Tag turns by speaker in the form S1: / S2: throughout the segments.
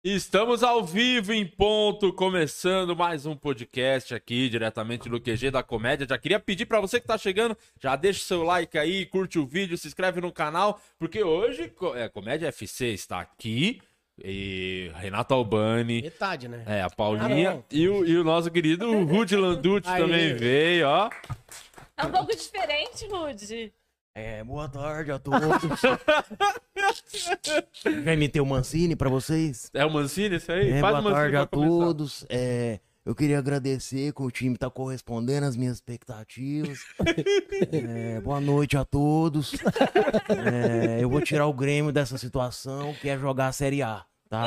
S1: Estamos ao vivo em ponto, começando mais um podcast aqui, diretamente do QG da Comédia. Já queria pedir pra você que tá chegando, já deixa o seu like aí, curte o vídeo, se inscreve no canal, porque hoje Comédia FC está aqui, e Renato Albani,
S2: Metade, né?
S1: a Paulinha e o nosso querido Rudy Landucci também veio, ó.
S3: É um pouco diferente, Rudy.
S4: Boa tarde a todos. Vai meter o Mancini pra vocês?
S1: É o Mancini esse aí? Faz
S4: Boa
S1: o Mancini
S4: tarde a
S1: pra começar.
S4: todos. Eu queria agradecer que o time tá correspondendo às minhas expectativas. Boa noite a todos. Eu vou tirar o Grêmio dessa situação, que é jogar a Série A, tá?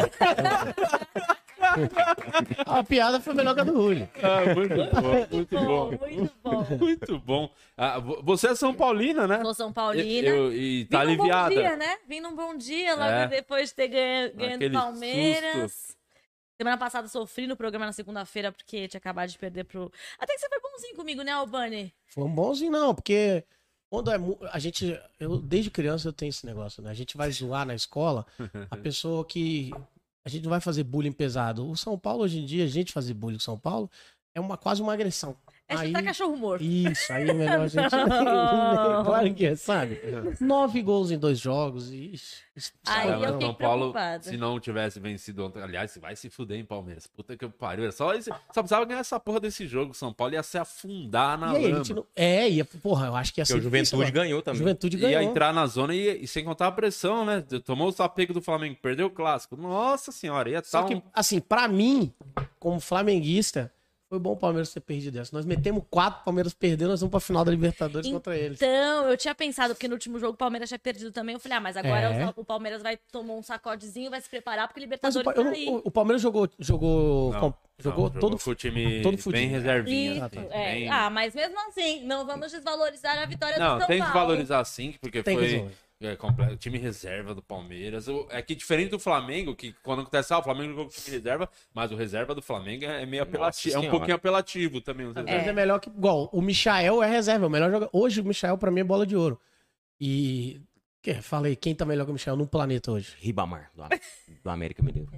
S2: A piada foi melhor que a do Julio.
S1: Muito bom.
S3: Muito bom.
S1: Muito bom. Você é São Paulina, né?
S3: Sou São Paulina.
S1: E tá
S3: Vim num
S1: aliviada.
S3: bom dia, né? Vim num bom dia, logo depois de ter ganhando
S1: Aquele
S3: Palmeiras.
S1: susto.
S3: Semana passada sofri no programa na segunda-feira porque tinha acabado de perder pro... Até que você foi bonzinho comigo, né, Albani?
S2: Foi um bonzinho, não, porque quando a gente. Desde criança eu tenho esse negócio, né? A gente vai zoar na escola, a pessoa que. A gente não vai fazer bullying pesado. O São Paulo, hoje em dia, a gente fazer bullying com São Paulo é quase uma agressão.
S3: É chutar cachorro morto.
S2: Isso, aí é melhor a gente. Claro que é, sabe? 9 gols em 2 jogos. Ixi,
S3: Aí eu fiquei
S1: São Paulo,
S3: preocupada.
S1: se não tivesse vencido ontem, aliás, vai se fuder em Palmeiras. Puta que pariu. Só precisava ganhar essa porra desse jogo. São Paulo ia se afundar na
S2: E aí, a
S1: lama.
S2: gente não... porra, eu acho que ia ser.
S5: Porque o Juventude
S2: difícil,
S5: ganhou
S2: O
S5: também.
S2: Juventude ganhou.
S1: Ia entrar na zona e sem contar a pressão, né? Tomou o sapego do Flamengo, perdeu o clássico. Nossa senhora, ia
S2: Só
S1: estar
S2: que, assim, pra mim, como flamenguista, foi bom o Palmeiras ter perdido essa. Nós metemos 4, o Palmeiras perdeu, nós vamos pra final da Libertadores contra eles.
S3: Então, eu tinha pensado, porque no último jogo o Palmeiras tinha perdido também. Eu falei, mas agora o Palmeiras vai tomar um sacodezinho, vai se preparar, porque o
S2: Mas
S3: Libertadores tá aí.
S2: o Palmeiras jogou todo
S1: com o time
S2: todo fudido.
S1: bem reservinha.
S3: Isso,
S1: assim,
S3: é.
S1: bem-
S3: Mas mesmo assim, não vamos desvalorizar a vitória do
S1: Não,
S3: São
S1: tem que
S3: Paulo.
S1: valorizar sim, porque
S2: Tem que
S1: foi
S2: valorizar.
S1: completo, time reserva do Palmeiras. É que diferente do Flamengo, que quando acontece, o Flamengo jogou com time reserva, mas o reserva do Flamengo é meio apelativo. É um
S5: Senhora.
S1: pouquinho apelativo também.
S2: Mas é melhor que. Igual, o Michael é reserva, é o melhor jogador. Hoje o Michael, pra mim, é bola de ouro. E. Falei, quem tá melhor que o Michael no planeta hoje?
S5: Ribamar, do América Mineiro.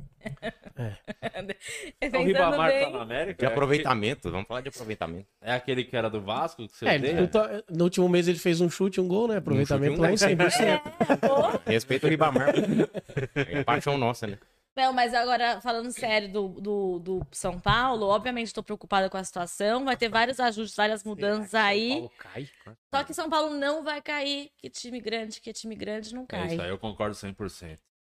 S1: O Ribamar tá na América.
S5: De aproveitamento, vamos falar de aproveitamento.
S1: É aquele que era do Vasco, que você odeia?
S2: No último mês ele fez um chute, um gol, né? Aproveitamento
S5: Um
S2: lá em
S5: chute,
S2: 100%.
S5: Respeito o Ribamar. É paixão nossa, né?
S3: Não, mas agora, falando sério do São Paulo, obviamente estou preocupada com a situação. Vai ter vários ajustes, várias mudanças aí. Só que São Paulo não vai cair. Que time grande não
S1: É
S3: cai.
S1: isso aí, eu concordo 100%.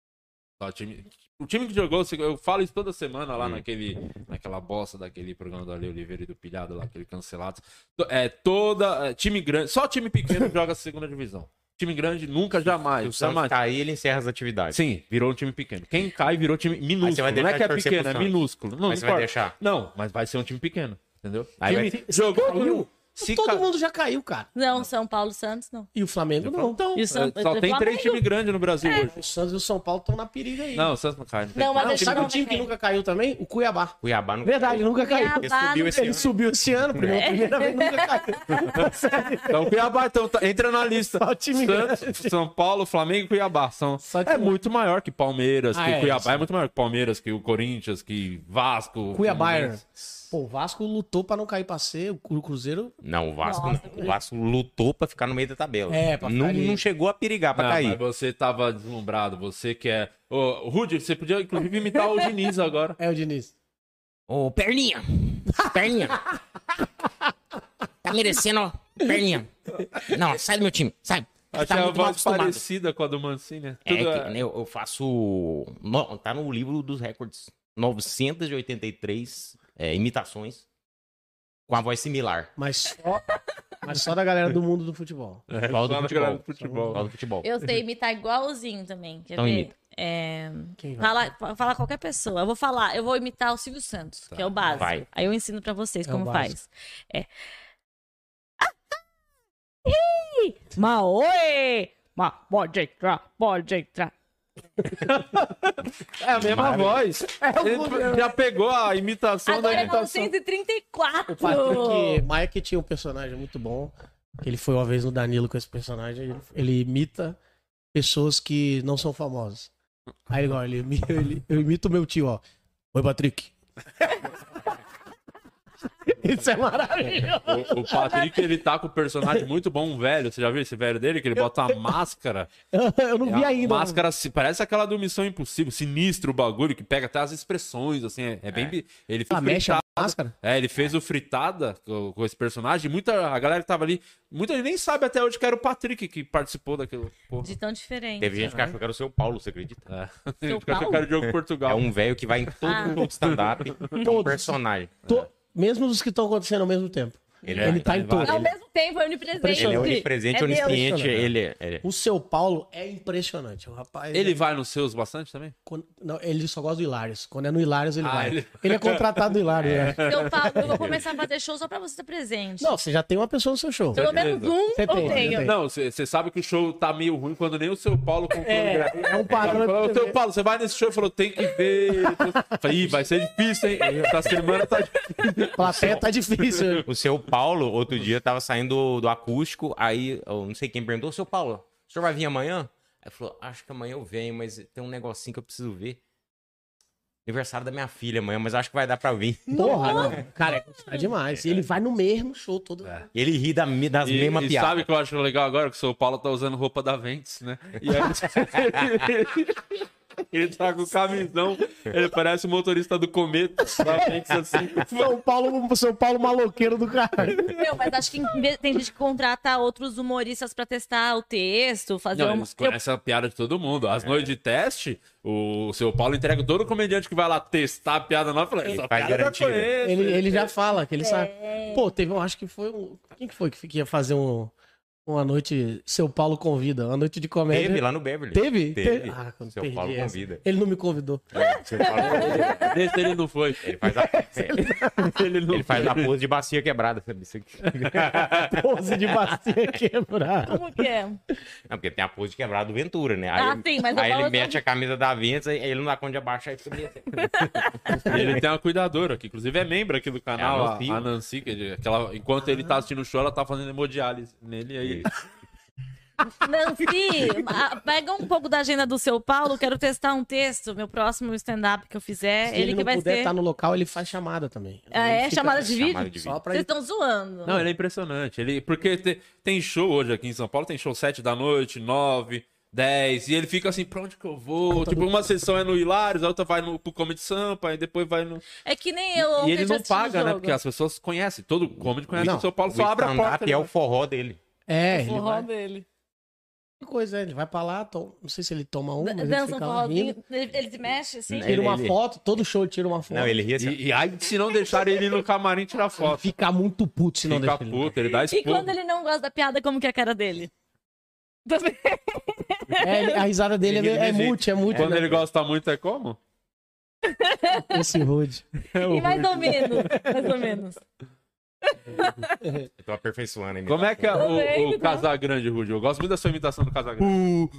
S1: O time que jogou, eu falo isso toda semana lá naquela bosta daquele programa do Ale Oliveira e do Pilhado lá, aquele cancelado. Time grande, só time pequeno joga a segunda divisão. Time grande nunca, jamais.
S5: Se o Santos
S1: jamais.
S5: cair, ele encerra as atividades.
S1: Sim, virou um time pequeno. Quem cai virou time minúsculo.
S5: você vai
S1: Não é
S5: deixar
S1: que é
S5: de torcer
S1: pequeno,
S5: pro
S1: é
S5: Santos.
S1: minúsculo. Não,
S5: Mas
S1: não
S5: você vai
S1: importa.
S5: deixar?
S1: Não, mas vai ser um time pequeno. Entendeu?
S5: Aí vai
S1: Time jogou.
S2: Caiu?
S1: Se
S2: Todo mundo já caiu, cara.
S3: Não, São Paulo, Santos, não.
S2: E o Flamengo não.
S1: Então,
S3: E o Santos-
S1: só
S3: o
S1: tem 3
S3: Flamengo?
S1: times grandes no Brasil hoje.
S2: O Santos e o São Paulo estão na periga aí.
S1: Não, o Santos não cai. Não tem
S3: Não, mas
S1: como.
S3: deixa
S2: Sabe
S3: eu
S2: o time que
S3: ver.
S2: nunca caiu também? O Cuiabá.
S5: Cuiabá não
S2: Verdade, nunca caiu.
S3: Cuiabá
S5: Ele subiu
S3: não
S5: esse
S2: Ele
S5: ano.
S2: subiu esse ano, primeira vez nunca caiu.
S1: Então, Cuiabá, então, entra na lista.
S2: Só time
S1: Santos, São Paulo, Flamengo e Cuiabá.
S2: Só
S1: É
S2: time-
S1: muito maior que Palmeiras, que
S2: é,
S1: Cuiabá.
S2: sim.
S1: É muito maior que Palmeiras, que o Corinthians, que Vasco.
S2: Cuiabá.
S1: Fluminense.
S2: Pô, o Vasco lutou pra não cair pra C, o Cruzeiro.
S5: Não, o Vasco,
S3: Nossa,
S5: o Vasco lutou pra ficar no meio da tabela.
S2: Pra
S5: não,
S2: ficar ali.
S5: não chegou a perigar pra
S1: Não,
S5: cair.
S1: mas você tava deslumbrado, você que é... Ô, Rudy, você podia inclusive imitar o Diniz agora.
S2: É o Diniz.
S5: Ô, perninha! Perninha! Tá merecendo, ó. Perninha. Não, sai do meu time, sai.
S1: Achei
S5: Tá
S1: a
S5: muito mal
S1: voz
S5: acostumado.
S1: parecida com a do Mancini.
S5: É
S1: Tudo
S5: que né, eu faço... Tá no livro dos recordes. 983 imitações com a voz similar.
S2: Mas só da galera do mundo do futebol.
S5: Só do
S1: só na
S5: futebol.
S1: galera do futebol.
S5: Só do futebol.
S3: Eu sei imitar igualzinho também. Quer
S5: Então
S3: ver?
S5: imita.
S2: Quem vai?
S3: Fala qualquer pessoa. Eu vou imitar o Silvio Santos, que é o básico.
S5: Vai.
S3: Aí eu ensino pra vocês
S2: É o
S3: como
S2: básico.
S3: faz. Maoi! Pode entrar.
S1: É a mesma voz. Ele já pegou a imitação
S3: Agora
S1: da
S3: é
S1: imitação.
S3: 934.
S2: O Patrick Maia que tinha um personagem muito bom. Ele foi uma vez no Danilo com esse personagem. Ele imita pessoas que não são famosas. Aí igual, eu imito meu tio, ó. Oi, Patrick. Isso é maravilhoso.
S1: O Patrick, ele tá com um personagem muito bom, um velho. Você já viu esse velho dele? Que ele bota uma máscara.
S2: Eu não vi
S1: A
S2: ainda.
S1: máscara parece aquela do Missão Impossível, sinistro o bagulho, que pega até as expressões, assim, é bem... Ele fez
S2: Mexe a
S1: fritada,
S2: máscara.
S1: ele fez o fritada com esse personagem, a galera que tava ali, muita gente nem sabe até hoje que era o Patrick que participou daquilo. Porra.
S3: De tão diferente.
S5: Teve gente que achou que era o seu Paulo, você acredita?
S1: É.
S3: Seu
S1: Porque eu achei que era o Diogo Portugal.
S5: É um velho que vai em todo show de stand-up. É um personagem.
S2: Mesmo os que estão acontecendo ao mesmo tempo. Ele tá em todos.
S3: Ao mesmo tempo, é onipresente.
S5: Ele é onipresente,
S3: É Deus.
S5: onisciente. Ele
S2: O seu Paulo é impressionante. O rapaz.
S1: Ele vai nos seus bastante também?
S2: Não, ele só gosta do Hilários. Quando é no Hilários, ele vai.
S1: ele-
S2: Ele é contratado do Hilários. né?
S3: Seu Paulo, eu vou começar a fazer show só pra você estar presente.
S2: Não, você já tem uma pessoa no seu show.
S3: Pelo menos um
S2: Você
S3: eu
S2: tem,
S3: tenho.
S2: você tem.
S1: Não, você sabe que o show tá meio ruim quando nem o seu Paulo conclui.
S2: É um padrão.
S1: Falou, seu Paulo, você vai nesse show? Falou, tem que ver. Falei, ih, vai ser difícil, hein? Essa semana tá difícil.
S2: Plateia tá difícil.
S5: O seu Paulo, outro dia, tava saindo do acústico, aí, eu não sei quem perguntou, seu Paulo, o senhor vai vir amanhã? Aí falou, acho que amanhã eu venho, mas tem um negocinho que eu preciso ver. Aniversário da minha filha amanhã, mas acho que vai dar pra vir.
S2: Porra, não. Cara, é demais. E ele vai no mesmo show todo.
S5: E ele ri das mesmas
S1: E
S5: piadas.
S1: sabe o que eu acho legal agora? Que o São Paulo tá usando roupa da Ventes, né? E aí, ele tá com camisão, ele parece o motorista do Cometa, da Ventes assim.
S2: São Paulo maloqueiro do cara.
S3: Meu, mas acho que tem gente que contrata outros humoristas pra testar o texto, fazer
S1: Não,
S3: uma...
S1: eles conhecem a piada de todo mundo. As noites de teste, o seu Paulo entrega todo comediante que vai lá testar a piada nova. Fala, essa
S5: faz
S1: piada eu já
S5: garantida.
S1: conheço.
S2: Ele já fala que ele sabe. Pô, teve um, acho que foi um. Quem que foi que ia fazer uma noite. Seu Paulo convida, uma noite de comédia.
S5: Teve lá no Beverly.
S2: Teve?
S5: Teve.
S2: Ah, quando
S5: Seu
S2: perdi
S5: Paulo
S2: essa.
S5: convida.
S2: Ele não me convidou.
S5: Seu Paulo convida.
S1: Desse ele não foi.
S5: Ele faz a, ele faz a pose de bacia quebrada, sabe? Isso aqui.
S2: Pose de bacia quebrada.
S3: Como que é?
S5: Não, porque tem a pose de quebrada do Ventura, né?
S3: Ah,
S5: Aí,
S3: sim, mas eu
S5: aí
S3: falo
S5: ele mete
S3: sobre-
S5: a camisa da Ventes, aí ele não dá conta de abaixar e fica meio assim.
S1: E ele tem uma cuidadora, que inclusive é membro aqui do canal,
S5: É a Nancy.
S1: a Nancy, enquanto ele tá assistindo o show, ela tá fazendo hemodiálise nele aí.
S3: Nancy, pega um pouco da agenda do seu Paulo, quero testar um texto, meu próximo stand-up que eu fizer,
S2: Se
S3: ele
S2: ele
S3: que
S2: não
S3: vai
S2: puder
S3: ser...
S2: estar no local, ele faz chamada também.
S3: Ah,
S2: Ele
S3: é?
S2: fica-
S3: Chamada de vídeo?
S5: Chamada de
S2: Só
S5: vídeo.
S2: pra
S3: Vocês
S2: ele.
S3: estão zoando.
S1: Não, ele é impressionante. Porque tem show hoje aqui em São Paulo, tem show 7 da noite, 9, 10, e ele fica assim, pra onde que eu vou? Tipo, uma sessão é no Hilários, a outra vai pro Comedy Sampa, aí depois vai no...
S3: É que nem eu
S1: E
S3: ontem
S1: ele não
S3: assisti o
S1: paga, né?
S3: jogo.
S1: Porque as pessoas conhecem, todo comedy conhece
S2: Não,
S1: o São Paulo,
S5: O
S1: só abre a porta.
S5: stand-up é o forró dele.
S2: É,
S3: O
S2: ele
S3: forró
S2: vai.
S3: dele.
S2: Que coisa, ele vai pra lá, não sei se ele toma um, mas ele
S3: Dança um
S2: fica lá
S3: forrozinho,
S2: rindo.
S3: ele se mexe assim.
S2: Tira uma
S5: Ele-
S2: foto, todo show ele tira uma foto.
S5: Não, ele ri assim.
S1: E aí, se não deixarem ele ir no camarim tirar foto,
S2: Fica muito puto se não
S1: fica
S2: deixa ele.
S1: puto, ele dá
S3: E
S1: expor.
S3: quando ele não gosta da piada, como que é a cara dele?
S2: A risada dele
S1: Ele
S2: é
S1: ri-
S2: muito,
S1: Quando
S2: né?
S1: ele gosta muito, é como?
S2: Esse rude.
S3: E mais ou menos, mais ou menos.
S5: Eu tô aperfeiçoando a
S1: Como é que é
S3: Tô vendo,
S1: o Casagrande, Rudy? Eu gosto muito da sua imitação do Casagrande.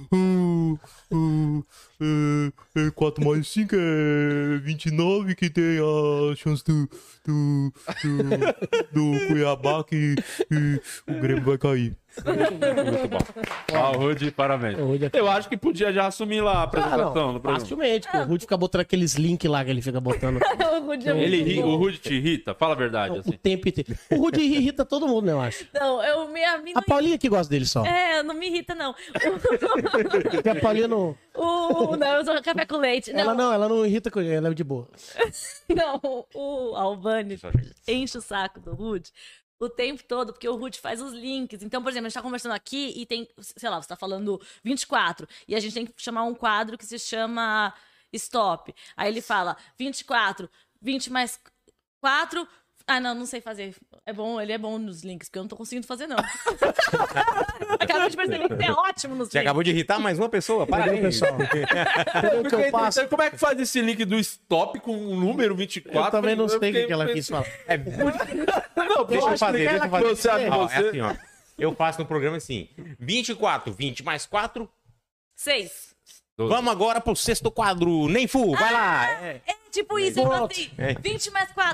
S6: 4 mais 5 é 29, que tem a chance do Cuiabá que o Grêmio vai cair.
S1: Muito bom. Ah, Rudy, parabéns.
S2: O Rudy é-
S1: Eu acho que podia já assumir lá a
S2: Ah,
S1: apresentação
S2: não,
S1: no programa.
S2: facilmente. Pô. O Rude fica botando aqueles links lá que ele fica botando
S3: O Rudy é
S1: Ele
S3: muito
S1: ri,
S3: bom.
S1: o Rudy te irrita? Fala a verdade,
S2: o
S1: assim.
S2: tempo inteiro. O Rude irrita todo mundo, né, eu acho.
S3: Não, a mim
S2: A
S3: não...
S2: Paulinha que gosta dele só.
S3: Não me irrita, não.
S2: Porque a Paulinha não.
S3: Não, eu sou café com leite.
S2: Ela não irrita com ele, ela é de boa.
S3: Não, o Albani enche o saco do Rude o tempo todo, porque o Rude faz os links. Então, por exemplo, a gente tá conversando aqui e tem, sei lá, você tá falando 24, e a gente tem que chamar um quadro que se chama Stop. Aí ele fala 24, 20 mais 4... Ah, não sei fazer. Ele é bom nos links, porque eu não tô conseguindo fazer, não. Acabei de perceber que você é ótimo nos
S5: Você
S3: links.
S5: acabou de irritar mais uma pessoa?
S2: Entendeu,
S5: Parabéns.
S2: pessoal? Entendeu o que eu faço?
S1: Como é que faz esse link do stop com o número 24?
S2: Eu também não sei o
S1: fiquei
S2: que ela quis
S1: pensando.
S2: falar.
S1: Não,
S5: Deixa eu fazer, deixa eu fazer.
S1: Você acha
S5: Ó,
S1: você?
S5: é assim, ó. Eu faço no programa assim: 24, 20 mais 4.
S3: 6.
S5: Vamos agora pro sexto quadro. Nem fu, vai lá. É.
S3: É tipo isso, eu falo
S2: Pronto.
S3: assim, 20 mais 4,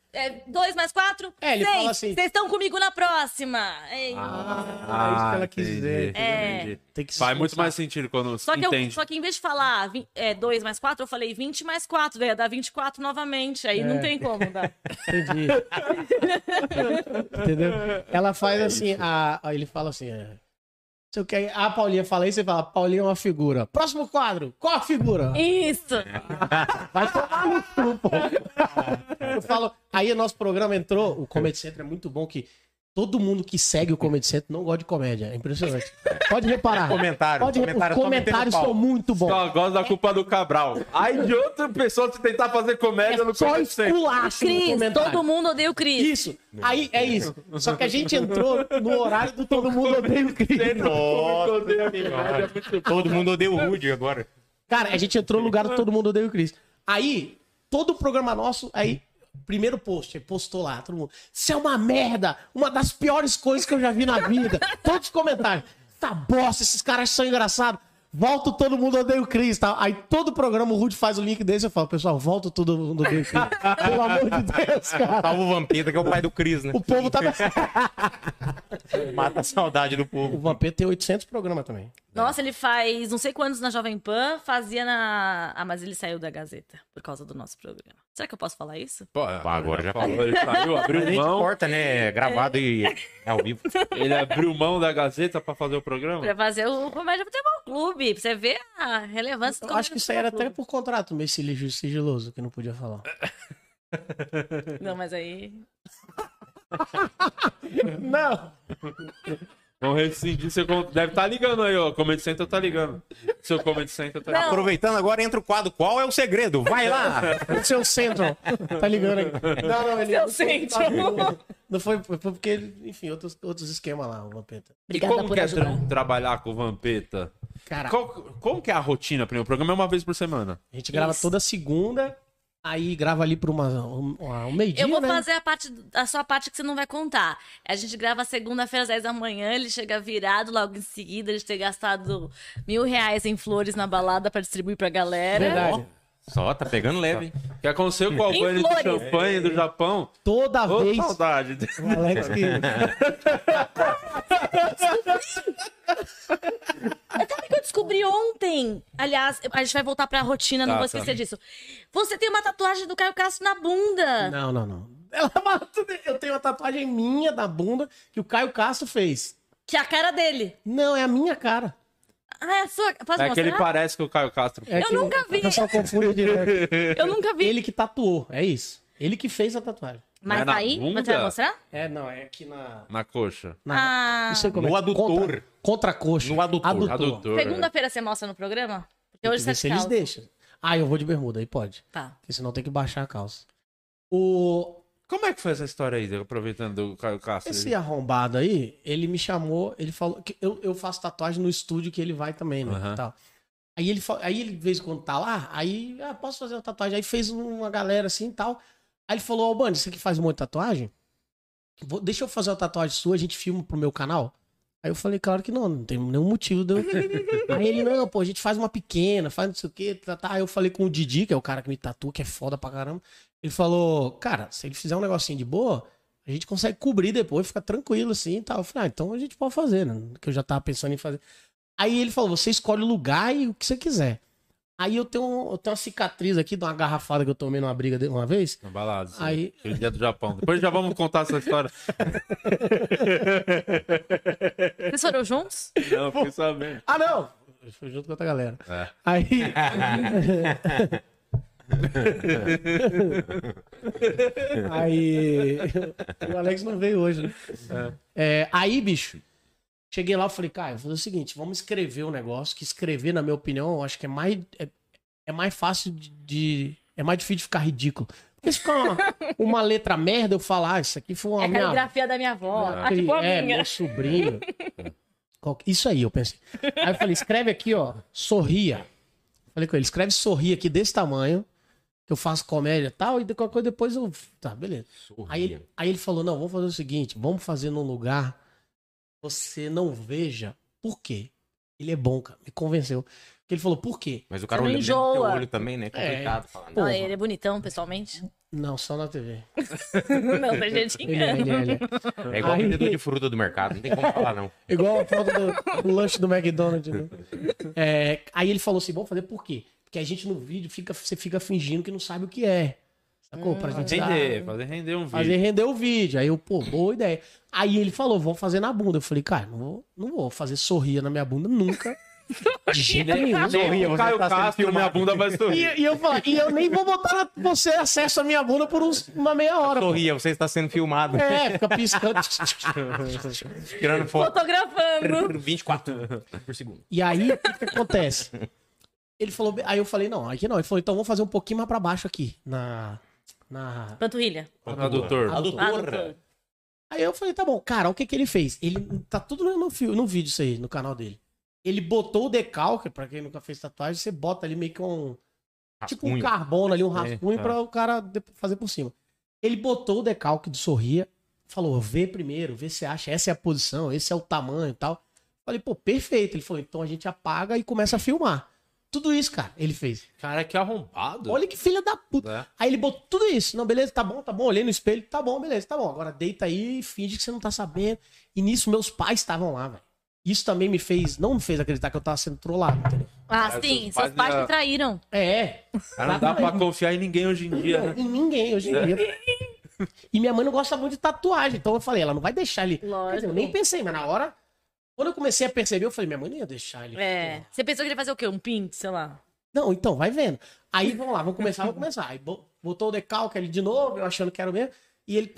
S3: 2 mais 4?
S2: É, ele
S3: 6.
S2: fala assim-
S3: Vocês estão comigo na próxima. Ei.
S2: isso que ela quis dizer.
S1: entendi.
S2: Tem que se
S1: Faz muito
S2: esforçar.
S1: mais sentido quando
S3: Só que,
S1: entende.
S3: só que em vez de falar 2 mais 4, eu falei 20 mais 4. Daí ia dar 24 novamente. Aí não tem como dar.
S2: Entendi. Entendeu? Ela faz assim, ele fala assim, se eu quero, a Paulinha fala isso, você fala, Paulinha é uma figura. Próximo quadro, qual a figura?
S3: Isso.
S2: Vai tomar no cu, pô. Eu falo, aí o nosso programa entrou, o Comedy Center é muito bom que todo mundo que segue o Comedy Center não gosta de comédia. É impressionante. Pode reparar.
S5: Comentário.
S2: Os comentários são muito bons.
S1: Só gosta da culpa do Cabral. Aí de outra pessoa se tentar fazer comédia no
S2: Só
S1: Comedy Center.
S2: esculacho no
S3: Cris,
S2: comentário.
S3: todo mundo odeia o Cris.
S2: Isso. Aí é isso. Só que a gente entrou no horário do Todo Mundo Odeia o Cris.
S5: Todo mundo odeia o Rude agora.
S2: Cara, a gente entrou no lugar do Todo Mundo Odeia o Cris. Aí, todo o programa nosso, aí, primeiro post, postou lá, todo mundo. Isso é uma merda, uma das piores coisas que eu já vi na vida. Todos os comentários. Tá bosta, esses caras são engraçados. Volta o Todo Mundo Odeia o Cris, tá? Aí todo o programa o Rude faz o link desse e eu falo, pessoal, volta o Todo Mundo Odeia o Cris. Pelo amor de Deus, cara.
S5: Salva o Vampeta, que é o pai do Cris, né?
S2: O povo tá...
S5: Mata a saudade do
S2: O
S5: povo.
S2: Vampeta tem 800 programas também.
S3: Nossa, ele faz não sei quantos na Jovem Pan, fazia na... Ah, mas ele saiu da Gazeta por causa do nosso programa. Será que eu posso falar isso?
S1: Pô,
S5: Agora já
S1: falou, ele saiu,
S5: A
S1: abriu
S5: gente
S1: mão.
S5: corta, né? Gravado e ao vivo.
S1: Ele abriu mão da Gazeta pra fazer o programa?
S3: Pra fazer o Comédia Futebol Clube, pra você ver a relevância do
S2: Eu acho que isso aí era até
S3: Comédia
S2: por contrato, meio sigiloso, que não podia falar.
S3: Futebol Clube. Não, mas aí...
S2: Não!
S1: Vamos rescindir. Você deve estar ligando aí, ó. Comedy Center tá ligando. Seu Comedy Center tá ligando.
S3: Não.
S5: Aproveitando agora, entra o quadro. Qual é o segredo? Vai lá!
S2: O seu Central. Tá ligando aí. Não, ele.
S3: Seu
S2: não foi-
S3: Central.
S2: Não foi porque, enfim, outros esquemas lá, o Vampeta.
S1: E
S3: Obrigada
S1: como
S3: por
S1: que é
S3: ajudar.
S1: trabalhar com o Vampeta?
S2: Cara,
S1: Como que é a rotina? Primeiro, o programa é uma vez por semana.
S2: a gente grava
S3: Isso.
S2: toda segunda, aí grava ali por um meio-dia,
S3: Eu vou
S2: né?
S3: fazer a sua parte que você não vai contar. A gente grava segunda-feira às 10 da manhã, ele chega virado logo em seguida, a gente ter gastado R$1.000 em flores na balada pra distribuir pra galera.
S2: Verdade.
S5: Só, tá pegando leve, hein?
S1: O que aconteceu com o
S3: Em
S1: Albani de
S3: Flores.
S1: champanhe do Japão?
S2: Toda
S1: Ô,
S2: vez.
S1: saudade.
S2: O Alex que.
S3: Sabe o que eu descobri ontem? Aliás, a gente vai voltar pra rotina, não
S1: Tá,
S3: vou
S1: tá.
S3: esquecer disso. Você tem uma tatuagem do Caio Castro na bunda.
S2: Não. Eu tenho uma tatuagem minha na bunda que o Caio Castro fez.
S3: Que é a cara dele.
S2: Não, é a minha cara.
S3: Ah, é a sua. Posso
S1: É que ele
S3: mostrar?
S1: parece com o Caio Castro.
S2: É
S3: Eu
S2: que
S3: nunca vi.
S2: O pessoal confunde direto.
S3: Eu nunca vi.
S2: Ele que tatuou, é isso. Ele que fez a tatuagem.
S3: Mas
S1: É na
S3: aí,
S1: bunda?
S3: você vai mostrar?
S2: É, não, é aqui na.
S1: Na coxa.
S3: Ah,
S2: Não sei como
S5: No
S2: é.
S5: adutor.
S2: Contra a coxa.
S5: No adutor.
S1: Adutor.
S3: segunda-feira você mostra no programa? Porque hoje
S2: Vê
S3: você
S2: se eles
S3: calça.
S2: deixam. Ah, eu vou de bermuda, aí pode.
S3: Tá.
S2: Porque senão tem que baixar a calça.
S1: Como é que foi essa história aí, aproveitando do Caio Castro?
S2: Esse arrombado aí, ele me chamou, ele falou que eu faço tatuagem no estúdio que ele vai também, né?
S1: Aham.
S2: Tal. Aí ele, de vez em quando tá lá, aí, posso fazer uma tatuagem. Aí fez uma galera assim e tal. Aí ele falou, Albani, você que faz um monte de tatuagem? Deixa eu fazer uma tatuagem sua, a gente filma pro meu canal. Aí eu falei, claro que não tem nenhum motivo de eu... Aí ele, não, pô, a gente faz uma pequena, faz não sei o quê, tá. Aí eu falei com o Didi, que é o cara que me tatua, que é foda pra caramba. Ele falou, cara, se ele fizer um negocinho de boa, a gente consegue cobrir depois, fica tranquilo assim e tal. Eu falei, então a gente pode fazer, né? Que eu já tava pensando em fazer. Aí ele falou, você escolhe o lugar e o que você quiser. Aí eu tenho uma cicatriz aqui de uma garrafada que eu tomei numa briga uma vez.
S1: Na balada.
S2: Aí-
S1: Aquele dia do Japão. Depois já vamos contar essa história.
S3: Vocês foram juntos?
S1: Não, fiquei sabendo.
S2: Ah, não! Eu fui junto com outra galera.
S1: É.
S2: Aí. Aí. O Alex não veio hoje, né? Aí, bicho, cheguei lá e falei, cara, eu vou fazer o seguinte: vamos escrever um negócio. Que escrever, na minha opinião, eu acho que é mais fácil é mais difícil de ficar ridículo. Porque se ficar uma letra merda, eu falar, isso aqui foi uma
S3: É a
S2: minha.
S3: caligrafia da minha avó. Ah, tipo a minha.
S2: Meu sobrinho. Isso aí, eu pensei. Aí eu falei, escreve aqui, ó, sorria. Falei com ele, escreve sorria aqui desse tamanho, que eu faço comédia e tal, e qualquer coisa depois eu... Tá, beleza. Aí ele falou, não, vamos fazer o seguinte, vamos fazer num lugar que você não veja. Por quê? Ele é bom, cara, me convenceu. Porque ele falou, por quê?
S5: Mas o cara
S3: Você não
S5: olha dentro do teu
S3: enjoa.
S5: olho também, né? É complicado falar.
S2: Pô.
S3: Não, ele é bonitão, pessoalmente.
S2: Não, só na TV.
S3: Não, tem gente que engana.
S5: É igual
S2: Aí-
S5: vendedor de fruta do mercado, não tem como falar, não.
S2: Igual a foto do lanche do McDonald's, né? Aí ele falou assim, vamos fazer por quê? Porque a gente no vídeo, você fica fingindo que não sabe o que é. Sacou? Pra gente
S1: Fazer render um vídeo.
S2: fazer render o vídeo. Aí eu, pô, boa ideia. Aí ele falou, vamos fazer na bunda. Eu falei, cara, não vou fazer sorria na minha bunda nunca. De jeito nenhum.
S1: Nem o Caio Castro, minha bunda vai sorrir.
S2: E eu falei, e eu nem vou botar você acesso à minha bunda por uma meia hora. Pô.
S5: Sorria, você está sendo filmado.
S2: Fica piscando.
S5: Tirando foto.
S3: Fotografando.
S5: 24 por segundo.
S2: E aí, o que acontece? Ele falou, aí eu falei, não, aqui não. Ele falou, então vamos fazer um pouquinho mais pra baixo aqui, na
S3: Panturrilha.
S1: Adutor.
S3: Adutor.
S2: Aí eu falei, tá bom. Cara, o que ele fez? Ele tá tudo no vídeo isso aí, no canal dele. Ele botou o decalque, pra quem nunca fez tatuagem, você bota ali meio que tipo um
S5: Rascunho.
S2: carbono ali, um rascunho
S1: tá.
S2: pra o cara fazer por cima. Ele botou o decalque do Sorria, falou, vê primeiro, vê se acha, essa é a posição, esse é o tamanho e tal. Falei, pô, perfeito. Ele falou, então a gente apaga e começa a filmar. Tudo isso, cara, ele fez.
S1: Cara, que arrombado.
S2: Olha que filha da puta.
S1: É.
S2: Aí ele botou tudo isso. Não, beleza, tá bom. Olhei no espelho, tá bom, beleza, tá bom. Agora deita aí e finge que você não tá sabendo. E nisso meus pais estavam lá, velho. Isso também não me fez acreditar que eu tava sendo trollado, entendeu?
S3: Ah,
S1: Seus
S3: sim,
S1: pais
S3: seus pais
S1: já-
S3: te traíram.
S1: Cara, não dá pra confiar em ninguém hoje em dia, né?
S2: Em ninguém hoje em dia. E minha mãe não gosta muito de tatuagem. Então eu falei, ela não vai deixar ele.
S3: Lógico.
S2: Quer dizer, eu nem pensei, mas na hora. Quando eu comecei a perceber, eu falei, minha mãe não ia deixar ele.
S3: É. Você pensou que ele ia fazer o quê? Um pinto, sei lá.
S2: Não, então, vai vendo. Aí, vamos lá, vamos começar. Aí botou o decalque ali de novo, eu achando que era o mesmo. E ele...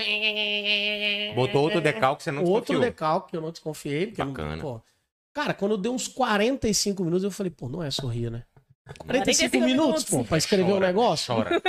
S5: Botou outro decalque, você não
S2: Outro
S5: desconfiou.
S2: decalque que eu não desconfiei. Porque
S5: Bacana.
S2: pô, cara, quando deu uns 45 minutos, eu falei, pô, não é Sorria, né? 45
S3: 45
S2: minutos, pô, pra escrever um negócio.
S5: Chora.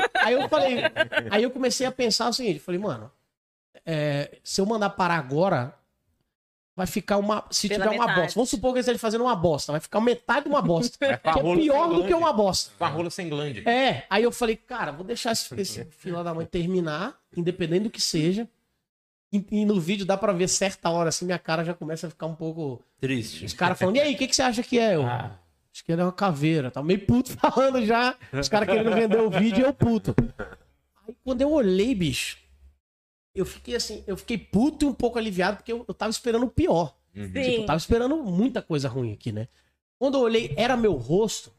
S2: Aí eu comecei a pensar o seguinte, falei, mano, se eu mandar parar agora, vai ficar se
S3: Pela
S2: tiver uma
S3: metade.
S2: bosta. Vamos supor que ele esteja fazendo uma bosta, vai ficar metade de uma bosta. que
S5: ficar
S2: é
S5: rolo
S2: pior
S5: sem
S2: do que uma bosta.
S5: Com a rola sem glande.
S2: Aí eu falei, cara, vou deixar esse filho da mãe terminar, independente do que seja. E no vídeo dá pra ver certa hora, assim, minha cara já começa a ficar um pouco...
S1: Triste.
S2: Os caras falando, e aí, o que você acha que é? Eu, acho que ele é uma caveira, tá meio puto falando já. Os caras querendo vender o vídeo e eu puto. Aí quando eu olhei, bicho, eu fiquei puto e um pouco aliviado, porque eu tava esperando o pior.
S3: Sim.
S2: Tipo, eu tava esperando muita coisa ruim aqui, né? Quando eu olhei, era meu rosto.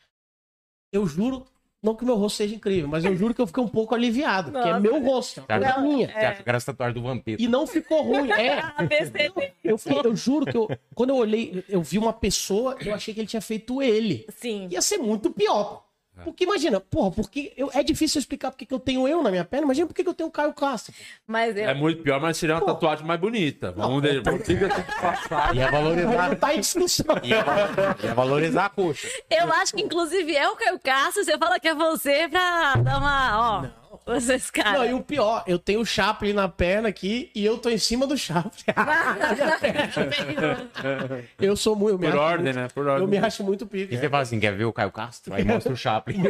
S2: Eu juro, não que meu rosto seja incrível, mas eu juro que eu fiquei um pouco aliviado, porque é
S3: Nossa.
S2: meu rosto, é a minha.
S5: Você acha que era a tatuagem do Vampeta?
S2: E não ficou ruim,
S3: Ah, percebi.
S2: Eu juro que quando eu olhei, eu vi uma pessoa, eu achei que ele tinha feito ele.
S3: Sim.
S2: Ia ser muito pior. Porque imagina, porra, é difícil explicar porque que eu tenho eu na minha perna, imagina por que eu tenho o Caio Castro. Pô.
S3: Mas eu...
S1: É muito pior, mas seria uma tatuagem mais bonita. Vamos ver. Diga-se de passagem.
S5: Ia valorizar,
S2: Não tá em discussão.
S5: ia valorizar a coxa.
S3: Eu acho que, inclusive, é o Caio Castro, você fala que é você pra dar uma... Ó, vocês,
S2: Não,
S3: cara.
S2: e o pior, eu tenho o Chaplin na perna aqui e eu tô em cima do Chaplin. Eu sou muito. eu me
S1: Por
S2: acho
S1: ordem,
S2: muito-
S1: né? Por
S2: Eu
S1: ordem.
S2: me acho muito pica.
S5: E você fala assim, quer ver o Caio Castro? Aí mostra o Chaplin.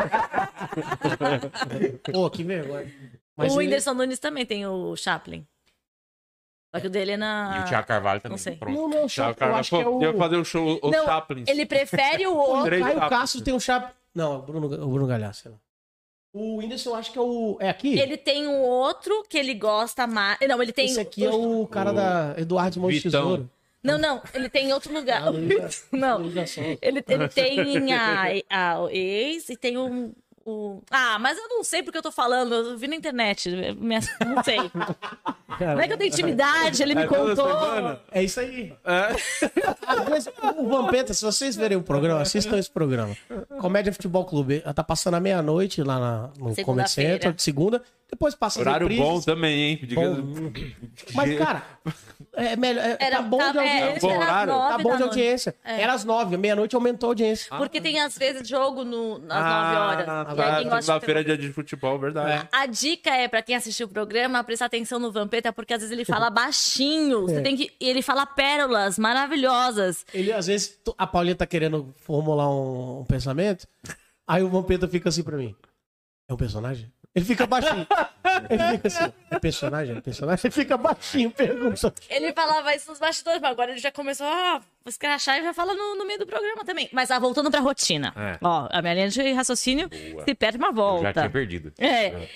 S2: Pô, que vergonha. Mas
S3: O
S2: ele-
S3: Whindersson Nunes também tem o Chaplin. Só que o dele é na...
S5: E o Thiago Carvalho também.
S3: Não sei.
S5: Pronto.
S2: Não, não, o
S1: Tchau,
S2: Chaplin,
S1: cara.
S2: eu acho que é o...
S1: Deu fazer o show, os
S3: Não,
S1: Chaplins.
S3: ele prefere o
S2: O
S3: outro.
S1: Três
S2: Caio
S1: Chaplin.
S2: Castro tem um Chaplin... Não, o Bruno Galhaço, sei lá. O Whindersson eu acho que é o... É aqui?
S3: Ele tem um outro que ele gosta mais. Não, ele tem.
S2: Esse aqui é o cara da Eduardo Mão de
S1: Vitão.
S2: Tesouro.
S3: Não, ele tem em outro lugar.
S2: Ah,
S3: Não.
S2: Iluminação.
S3: Ele tem a ex e tem o. Ah, mas eu não sei porque eu tô falando. Eu vi na internet. Não sei. Não é que eu tenho intimidade, ele me
S1: toda
S3: contou.
S1: semana.
S2: É isso aí.
S1: É.
S2: Às vezes, o Vampeta, se vocês verem o programa, assistam esse programa. Comédia Futebol Clube. Ela tá passando à meia-noite lá no Comedy Center, de segunda. Depois passa as
S1: Horário
S2: reprises.
S1: bom também, hein? Diga-
S2: Bom. Mas, cara, é melhor.
S3: Era,
S2: tá bom de audiência.
S1: bom horário?
S2: Tá bom de audiência. Era às 9, meia-noite aumentou a audiência.
S3: Porque tem, às vezes, jogo às 9 horas. E aí quem gosta de
S1: Segunda-feira é dia de futebol, verdade.
S3: A dica é, pra quem assistiu o programa, prestar atenção no Vampeta, porque às vezes ele fala baixinho. Você tem que. Ele fala pérolas maravilhosas.
S2: Ele, às vezes, a Paulinha tá querendo formular um pensamento, aí o Vampeta fica assim pra mim. É um personagem? Ele fica baixinho. Ele fica assim, é personagem? É personagem? Ele fica baixinho, pergunta.
S3: Ele falava isso nos bastidores, mas agora ele já começou a escrachar e já fala no meio do programa também. Mas voltando pra rotina.
S1: É.
S3: Ó, a minha linha de raciocínio se perde uma
S5: Eu
S3: volta.
S5: já tinha perdido.
S3: É.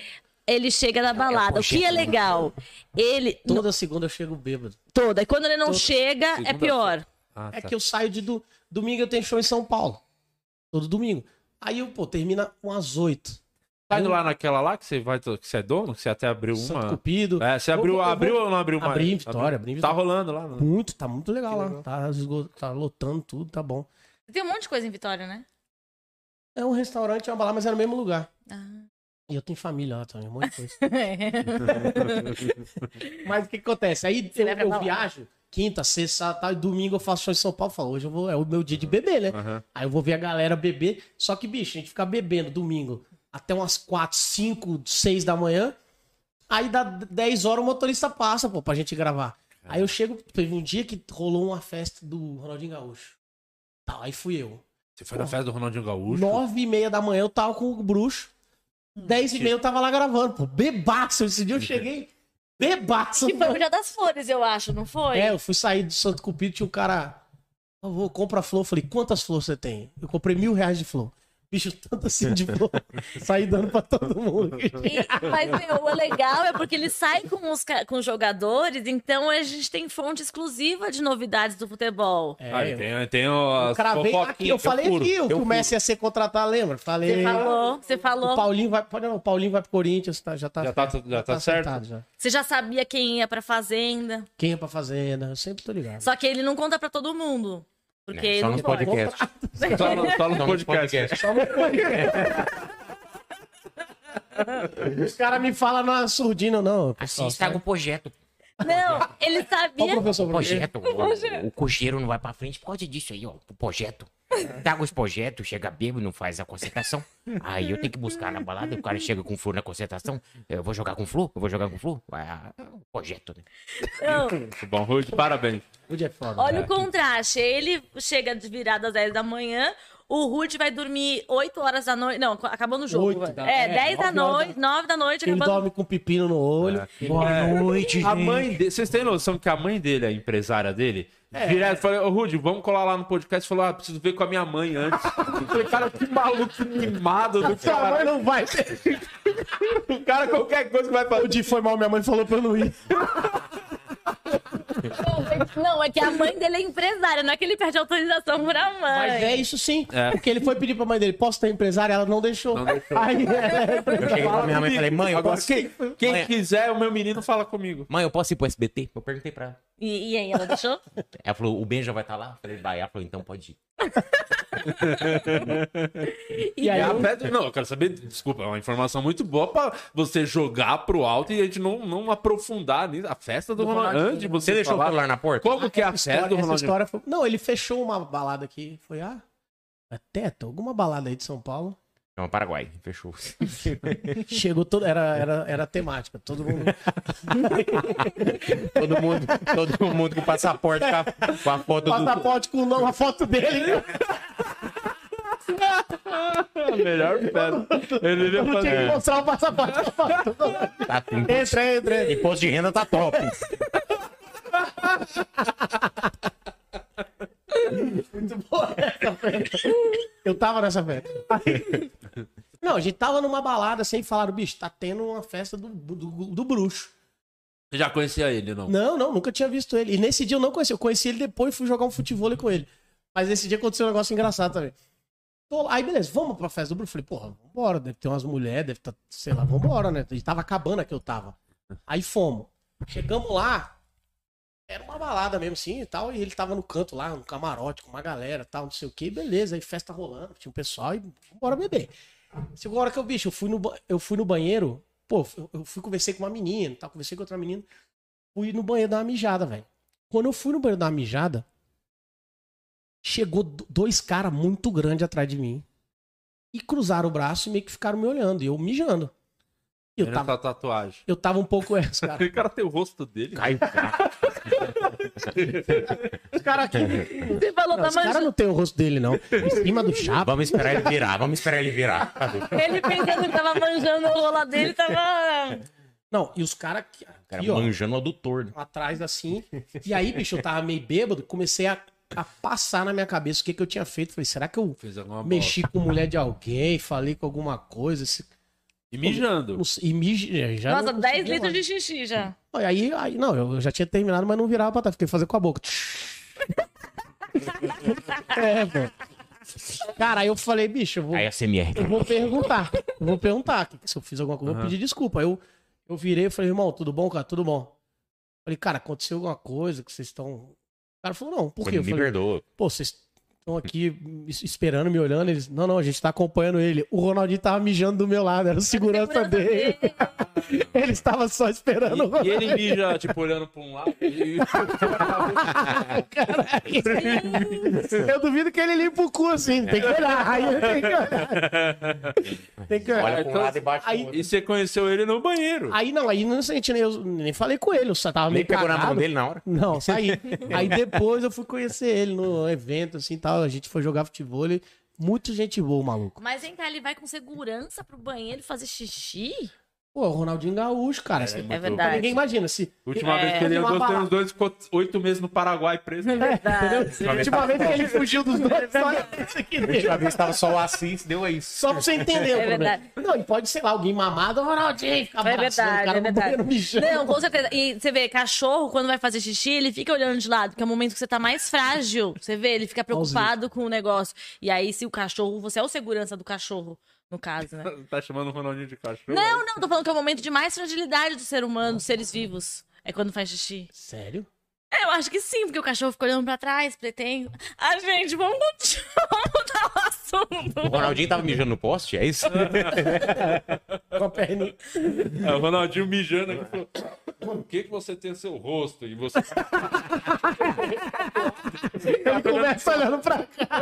S3: ele chega da balada. O que é legal? Ele.
S2: Toda segunda eu chego bêbado.
S3: Toda. E quando ele não chega, é
S1: Segunda-
S3: pior.
S1: Ah,
S2: É
S1: tá.
S2: que eu saio de domingo, eu tenho show em São Paulo. Todo domingo. Aí eu, termina umas 8.
S1: Tá indo lá naquela lá que você vai, que você é dono, que você até abriu
S2: Santo
S1: uma.
S2: Cupido.
S1: É, você abriu, abriu ou não abriu mais?
S2: Abri em Vitória, abri em
S1: Tá
S2: Vitória.
S1: rolando lá, né?
S2: Muito, tá muito legal
S1: Que
S2: lá.
S1: legal.
S2: Tá lotando tudo, tá bom.
S3: Tem um monte de coisa em Vitória, né?
S2: É um restaurante, é uma balada, mas é no mesmo lugar.
S3: Ah.
S2: E eu tenho família lá também, um monte de coisa. Mas o que acontece? Aí
S3: Você vai pra
S2: eu
S3: balada.
S2: viajo, quinta, sexta, tal, e domingo eu faço show em São Paulo. Falo, hoje é o meu dia de beber, né?
S1: Aham.
S2: Aí eu vou ver a galera beber. Só que, bicho, a gente fica bebendo domingo até umas 4, 5, 6 da manhã. Aí dá 10 horas o motorista passa, pô, pra gente gravar. Aí eu chego, teve um dia que rolou uma festa do Ronaldinho Gaúcho. Tal, aí fui eu.
S1: Você foi na festa do Ronaldinho Gaúcho?
S2: 9h30 da manhã eu tava com o bruxo. 10h30 eu tava lá gravando, pô. Bebaço. Esse dia eu cheguei bebaço.
S3: Que foi o Dia das Flores, eu acho, não foi?
S2: É, eu fui sair do Santo Cupido, tinha um cara. Por favor, compra flor. Eu falei, quantas flores você tem? Eu comprei R$1.000 de flor. Bicho, tanto assim de flor. Saí dando pra todo mundo.
S3: Mas, meu, o legal é porque ele sai com os jogadores, então a gente tem fonte exclusiva de novidades do futebol.
S2: É,
S1: Ah, tem
S2: o
S1: as
S2: cara veio aqui, eu
S1: fofoquinhas,
S2: falei
S1: furo.
S2: aqui, que o Messi ia ser contratado, lembra? Falei.
S3: Você falou.
S2: O Paulinho vai pro Corinthians, tá, já tá
S1: Já tá certo?
S2: acertado já.
S3: Você já sabia quem ia pra fazenda.
S2: Quem é pra fazenda? Eu sempre tô ligado.
S3: Só que ele não conta pra todo mundo. Porque
S5: Só
S3: não
S5: no
S3: pode.
S5: podcast.
S1: Só no podcast.
S2: Só no Os caras me falam na surdina, não.
S5: Assim,
S2: Pessoal,
S5: estraga o projeto.
S3: Não, ele
S2: Ó,
S3: sabia.
S2: professor,
S5: O projeto. O cocheiro não vai pra frente por causa disso aí, ó. O projeto. Traga os projetos, chega bêbado, não faz a concentração. Aí eu tenho que buscar na balada, o cara chega com flor na concentração. Eu vou jogar com flor? Eu vou jogar com flor? O projeto, né?
S3: Não,
S1: Muito bom, Rude, parabéns.
S2: O dia é foda.
S3: olha o contraste. Ele chega de virada às 10 da manhã. O Ruth vai dormir 8 horas da noite. Não, acabando o jogo.
S2: 8 da-
S3: 10 da
S2: 9 horas
S3: noite, 9 da noite,
S2: Ele
S3: acabando.
S2: dorme com pepino no olho.
S4: Boa noite,
S1: A
S4: gente.
S1: mãe dele, vocês têm noção que a mãe dele, a empresária dele, direto falei, ô Rude, vamos colar lá no podcast. Falou, preciso ver com a minha mãe antes. Eu falei, cara, que maluco mimado do
S2: Sua mãe
S1: cara.
S2: não vai.
S1: O cara, qualquer coisa que vai
S2: O
S1: fazer.
S2: dia foi mal, minha mãe falou pra eu não ir.
S3: Não, é que a mãe dele é empresária, não é que ele pede autorização pra mãe.
S2: Mas é isso sim.
S1: É.
S2: Porque ele foi pedir pra mãe dele, posso ter empresária? Ela não deixou.
S1: Não deixou.
S2: Aí,
S5: Eu cheguei pra minha mãe e falei, mãe, eu
S1: Agora,
S5: posso...
S1: quem
S5: Mãe-
S1: quiser, o meu menino fala comigo.
S5: Mãe, eu posso ir pro SBT? Eu perguntei pra ela.
S3: E aí, ela deixou?
S5: Ela falou, o Benja vai estar lá? Eu falei, vai. Ela falou, então pode ir.
S2: E aí,
S1: É a festa- Não, eu quero saber, desculpa, é uma informação muito boa pra você jogar pro alto e a gente não aprofundar nisso. A festa do Ronaldinho. Antes de você
S5: Você deixou o
S1: falar,
S5: celular na porta?
S1: como que é a festa do
S2: essa
S1: Ronaldinho?
S2: história foi... Não, ele fechou uma balada aqui. Foi, é Teto? Alguma balada aí de São Paulo.
S5: Não, Paraguai. Fechou.
S2: Chegou todo. Era temática. Todo mundo.
S5: Todo mundo com passaporte com a foto do...
S2: Passaporte com a foto dele.
S1: A melhor festa. Ele ia
S2: Eu não tinha que
S1: fazer.
S2: mostrar o passaporte. com a foto.
S5: Tá,
S2: Entra.
S5: imposto de renda tá top.
S2: Muito boa essa festa. Eu tava nessa festa. Aí- Não, a gente tava numa balada sem falar, bicho, tá tendo uma festa do bruxo.
S1: Você já conhecia ele, não?
S2: Não, nunca tinha visto ele. E nesse dia eu não conheci. Eu conheci ele depois e fui jogar um futevôlei com ele. Mas nesse dia aconteceu um negócio engraçado também. Tô lá, aí beleza, vamos pra festa do bruxo. Falei, porra, vambora, deve ter umas mulheres, deve estar, sei lá, vambora, né? E tava acabando a que eu tava. Aí fomos. Chegamos lá, era uma balada mesmo assim e tal, e ele tava no canto lá, no camarote, com uma galera tal, não sei o que, beleza, aí festa rolando, tinha um pessoal e bora beber. Chegou a hora que eu fui no banheiro, pô, eu fui conversei com uma menina, tal, conversei com outra menina, fui no banheiro dar uma mijada, velho. Quando eu fui no banheiro dar uma mijada, chegou dois caras muito grandes atrás de mim e cruzaram o braço e meio que ficaram me olhando, e eu mijando. E
S1: Ele tá tatuagem.
S2: eu tava um pouco, os caras.
S1: O cara tem o rosto dele.
S5: Caiu.
S2: Os caras aqui.
S3: Você falou,
S2: Não,
S3: tá
S2: os caras
S3: manjando.
S2: não tem o rosto dele, não. Em cima do chapa.
S5: Vamos esperar ele virar.
S3: Ele pensando que tava manjando o rola dele, tava.
S2: Não, e os caras aqui,
S5: O cara
S2: ó,
S5: manjando o adutor. Né?
S2: atrás assim. E aí, bicho, eu tava meio bêbado, comecei a passar na minha cabeça o que eu tinha feito. Falei, será que eu
S1: Fez alguma
S2: mexi com mulher de alguém, falei com alguma coisa?
S1: E mijando.
S2: Já
S3: Nossa,
S2: não
S3: 10
S2: conseguia
S3: litros
S2: mais.
S3: de xixi já.
S2: Aí, não, eu já tinha terminado, mas não virava pra trás. Fiquei fazendo com a boca. Pô. Cara, aí eu falei, bicho,
S5: Aí a CMR.
S2: eu vou perguntar. Se eu fiz alguma coisa, eu vou pedir desculpa. Eu virei e falei, irmão, tudo bom, cara? Tudo bom. Falei, cara, aconteceu alguma coisa que vocês estão... O cara falou, não, por quê? Eu
S5: Me
S2: falei,
S5: perdoa.
S2: pô, vocês estão aqui esperando, me olhando. Eles, não, a gente tá acompanhando ele. O Ronaldinho tava mijando do meu lado, era o segurança dele. Ele estava só esperando o
S1: E
S2: Ronaldinho.
S1: ele mija, tipo, olhando pra um lado.
S2: Eu duvido que ele limpa o cu assim, tem que olhar. Aí eu tenho que olhar. Tem que olhar.
S5: Olha pra um lado e bate pro
S2: Aí-
S5: outro.
S1: E você conheceu ele no banheiro.
S2: Aí não senti, eu nem falei com ele, eu só tava
S5: Nem
S2: meio
S5: pegou na mão
S2: cagado.
S5: dele na hora.
S2: Não, saí. Aí depois eu fui conhecer ele no evento, assim, tal. A gente foi jogar futebol, ele... Muito gente boa, o maluco.
S3: Mas vem cá, ele vai com segurança pro banheiro fazer xixi?
S2: Pô, o Ronaldinho Gaúcho, cara.
S3: É verdade.
S2: Ninguém imagina se...
S1: Última vez que ele
S2: Uma
S1: andou, tem
S2: bala-
S1: uns dois, ficou 8 meses no Paraguai preso.
S2: Entendeu? A última vez que ele fugiu dos dois, só isso aqui dele.
S5: Última vez tava só o Assis, deu isso.
S2: Só pra você entender o
S3: É
S2: problema.
S3: verdade.
S2: Não, e pode ser lá, alguém mamado, Ronaldinho, fica
S3: É
S2: abraçando
S3: verdade,
S2: o cara
S3: é
S2: no
S3: verdade.
S2: banheiro mijando.
S3: Não, com certeza. E você vê, cachorro, quando vai fazer xixi, ele fica olhando de lado, porque é o momento que você tá mais frágil. Você vê, ele fica preocupado com o negócio. E aí, se o cachorro, você é o segurança do cachorro, no caso, né?
S1: Tá chamando o Ronaldinho de cachorro?
S3: Não, tô falando que é o momento de mais fragilidade do ser humano, dos seres vivos. É quando faz xixi.
S2: Sério?
S3: Eu acho que sim, porque o cachorro fica olhando pra trás, pretende. Ah, gente, vamos mudar o assunto.
S5: O Ronaldinho tava mijando no poste, é isso?
S2: Com a perninha.
S1: É, o Ronaldinho mijando aqui falou: por que você tem seu rosto? E você.
S2: Ele começa olhando pra cá.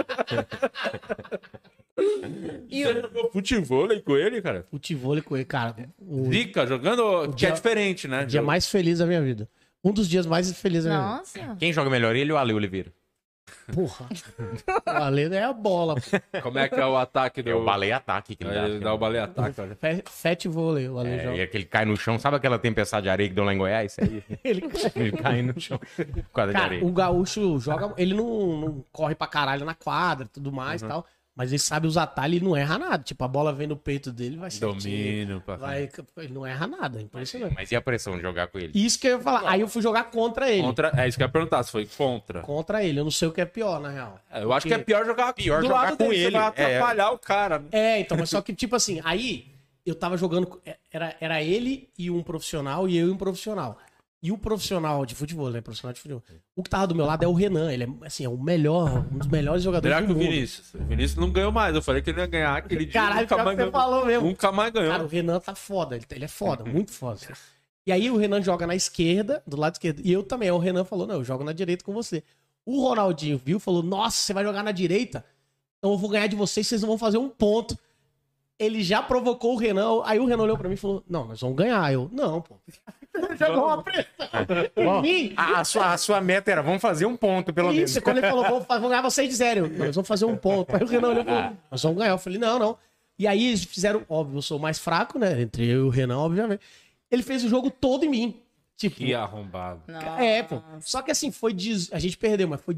S3: E
S1: Você
S3: o-
S1: jogou futebol com ele, cara?
S2: Futebol com ele, cara. O
S1: Zica, jogando. Que é
S2: dia-
S1: diferente, né?
S2: dia mais feliz da minha vida. Um dos dias mais felizes da minha vida.
S3: Nossa.
S5: Quem joga melhor, ele ou Ale Oliveira?
S2: Porra. O Ale é a bola.
S1: Como é que é o ataque do.
S5: É o baleia ataque que ele dá.
S1: Ele dá o baleia ataque, olha.
S2: Fat vôlei, o Ale
S5: É,
S2: joga.
S5: e aquele cai no chão, sabe aquela tempestade de areia que deu lá em Goiás? Aí,
S2: Ele...
S5: ele cai no chão por causa de
S2: Cara,
S5: areia.
S2: o gaúcho joga. Ele não corre pra caralho na quadra e tudo mais e tal. Mas ele sabe usar atalho e não erra nada. Tipo, a bola vem no peito dele, vai certinho.
S1: Domínio, pra
S2: Ele não erra nada. É impressionante.
S5: Mas e a pressão de jogar com ele?
S2: Isso que eu ia falar. Aí eu fui jogar contra ele.
S1: É isso que eu ia perguntar, se foi contra.
S2: Contra ele. Eu não sei o que é pior, na real.
S1: É, eu acho que é pior jogar,
S5: Pior
S1: do
S5: jogar
S1: lado
S5: com
S1: dele,
S5: ele.
S1: Você vai atrapalhar o cara, né?
S2: É, então, mas só que, tipo assim, aí eu tava jogando. Era ele e um profissional e eu e um profissional. E o profissional de futebol, né? Profissional de futebol. O que tava do meu lado é o Renan. Ele é, assim, é o melhor, um dos melhores jogadores
S1: Será
S2: do
S1: que o
S2: mundo.
S1: Vinícius? O Vinícius não ganhou mais. Eu falei que ele ia ganhar aquele dia.
S2: Caralho,
S1: nunca
S2: pior
S1: mais
S2: que você
S1: ganhou.
S2: falou mesmo.
S1: Nunca mais ganhou.
S2: Cara, o Renan tá foda. Ele é foda, muito foda. E aí o Renan joga na esquerda, do lado esquerdo. E eu também. Aí o Renan falou, não, eu jogo na direita com você. O Ronaldinho viu, falou, nossa, você vai jogar na direita? Então eu vou ganhar de vocês, vocês não vão fazer um ponto. Ele já provocou o Renan. Aí o Renan olhou pra mim e falou, não, nós vamos ganhar. Eu, não, pô. Jogou uma pressão. Em mim.
S5: A sua meta era, vamos fazer um ponto, pelo menos.
S2: Isso, quando ele falou, vamos ganhar vocês de 0. Nós vamos fazer um ponto. Aí o Renan olhou e falou, nós vamos ganhar. Eu falei, não. E aí eles fizeram, óbvio, eu sou o mais fraco, né? Entre eu e o Renan, obviamente. Ele fez o jogo todo em mim. Tipo,
S1: Que arrombado.
S2: é, pô. Só que assim, a gente perdeu, mas foi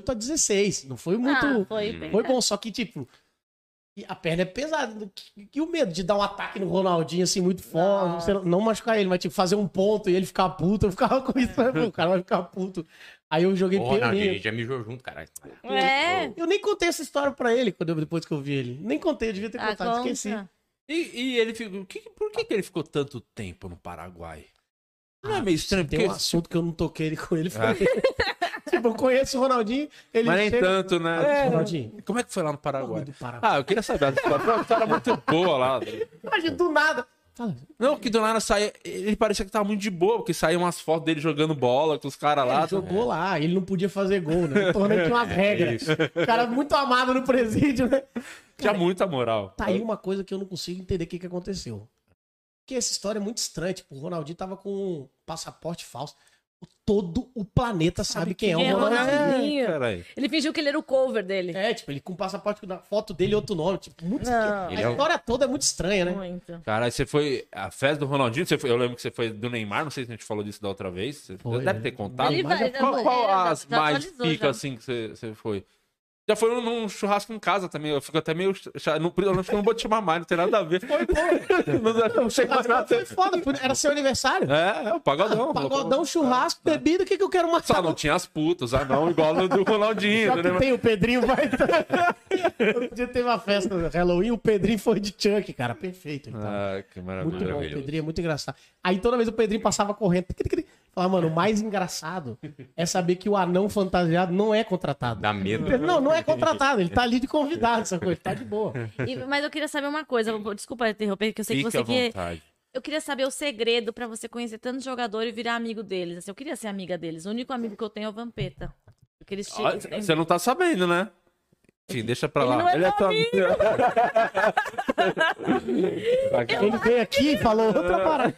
S2: 18-16. Não foi muito.
S3: Ah, foi bem.
S2: Foi bom, só que, tipo, e a perna é pesada. E o medo de dar um ataque no Ronaldinho, assim, muito forte. Você não machucar ele, mas, tipo, fazer um ponto e ele ficar puto. Eu ficava com isso, né? Pô, o cara vai ficar puto. Aí eu joguei
S5: Ô, Ronaldinho, a
S2: pianinho.
S5: gente já mijou junto, caralho.
S3: É.
S2: Eu nem contei essa história pra ele depois que eu vi ele. Nem contei, eu devia ter
S3: Ah,
S2: contado, esqueci.
S3: conta.
S1: E ele ficou. Por que ele ficou tanto tempo no Paraguai? Não é meio estranho,
S2: Tem
S1: porque.
S2: um assunto que eu não toquei com ele. Foi... tipo, eu conheço o Ronaldinho, ele
S1: Mas nem
S2: chega...
S1: tanto, né?
S2: Ronaldinho.
S1: Como é que foi lá no Paraguai?
S2: Do Paraguai.
S1: Ah, eu queria saber. A história muito boa lá.
S2: Imagina, do nada. Fala,
S1: Não, que do nada saía. Ele parecia que tava muito de boa, porque saíam umas fotos dele jogando bola com os caras lá.
S2: ele jogou lá, ele não podia fazer gol, né? O torneio tinha umas regras. O cara muito amado no presídio, né?
S1: Tinha muita moral.
S2: Tá aí uma coisa que eu não consigo entender o que aconteceu. Porque essa história é muito estranha. Tipo, o Ronaldinho tava com um passaporte falso. Todo o planeta sabe quem é o
S3: quem é o
S2: Ronaldinho.
S3: Ronaldinho.
S1: Caralho.
S3: Ele fingiu que ele era o cover dele.
S2: É, tipo, ele com o passaporte na foto dele e outro nome. Tipo, muito
S3: Não.
S2: A história toda é muito estranha, né?
S3: Muito.
S1: Caralho, você foi. A festa do Ronaldinho, eu lembro que você foi do Neymar, não sei se a gente falou disso da outra vez. Você
S2: Foi,
S1: deve
S2: né?
S1: ter contado.
S3: Ele vai,
S1: Qual
S3: já
S1: as
S3: atualizou
S1: mais pica
S3: já.
S1: assim que você foi? Já foi num churrasco em casa também. Eu fico até meio. Eu acho que não vou te chamar mais, não tem nada a ver. Foi, não chega mais nada.
S2: Foi foda, era seu aniversário.
S1: É o pagodão.
S2: Pagodão, churrasco, bebida, o que eu quero matar?
S1: Só não tinha as putas, não, igual no do Ronaldinho.
S2: Só que tem o Pedrinho, vai. Outro dia teve uma festa no Halloween, o Pedrinho foi de Chuck, cara, perfeito. Então.
S1: Que maravilha.
S2: Muito bom, o Pedrinho é muito engraçado. Aí toda vez o Pedrinho passava correndo. Falava, mano, o mais engraçado é saber que o anão fantasiado não é contratado.
S5: Dá medo.
S2: Não é contratado, ele tá ali de convidado, essa coisa, tá de boa.
S3: Mas eu queria saber uma coisa, desculpa interromper, que eu sei que
S1: Fique
S3: você
S1: à
S3: quer.
S1: vontade.
S3: Eu queria saber o segredo pra você conhecer tanto jogador e virar amigo deles. Assim, eu queria ser amiga deles. O único amigo que eu tenho é o Vampeta. Porque eles chegam.
S1: Você não tá sabendo, né? Enfim, deixa pra lá.
S3: Ele não é meu
S1: só-
S2: Ele veio aqui e falou outra parada.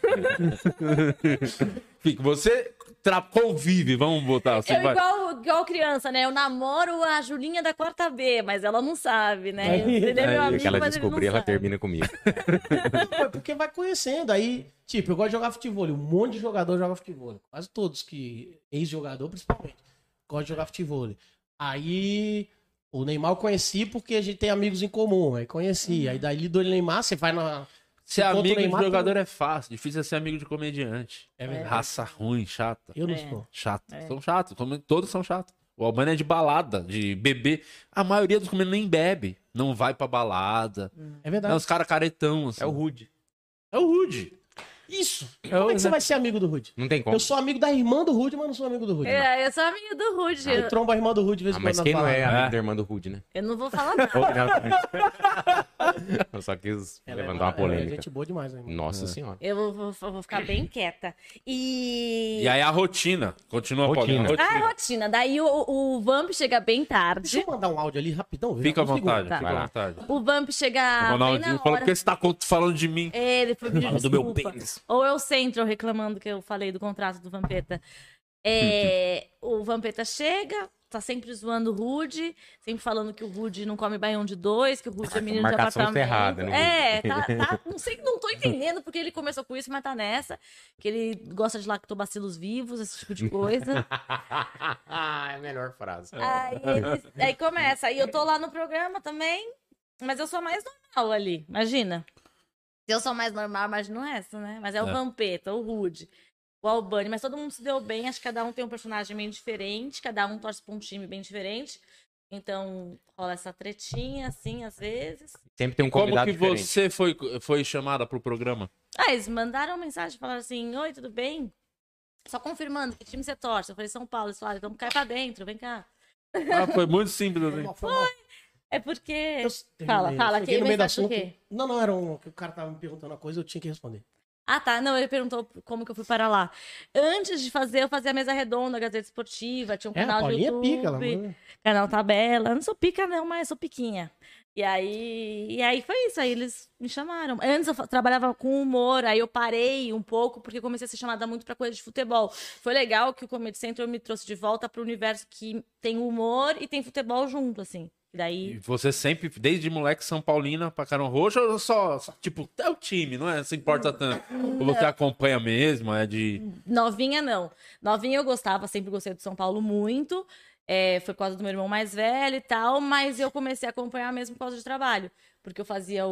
S1: Fica, você convive, vamos botar assim,
S3: Eu
S1: vai.
S3: igual criança, né? Eu namoro a Julinha da quarta B, mas ela não sabe, né? Ele é meu
S5: E
S3: amigo,
S5: que ela
S3: mas ele não
S5: descobrir, ela
S3: sabe.
S5: termina comigo.
S2: Não, é porque vai conhecendo. Aí, tipo, eu gosto de jogar futebol. Um monte de jogador joga futebol. Quase todos que. Ex-jogador, principalmente. Gosto de jogar futebol. Aí. O Neymar eu conheci porque a gente tem amigos em comum. Aí conheci. Aí daí do Neymar, você vai na.
S1: Ser
S2: encontra o
S1: amigo de
S2: Neymar,
S1: jogador é fácil, difícil é ser amigo de comediante.
S2: É verdade.
S1: Raça ruim, chata.
S2: Eu não sou.
S1: Chato. São chatos, todos são chatos. O Albano é de balada, de beber. A maioria dos comediantes nem bebe. Não vai pra balada.
S2: É
S1: É
S2: verdade.
S1: uns caras caretão, assim.
S5: É o Rude.
S1: É o Rude.
S2: Isso. Como é que você vai ser amigo do Rude?
S5: Não tem como.
S2: Eu sou amigo da irmã do Rude, mas não sou amigo do Rude.
S3: É, eu sou amiga do Rude.
S2: Eu trombo a irmã do Rude de vez em
S5: Mas
S2: quando.
S5: quem
S2: nas
S5: não é
S2: baladas.
S5: amigo da irmã do Rude, né?
S3: Eu não vou falar nada.
S5: Eu só quis
S2: Ela é
S5: levantar uma
S2: É
S5: polêmica.
S2: gente boa demais, né, irmão?
S5: Nossa senhora.
S3: Eu vou ficar bem quieta.
S1: E aí a rotina. Continua,
S5: Rotina.
S1: Paulinho.
S3: A rotina. Daí o Vamp chega bem
S2: Deixa
S3: tarde.
S2: eu mandar um áudio ali rapidão.
S1: Fica à
S2: um segundo.
S1: vontade,
S3: Tá.
S1: fica
S5: Vai
S1: à
S5: lá.
S1: vontade.
S3: O Vamp chega
S1: O
S3: bem
S1: Ronaldinho
S3: na
S1: falou,
S3: hora.
S1: por que você tá falando de mim?
S3: Ele foi pedir
S5: do meu
S3: desculpa.
S5: pênis.
S3: Ou eu Centro reclamando que eu falei do contrato do Vampeta. O Vampeta chega, tá sempre zoando o Rude, sempre falando que o Rude não come baião de dois, que o Rude é menino de
S5: Marcação
S3: apartamento.
S5: ferrada, né,
S3: Não sei, não tô entendendo porque ele começou com isso, mas tá nessa. Que ele gosta de lactobacilos vivos, esse tipo de coisa.
S5: É a melhor frase.
S3: Aí começa. Aí eu tô lá no programa também, mas eu sou mais normal ali, imagina. Se eu sou mais normal, imagina o resto, né? Mas é o Vampeta, o Rude, o Albani, mas todo mundo se deu bem, acho que cada um tem um personagem bem diferente, cada um torce pra um time bem diferente. Então rola essa tretinha, assim, às vezes.
S5: Sempre tem um
S1: Como
S5: convidado
S1: que
S5: diferente.
S1: você foi chamada pro programa?
S3: Eles mandaram mensagem, falaram assim, oi, tudo bem? Só confirmando que time você torce. Eu falei, São Paulo. Eles falaram, então cai pra dentro, vem cá.
S1: Foi muito simples, assim.
S2: Foi mal.
S3: É porque...
S2: Eu-
S3: Fala,
S2: Cheguei
S3: que
S2: no meio do
S3: mensagem do
S2: assunto.
S3: quê?
S2: Não, era que o cara tava me perguntando uma coisa, eu tinha que responder.
S3: Ah, tá. Não, ele perguntou como que eu fui para lá. Antes de fazer, eu fazia a mesa redonda, Gazeta Esportiva, tinha um
S2: A
S3: canal de
S2: Paulinha é
S3: YouTube,
S2: pica, ela manda.
S3: canal Tabela. Eu não sou pica não, mas sou piquinha. E aí foi isso, aí eles me chamaram. Antes eu trabalhava com humor, aí eu parei um pouco, porque eu comecei a ser chamada muito pra coisa de futebol. Foi legal que o Comedy Central me trouxe de volta pro universo que tem humor e tem futebol junto, assim. E daí...
S1: E você sempre, desde moleque, São Paulina pra Carão Roxo, ou só, tipo, é o time, não é? Se importa tanto. Ou você acompanha mesmo, é de...
S3: Novinha, não. Novinha eu gostava, sempre gostei do São Paulo muito. Foi por causa do meu irmão mais velho e tal, mas eu comecei a acompanhar mesmo por causa de trabalho. Porque eu fazia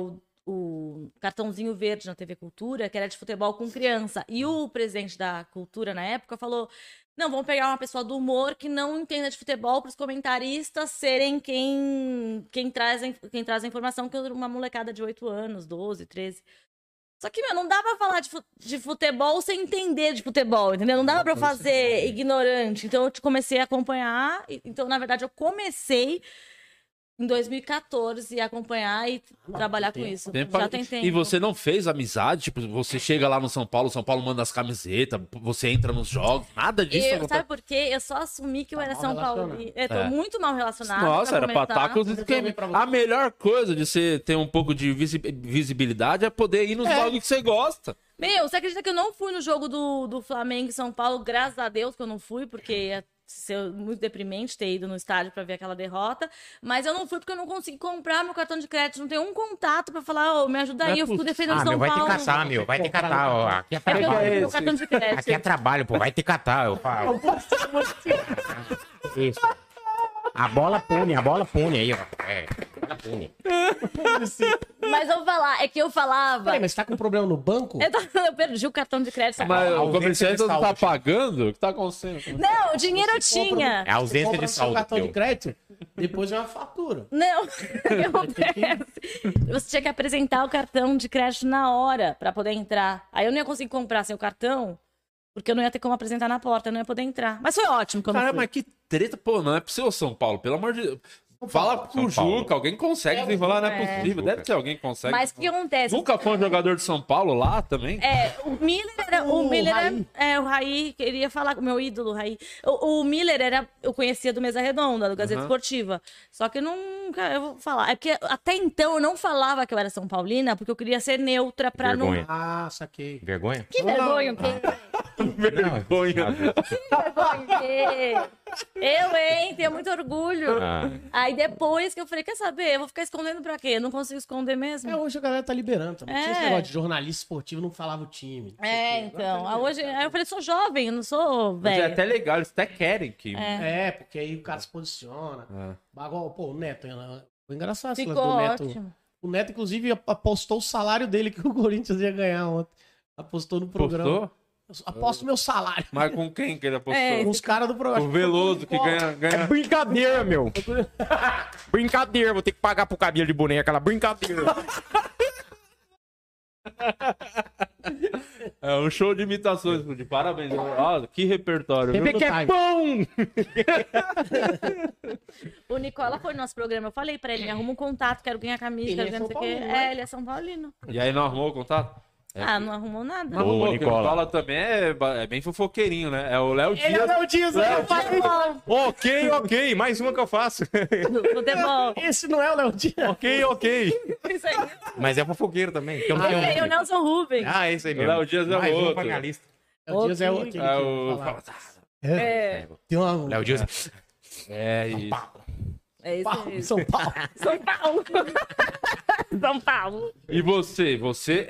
S3: o cartãozinho verde na TV Cultura, que era de futebol com criança. E o presidente da Cultura, na época, falou... Não, vamos pegar uma pessoa do humor que não entenda de futebol para os comentaristas serem quem traz a informação, que é uma molecada de 8 anos, 12, 13... Só que, não dá pra falar de futebol sem entender de futebol, entendeu? Não dava pra eu fazer ignorante. Então, eu comecei a acompanhar. Então, na verdade, eu comecei em 2014 a acompanhar e trabalhar com isso. Já tem tempo.
S1: E você não fez amizade? Tipo, você chega lá no São Paulo manda as camisetas, você entra nos jogos, nada disso.
S3: Sabe por quê? Eu só assumi que eu era
S2: mal
S3: São Paulo.
S2: relacionado.
S3: Eu tô muito mal relacionada.
S1: Nossa, era pra estar com os
S2: resolver pra você.
S1: A melhor coisa de você ter um pouco de visibilidade é poder ir nos jogos que você gosta.
S3: Meu, você acredita que eu não fui no jogo do Flamengo e São Paulo? Graças a Deus que eu não fui, porque ia ser muito deprimente ter ido no estádio pra ver aquela derrota. Mas eu não fui porque eu não consegui comprar meu cartão de crédito. Não tenho um contato pra falar, me ajuda aí, eu fico defendendo São
S5: meu, vai ter
S3: Paulo.
S5: que catar, meu. Vai ter que catar, ó. Aqui é
S3: É que eu não
S5: trabalho.
S3: tenho meu cartão de crédito.
S5: Aqui é trabalho, pô. Vai ter que catar, eu falo. Isso. A bola pune aí, ó. É, a bola pune.
S3: Mas eu vou falar, é que eu falava.
S2: Peraí, mas você tá com problema no banco?
S3: Eu perdi o cartão de crédito.
S1: Mas o
S5: ausência
S1: comerciante
S5: de
S1: não tá
S5: saldo.
S1: pagando? O que tá acontecendo?
S3: Não, o dinheiro eu tinha.
S5: É a ausência
S2: Compra
S5: de
S2: no seu
S5: saldo.
S2: cartão de
S5: teu.
S2: crédito, depois vem uma fatura.
S3: Não, o que acontece? Você tinha que apresentar o cartão de crédito na hora pra poder entrar. Aí eu não ia conseguir comprar sem o cartão, porque eu não ia ter como apresentar na porta, eu não ia poder entrar. Mas foi ótimo quando eu
S1: Caramba,
S3: fui.
S1: mas que treta. Pô, não é possível, São Paulo. Pelo amor de Deus. Fala pro
S5: São Paulo.
S1: Juca, alguém consegue desenrolar, não é possível. Deve ter alguém que consegue.
S3: Mas o que acontece?
S1: Nunca foi um jogador de São Paulo lá também?
S3: O Miller era. O Miller o Raí, queria falar com o meu ídolo, o Raí. O Miller era. Eu conhecia do Mesa Redonda, do Gazeta Esportiva. Só que eu nunca. Eu vou falar. É porque até então eu não falava que eu era São Paulina, porque eu queria ser neutra pra
S5: Vergonha.
S3: não.
S2: Ah, saquei.
S5: Vergonha?
S3: Que vergonha, o quê?
S1: Vergonha.
S3: Vergonha, o quê? Eu, hein? Tenho muito orgulho.
S5: Ah.
S3: Aí depois que eu falei, quer saber? Eu vou ficar escondendo pra quê? Eu não consigo esconder mesmo.
S2: Hoje a galera tá liberando também. Tinha esse
S3: É.
S2: negócio de jornalista esportivo, não falava o time.
S3: Então. Aí eu falei, sou jovem, eu não sou
S1: Mas é
S3: velha.
S1: até legal, eles até querem que.
S2: Porque aí o cara se posiciona.
S1: É.
S2: Bagulho, pô, o Neto, foi engraçado esse
S3: Ficou
S2: lance do Neto.
S3: ótimo.
S2: O Neto, inclusive, apostou o salário dele que o Corinthians ia ganhar ontem. Apostou no programa.
S1: Postou?
S2: Aposto meu salário.
S1: Mas com quem que ele apostou?
S3: É.
S2: Com os caras do programa.
S1: O Veloso, que
S5: É
S1: ganha.
S5: brincadeira, meu. Brincadeira, vou ter que pagar pro cabelo de boneca aquela brincadeira.
S1: É um show de imitações, de parabéns. Ó, que repertório, viu?
S5: Bebê que é pão!
S3: O Nicola foi no nosso programa. Eu falei pra ele, me arruma um contato, quero ganhar camisa,
S2: Ele
S3: quero
S2: é
S3: ganhar não sei o
S2: São
S3: quê.
S2: Paulino, né?
S3: Ele é São Paulino.
S1: E aí não arrumou o contato?
S3: Não arrumou nada.
S1: Não arrumou, porque o
S5: Nicola.
S1: Nicola também é bem fofoqueirinho, né? É o Léo
S2: Ele é
S1: Dias.
S2: o Léo Dias, eu falei.
S5: Ok, mais uma que eu faço.
S3: Futebol.
S2: Esse não é o Léo Dias.
S5: ok.
S3: Isso aí.
S5: Mas é fofoqueiro também. Que eu não tenho...
S3: Ele é o Nelson Rubens.
S5: Ah, esse aí
S1: O
S5: mesmo.
S1: Léo Dias é
S5: mais
S1: o
S5: um
S1: outro.
S5: pra minha lista.
S2: Léo Dias é o aquele
S1: É
S2: que
S1: o.
S2: fala-
S3: É,
S2: Tem uma...
S5: Léo Dias.
S1: É isso.
S3: é isso aí.
S2: São Paulo.
S3: São Paulo. São Paulo.
S1: E você? Você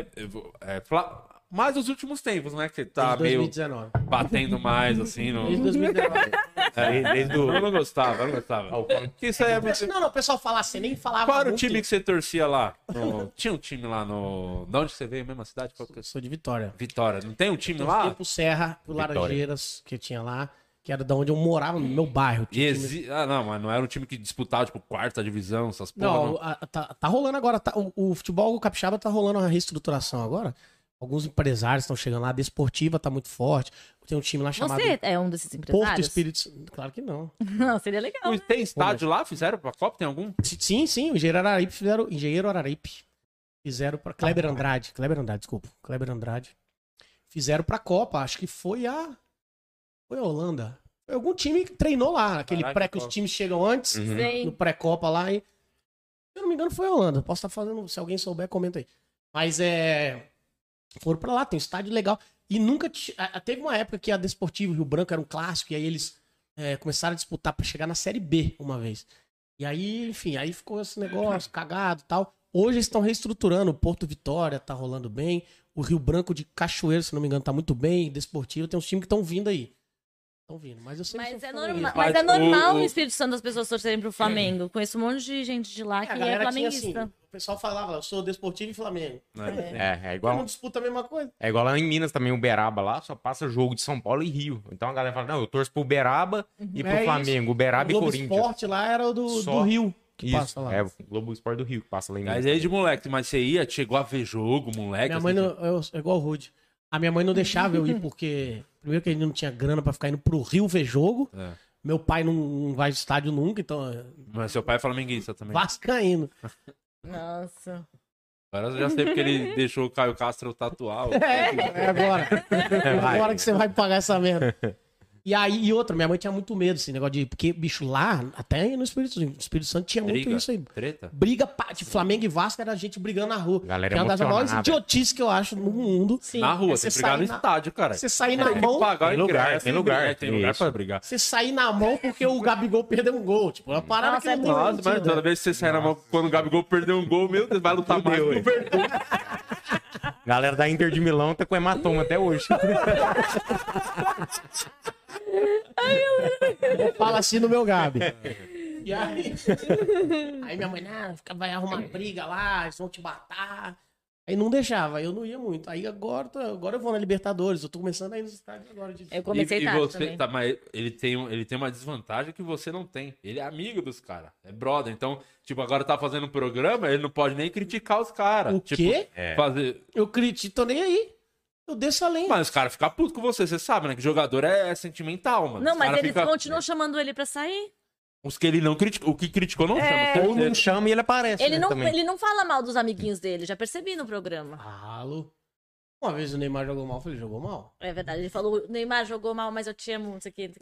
S1: mais os últimos tempos, né? Que você tá
S2: Desde
S1: meio
S2: 2019.
S1: batendo mais, assim. No...
S2: Desde 2019.
S5: Desde o...
S1: Eu não gostava, eu não gostava. Que isso aí é muito...
S2: Não, o pessoal fala assim, nem falava
S1: Qual era o
S2: muito.
S1: time que você torcia lá? Tinha um time lá no... De onde você veio mesmo, a cidade? Qual que é?
S2: Sou de Vitória.
S1: Vitória. Não tem um time
S2: Torcia
S1: lá?
S2: pro Serra, pro
S5: Vitória.
S2: Laranjeiras, que tinha lá, que era da onde eu morava, no meu bairro.
S1: E
S2: Tinha time-
S1: Ah, não, mas não era um time que disputava, tipo, quarta divisão, essas porra,
S2: Não,
S1: não.
S2: tá rolando agora. O futebol capixaba tá rolando uma reestruturação agora. Alguns empresários estão chegando lá. A Desportiva tá muito forte. Tem um time lá chamado
S3: Você é um desses
S2: Porto
S3: empresários?
S2: Espírito. Claro que não.
S3: Não, seria legal.
S1: Tem estádio lá? Fizeram pra Copa? Tem algum?
S2: Sim, o Engenheiro Araripe fizeram. Engenheiro Araripe. Fizeram pra. Kleber Andrade, desculpa. Kleber Andrade. Fizeram pra Copa. Acho que foi a. Foi a Holanda. Foi algum time que treinou lá. Aquele
S1: Caraca,
S2: pré que os
S1: Copa.
S2: times chegam antes. No
S3: Sim.
S2: pré-copa lá. E... Se eu não me engano, foi a Holanda. Posso estar fazendo. Se alguém souber, comenta aí. Mas foram pra lá, tem um estádio legal. E nunca. Teve uma época que a Desportivo Rio Branco era um clássico. E aí eles começaram a disputar pra chegar na Série B uma vez. E aí, enfim, aí ficou esse negócio cagado e tal. Hoje eles estão reestruturando. O Porto Vitória tá rolando bem. O Rio Branco de Cachoeiro, se não me engano, tá muito bem. Desportivo, tem uns times que estão vindo aí. Estão vindo. Mas eu sempre
S3: Mas
S2: sou
S3: é,
S2: flamenguista.
S3: mas é normal
S1: o-
S3: no Espírito Santo as pessoas torcerem pro Flamengo. Conheço um monte de gente de lá que
S2: A
S3: é
S2: galera tinha assim,
S3: flamenguista.
S2: o pessoal falava, eu sou Desportivo e Flamengo.
S5: É
S2: Não
S5: igual...
S2: disputa a mesma coisa.
S5: É igual lá em Minas também, o Uberaba lá, só passa jogo de São Paulo e Rio. Então a galera fala, não, eu torço pro Uberaba e pro
S2: É isso.
S5: Flamengo. Uberaba
S2: O
S5: e
S2: Globo
S5: Corinthians.
S2: Esporte lá era o do
S5: Só.
S2: Rio que
S5: Isso,
S2: passa lá.
S5: é o Globo Esporte do Rio que passa lá em Minas.
S1: Mas aí de moleque, mas você ia, chegou a ver jogo, moleque?
S2: Minha mãe
S1: assim,
S2: não, é igual o Rude. A minha mãe não deixava eu ir porque, primeiro que ele não tinha grana pra ficar indo pro Rio ver jogo.
S1: É.
S2: Meu pai não vai ao estádio nunca, então
S1: Mas seu pai é flamenguista também.
S2: vascaíno.
S3: Nossa.
S1: Agora eu já sei porque ele deixou o Caio Castro tatuar.
S2: É agora. É agora que você vai pagar essa merda. E aí, e outra, minha mãe tinha muito medo, assim, negócio de. Porque, bicho, lá, até no Espírito Santo tinha muito
S1: Briga,
S2: isso aí.
S1: treta.
S2: Briga de Flamengo e Vasco era a gente brigando na rua.
S5: Galera
S2: que é uma das maiores
S5: emocionada.
S2: idiotices que eu acho no mundo.
S3: Sim.
S1: Na rua,
S2: É
S1: você
S2: você
S1: brigar no
S2: sair na-
S1: estádio, cara.
S2: Você sair na
S1: Tem que
S2: mão.
S1: pagar o
S5: Tem lugar,
S1: ingresso
S5: tem
S1: e
S5: lugar.
S1: brigar, tem lugar
S5: Isso.
S1: pra brigar.
S2: Você sair na mão porque o Gabigol perdeu um gol. Tipo, uma parada
S3: Nossa,
S2: que não
S3: é
S2: tem
S1: Nossa,
S2: sentido,
S1: mas toda
S2: né?
S1: vez que você sai na mão, quando o Gabigol perdeu um gol, meu Deus, vai lutar mais
S5: Fudeu,
S1: que o Verdun.
S5: Galera da Inter de Milão tá com hematoma até hoje.
S2: Fala assim no meu Gabi. E aí minha mãe, vai arrumar briga lá, eles vão te matar. Aí não deixava, eu não ia muito. Aí agora eu vou na Libertadores, eu tô começando a ir nos estádios agora.
S3: Eu comecei tarde
S1: você,
S3: também.
S1: tá, mas ele tem uma desvantagem que você não tem. Ele é amigo dos caras, é brother. Então, tipo, agora tá fazendo um programa, ele não pode nem criticar os caras.
S2: O
S1: tipo,
S2: quê?
S1: Fazer...
S2: Eu critico, tô nem aí. Eu desço além.
S1: Mas os caras ficam putos com você sabe, né? Que jogador é sentimental, mano.
S3: Não,
S1: Os
S3: mas
S1: cara
S3: eles
S1: fica-
S3: continuam chamando ele pra sair.
S1: Os que ele não criticou, o que criticou não chama.
S5: Ou não chama e ele aparece.
S3: Ele
S5: né,
S3: não,
S5: também.
S3: ele não fala mal dos amiguinhos dele, já percebi no programa.
S2: Falo. Uma vez o Neymar jogou mal, eu falei, jogou mal?
S3: É verdade, ele falou, o Neymar jogou mal, mas eu te amo, não sei o que.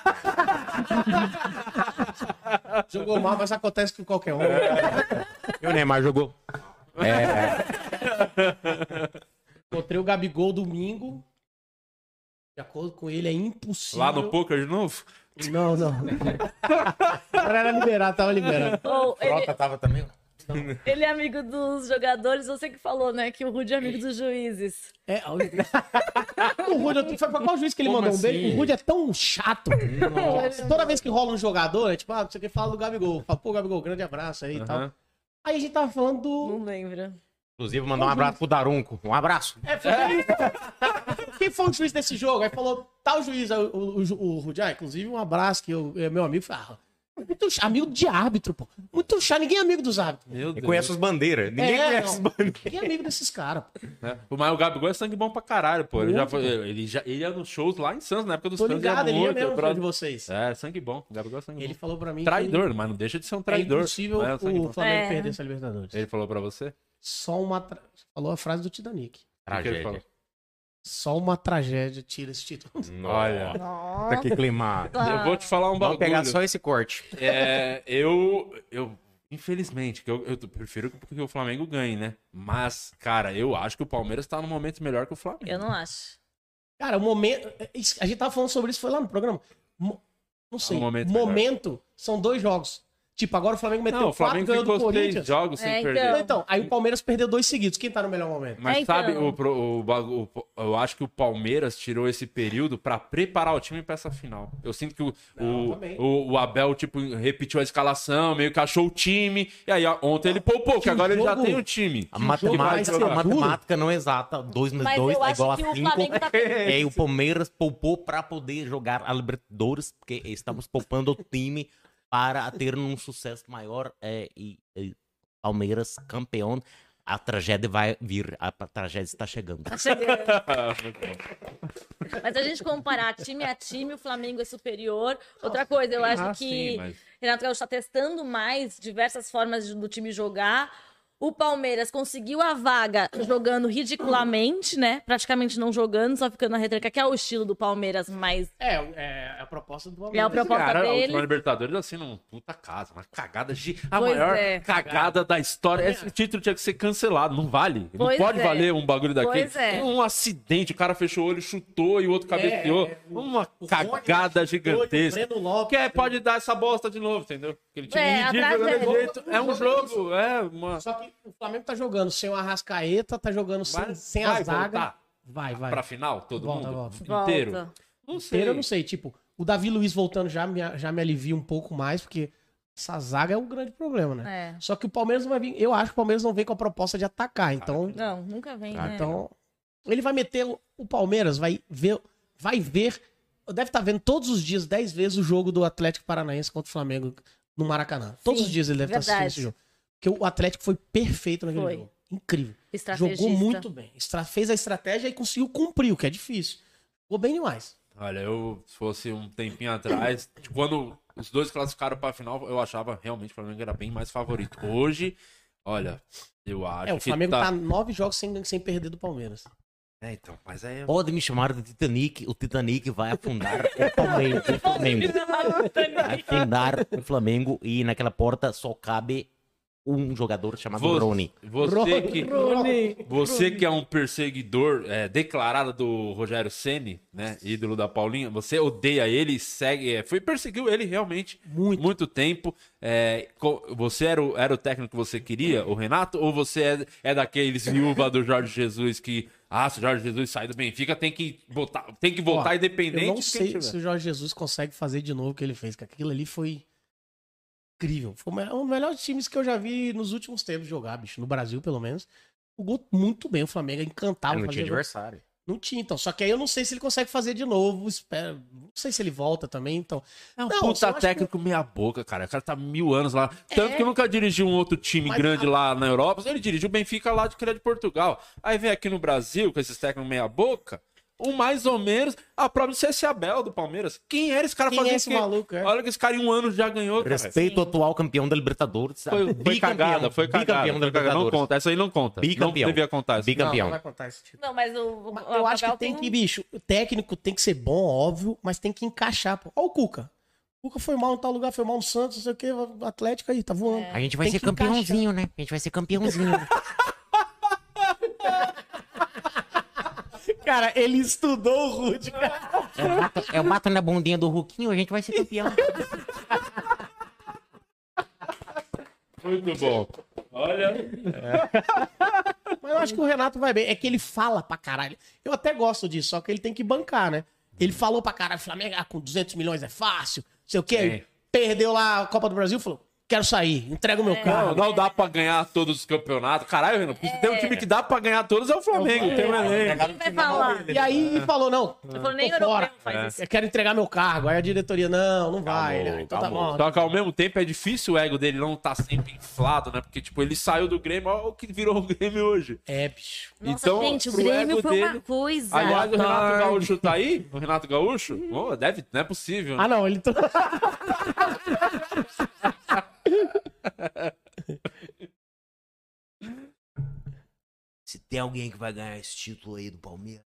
S2: Jogou mal, mas acontece com qualquer um.
S5: E o Neymar jogou.
S2: Encontrei o Gabigol domingo. De acordo com ele, é impossível.
S1: Lá no poker de novo?
S2: Não. Agora era liberado, tava liberado.
S3: Ou
S5: Frota tava também.
S3: ele é amigo dos jogadores, você que falou, né, que o Rudy é amigo dos juízes.
S2: É, o Rudy, foi pra qual juiz que ele
S5: Como
S2: mandou um beijo?
S5: assim?
S2: O Rudy é tão chato. Toda vez que rola um jogador, é tipo, você quer falar do Gabigol. Fala, pô, Gabigol, grande abraço aí e tal.
S1: Aham.
S2: Aí a gente tava falando do.
S3: Não lembro.
S5: Inclusive, mandar um abraço pro Darunco. Um abraço.
S2: Quem foi o juiz desse jogo? Aí falou, tal juiz, o Rudy, inclusive um abraço, que meu amigo falou, muito amigo de árbitro, pô. Muito chato, ninguém é amigo dos árbitros.
S1: Meu
S5: Ele
S1: Deus.
S5: conhece os bandeiras. Ninguém conhece os bandeiras.
S2: Ninguém é amigo desses caras, pô.
S1: Né? Mas o Gabigol é sangue bom pra caralho, pô. Ele ia nos shows lá em Santos, na época dos
S2: Tô
S1: Santos.
S2: ligado, ele ia
S1: muito,
S2: mesmo
S1: brother.
S2: fã de vocês.
S1: É, sangue bom. O Gabigol é sangue
S2: Ele
S1: bom.
S2: falou pra mim
S1: Traidor, mas não deixa de ser um
S2: que é
S1: traidor.
S2: impossível
S1: Mas é sangue
S2: o
S1: bom.
S2: Flamengo
S3: É.
S2: perder essa Libertadores.
S1: Ele falou pra você?
S2: Só uma... Falou a frase do Titanic.
S1: O que ele falou?
S5: Tragédia.
S2: Só uma tragédia tira esse título.
S1: Olha,
S5: Tá que clima.
S1: eu vou te falar um
S5: Vamos
S1: bagulho.
S5: pegar só esse corte.
S1: Eu infelizmente, que eu prefiro que o Flamengo ganhe, né? Mas, cara, eu acho que o Palmeiras tá num momento melhor que o Flamengo.
S3: Eu não acho.
S2: Cara, o momento... A gente tava falando sobre isso, foi lá no programa. Não sei.
S1: um momento
S2: Momento são 2 jogos. Tipo, agora o Flamengo meteu
S1: Não, o
S2: 4
S1: Flamengo
S2: ganhou do
S1: ficou 3
S2: Corinthians.
S1: jogos sem
S3: É,
S1: perder.
S3: então.
S2: Então, aí o Palmeiras perdeu 2 seguidos. Quem tá no melhor momento?
S1: Mas
S3: então.
S1: sabe, eu acho que o Palmeiras tirou esse período pra preparar o time pra essa final. Eu sinto que
S2: também.
S1: o Abel, tipo, repetiu a escalação, meio que achou o time. E aí, ontem ele poupou, que agora ele já
S2: jogo-
S1: tem o time.
S5: A
S2: jogo vai
S5: matemática,
S2: ser
S5: a matemática não é exata. 2 mais
S3: Mas
S5: 2
S3: eu
S5: é
S3: acho
S5: igual a
S3: que o
S5: 5.
S3: Flamengo tá...
S5: E aí o Palmeiras poupou para poder jogar a Libertadores, porque estamos poupando o time para ter um sucesso maior. E Palmeiras campeão, a tragédia vai vir, a tragédia está chegando.
S3: Tá chegando. Mas a gente comparar time a time, o Flamengo é superior. Outra coisa, eu acho que
S1: sim, mas...
S3: Renato Gaúcho está testando mais diversas formas do time jogar. O Palmeiras conseguiu a vaga jogando ridiculamente, né? Praticamente não jogando, só ficando na retranca, que é o estilo do Palmeiras, mas
S2: É a proposta do
S3: é a
S2: Palmeiras.
S3: proposta
S1: Cara, a última
S3: dele.
S1: Libertadores assim, num puta casa, uma cagada a
S3: Pois
S1: maior
S3: é.
S1: cagada da história. Esse título tinha que ser cancelado, não vale.
S3: Pois
S1: não pode
S3: é.
S1: valer um bagulho daquele.
S3: Pois é.
S1: Um acidente, o cara fechou o olho, chutou e o outro cabeceou. Uma cagada gigantesca.
S2: Breno Lopes,
S1: Que pode dar essa bosta de novo, entendeu? Aquele time
S3: É,
S1: ridículo
S3: atrás
S1: daquele
S3: é.
S1: jeito. É um jogo, uma...
S2: Só que o Flamengo tá jogando sem o Arrascaeta, tá jogando
S1: Mas
S2: sem a
S1: vai
S2: zaga.
S1: voltar
S2: Vai.
S1: pra final, todo
S2: Volta,
S1: mundo
S2: volta.
S1: inteiro.
S3: Volta.
S1: Não
S2: Inteiro eu não sei, tipo, o Davi Luiz voltando já me alivia um pouco mais, porque essa zaga é um grande problema, né?
S3: É.
S2: Só que o Palmeiras não vai vir, eu acho que o Palmeiras não vem com a proposta de atacar, então,
S3: Não, nunca vem, né?
S2: então ele vai meter o Palmeiras, vai ver, deve estar vendo todos os dias 10 vezes o jogo do Atlético Paranaense contra o Flamengo no Maracanã. Todos
S3: Sim,
S2: os dias ele deve estar assistindo
S3: verdade.
S2: esse jogo. Porque o Atlético foi perfeito naquele
S3: Foi.
S2: jogo. Incrível.
S3: Estrategista.
S2: Jogou muito bem. Fez a estratégia e conseguiu cumprir, o que é difícil. Jogou bem demais.
S1: Olha, se fosse um tempinho atrás, tipo, quando os dois classificaram pra final, eu achava realmente que o Flamengo era bem mais favorito. Hoje, olha, eu acho
S2: o
S1: que
S2: Flamengo tá 9 jogos sem perder do Palmeiras.
S1: então, mas é...
S5: Pode me chamar de Titanic, o Titanic vai afundar o Palmeiras. Vai afundar o Flamengo e naquela porta só cabe um jogador chamado
S1: Vo-
S5: Rony.
S1: Você que é um perseguidor declarado do Rogério Ceni, né? Ídolo da Paulinha, você odeia ele, perseguiu ele realmente muito tempo. Você era o técnico que você queria, o Renato? Ou você é daqueles viúva do Jorge Jesus que, se o Jorge Jesus sair do Benfica, tem que voltar independente?
S2: Eu não
S1: de quem
S2: sei
S1: tiver.
S2: se o Jorge Jesus consegue fazer de novo o que ele fez, cara. Aquilo ali foi incrível. Foi um dos melhores times que eu já vi nos últimos tempos jogar, bicho. No Brasil, pelo menos. Jogou muito bem o Flamengo, encantava.
S5: Não
S2: fazia
S5: tinha
S2: jogo.
S5: adversário.
S2: Não tinha, então. Só que aí eu não sei se ele consegue fazer de novo. Espero. Não sei se ele volta também, então.
S1: É um
S2: Não, eu
S1: puta
S2: acho
S1: técnico meia boca, cara. O cara tá 1000 anos lá. Tanto que nunca dirigiu um outro time
S2: Mas
S1: grande lá na Europa. Ele dirigiu o Benfica lá que ele é de Portugal. Aí vem aqui no Brasil com esses técnicos meia boca. Mais ou menos a prova de ser Abel do Palmeiras. Quem era esse cara
S2: Quem
S1: fazendo
S2: é esse maluco, é?
S1: Olha que esse cara em um ano já ganhou, cara.
S5: Respeito ao atual campeão da Libertadores.
S1: Foi cagada, foi cagada.
S5: Bicampeão da
S1: Foi cagada. Não
S5: Libertadores.
S1: conta, essa aí não conta.
S5: Bicampeão.
S1: Não devia contar isso.
S5: Bicampeão.
S2: Não vai contar esse título.
S3: Não, mas
S2: Eu acho que tem que, bicho, o técnico tem que ser bom, óbvio, mas tem que encaixar, pô. Olha o Cuca. O Cuca foi mal em tal lugar, foi mal no Santos, não sei o que, o Atlético aí, tá voando.
S5: A gente vai
S2: Tem
S5: ser
S2: que
S5: campeãozinho, né? A gente vai ser campeãozinho.
S2: Cara, ele estudou o Rude, cara.
S5: Eu bato na bundinha do Ruquinho, a gente vai ser campeão.
S1: Muito bom. Olha.
S2: Mas eu acho que o Renato vai bem. É que ele fala pra caralho. Eu até gosto disso, só que ele tem que bancar, né? Ele falou pra caralho, Flamengo com 200 milhões é fácil, não sei o quê.
S1: É.
S2: Perdeu lá a Copa do Brasil, falou, quero sair, entrega o meu carro.
S1: Não dá pra ganhar todos os campeonatos. Caralho, Renan, porque tem um time que dá pra ganhar todos é o Flamengo. Tem um elenco.
S3: Ele vai falar.
S2: E aí ele falou, não,
S3: Ele falou, nem
S2: tô
S3: o europeu
S2: fora.
S3: faz isso.
S2: Eu quero entregar meu cargo. Aí a diretoria, não vai. Ele, então tá bom.
S1: Só que ao mesmo tempo é difícil o ego dele não tá sempre inflado, né? Porque, tipo, ele saiu do Grêmio, olha o que virou o Grêmio hoje.
S2: É, bicho.
S3: Nossa,
S1: Então,
S3: gente, o
S1: pro
S3: Grêmio
S1: ego
S3: foi uma
S1: dele-
S3: coisa.
S1: Aliás, o Renato Gaúcho tá aí? O Renato Gaúcho? Oh, deve, não é possível.
S2: Ah, não, ele...
S4: Se tem alguém que vai ganhar esse título aí do Palmeiras,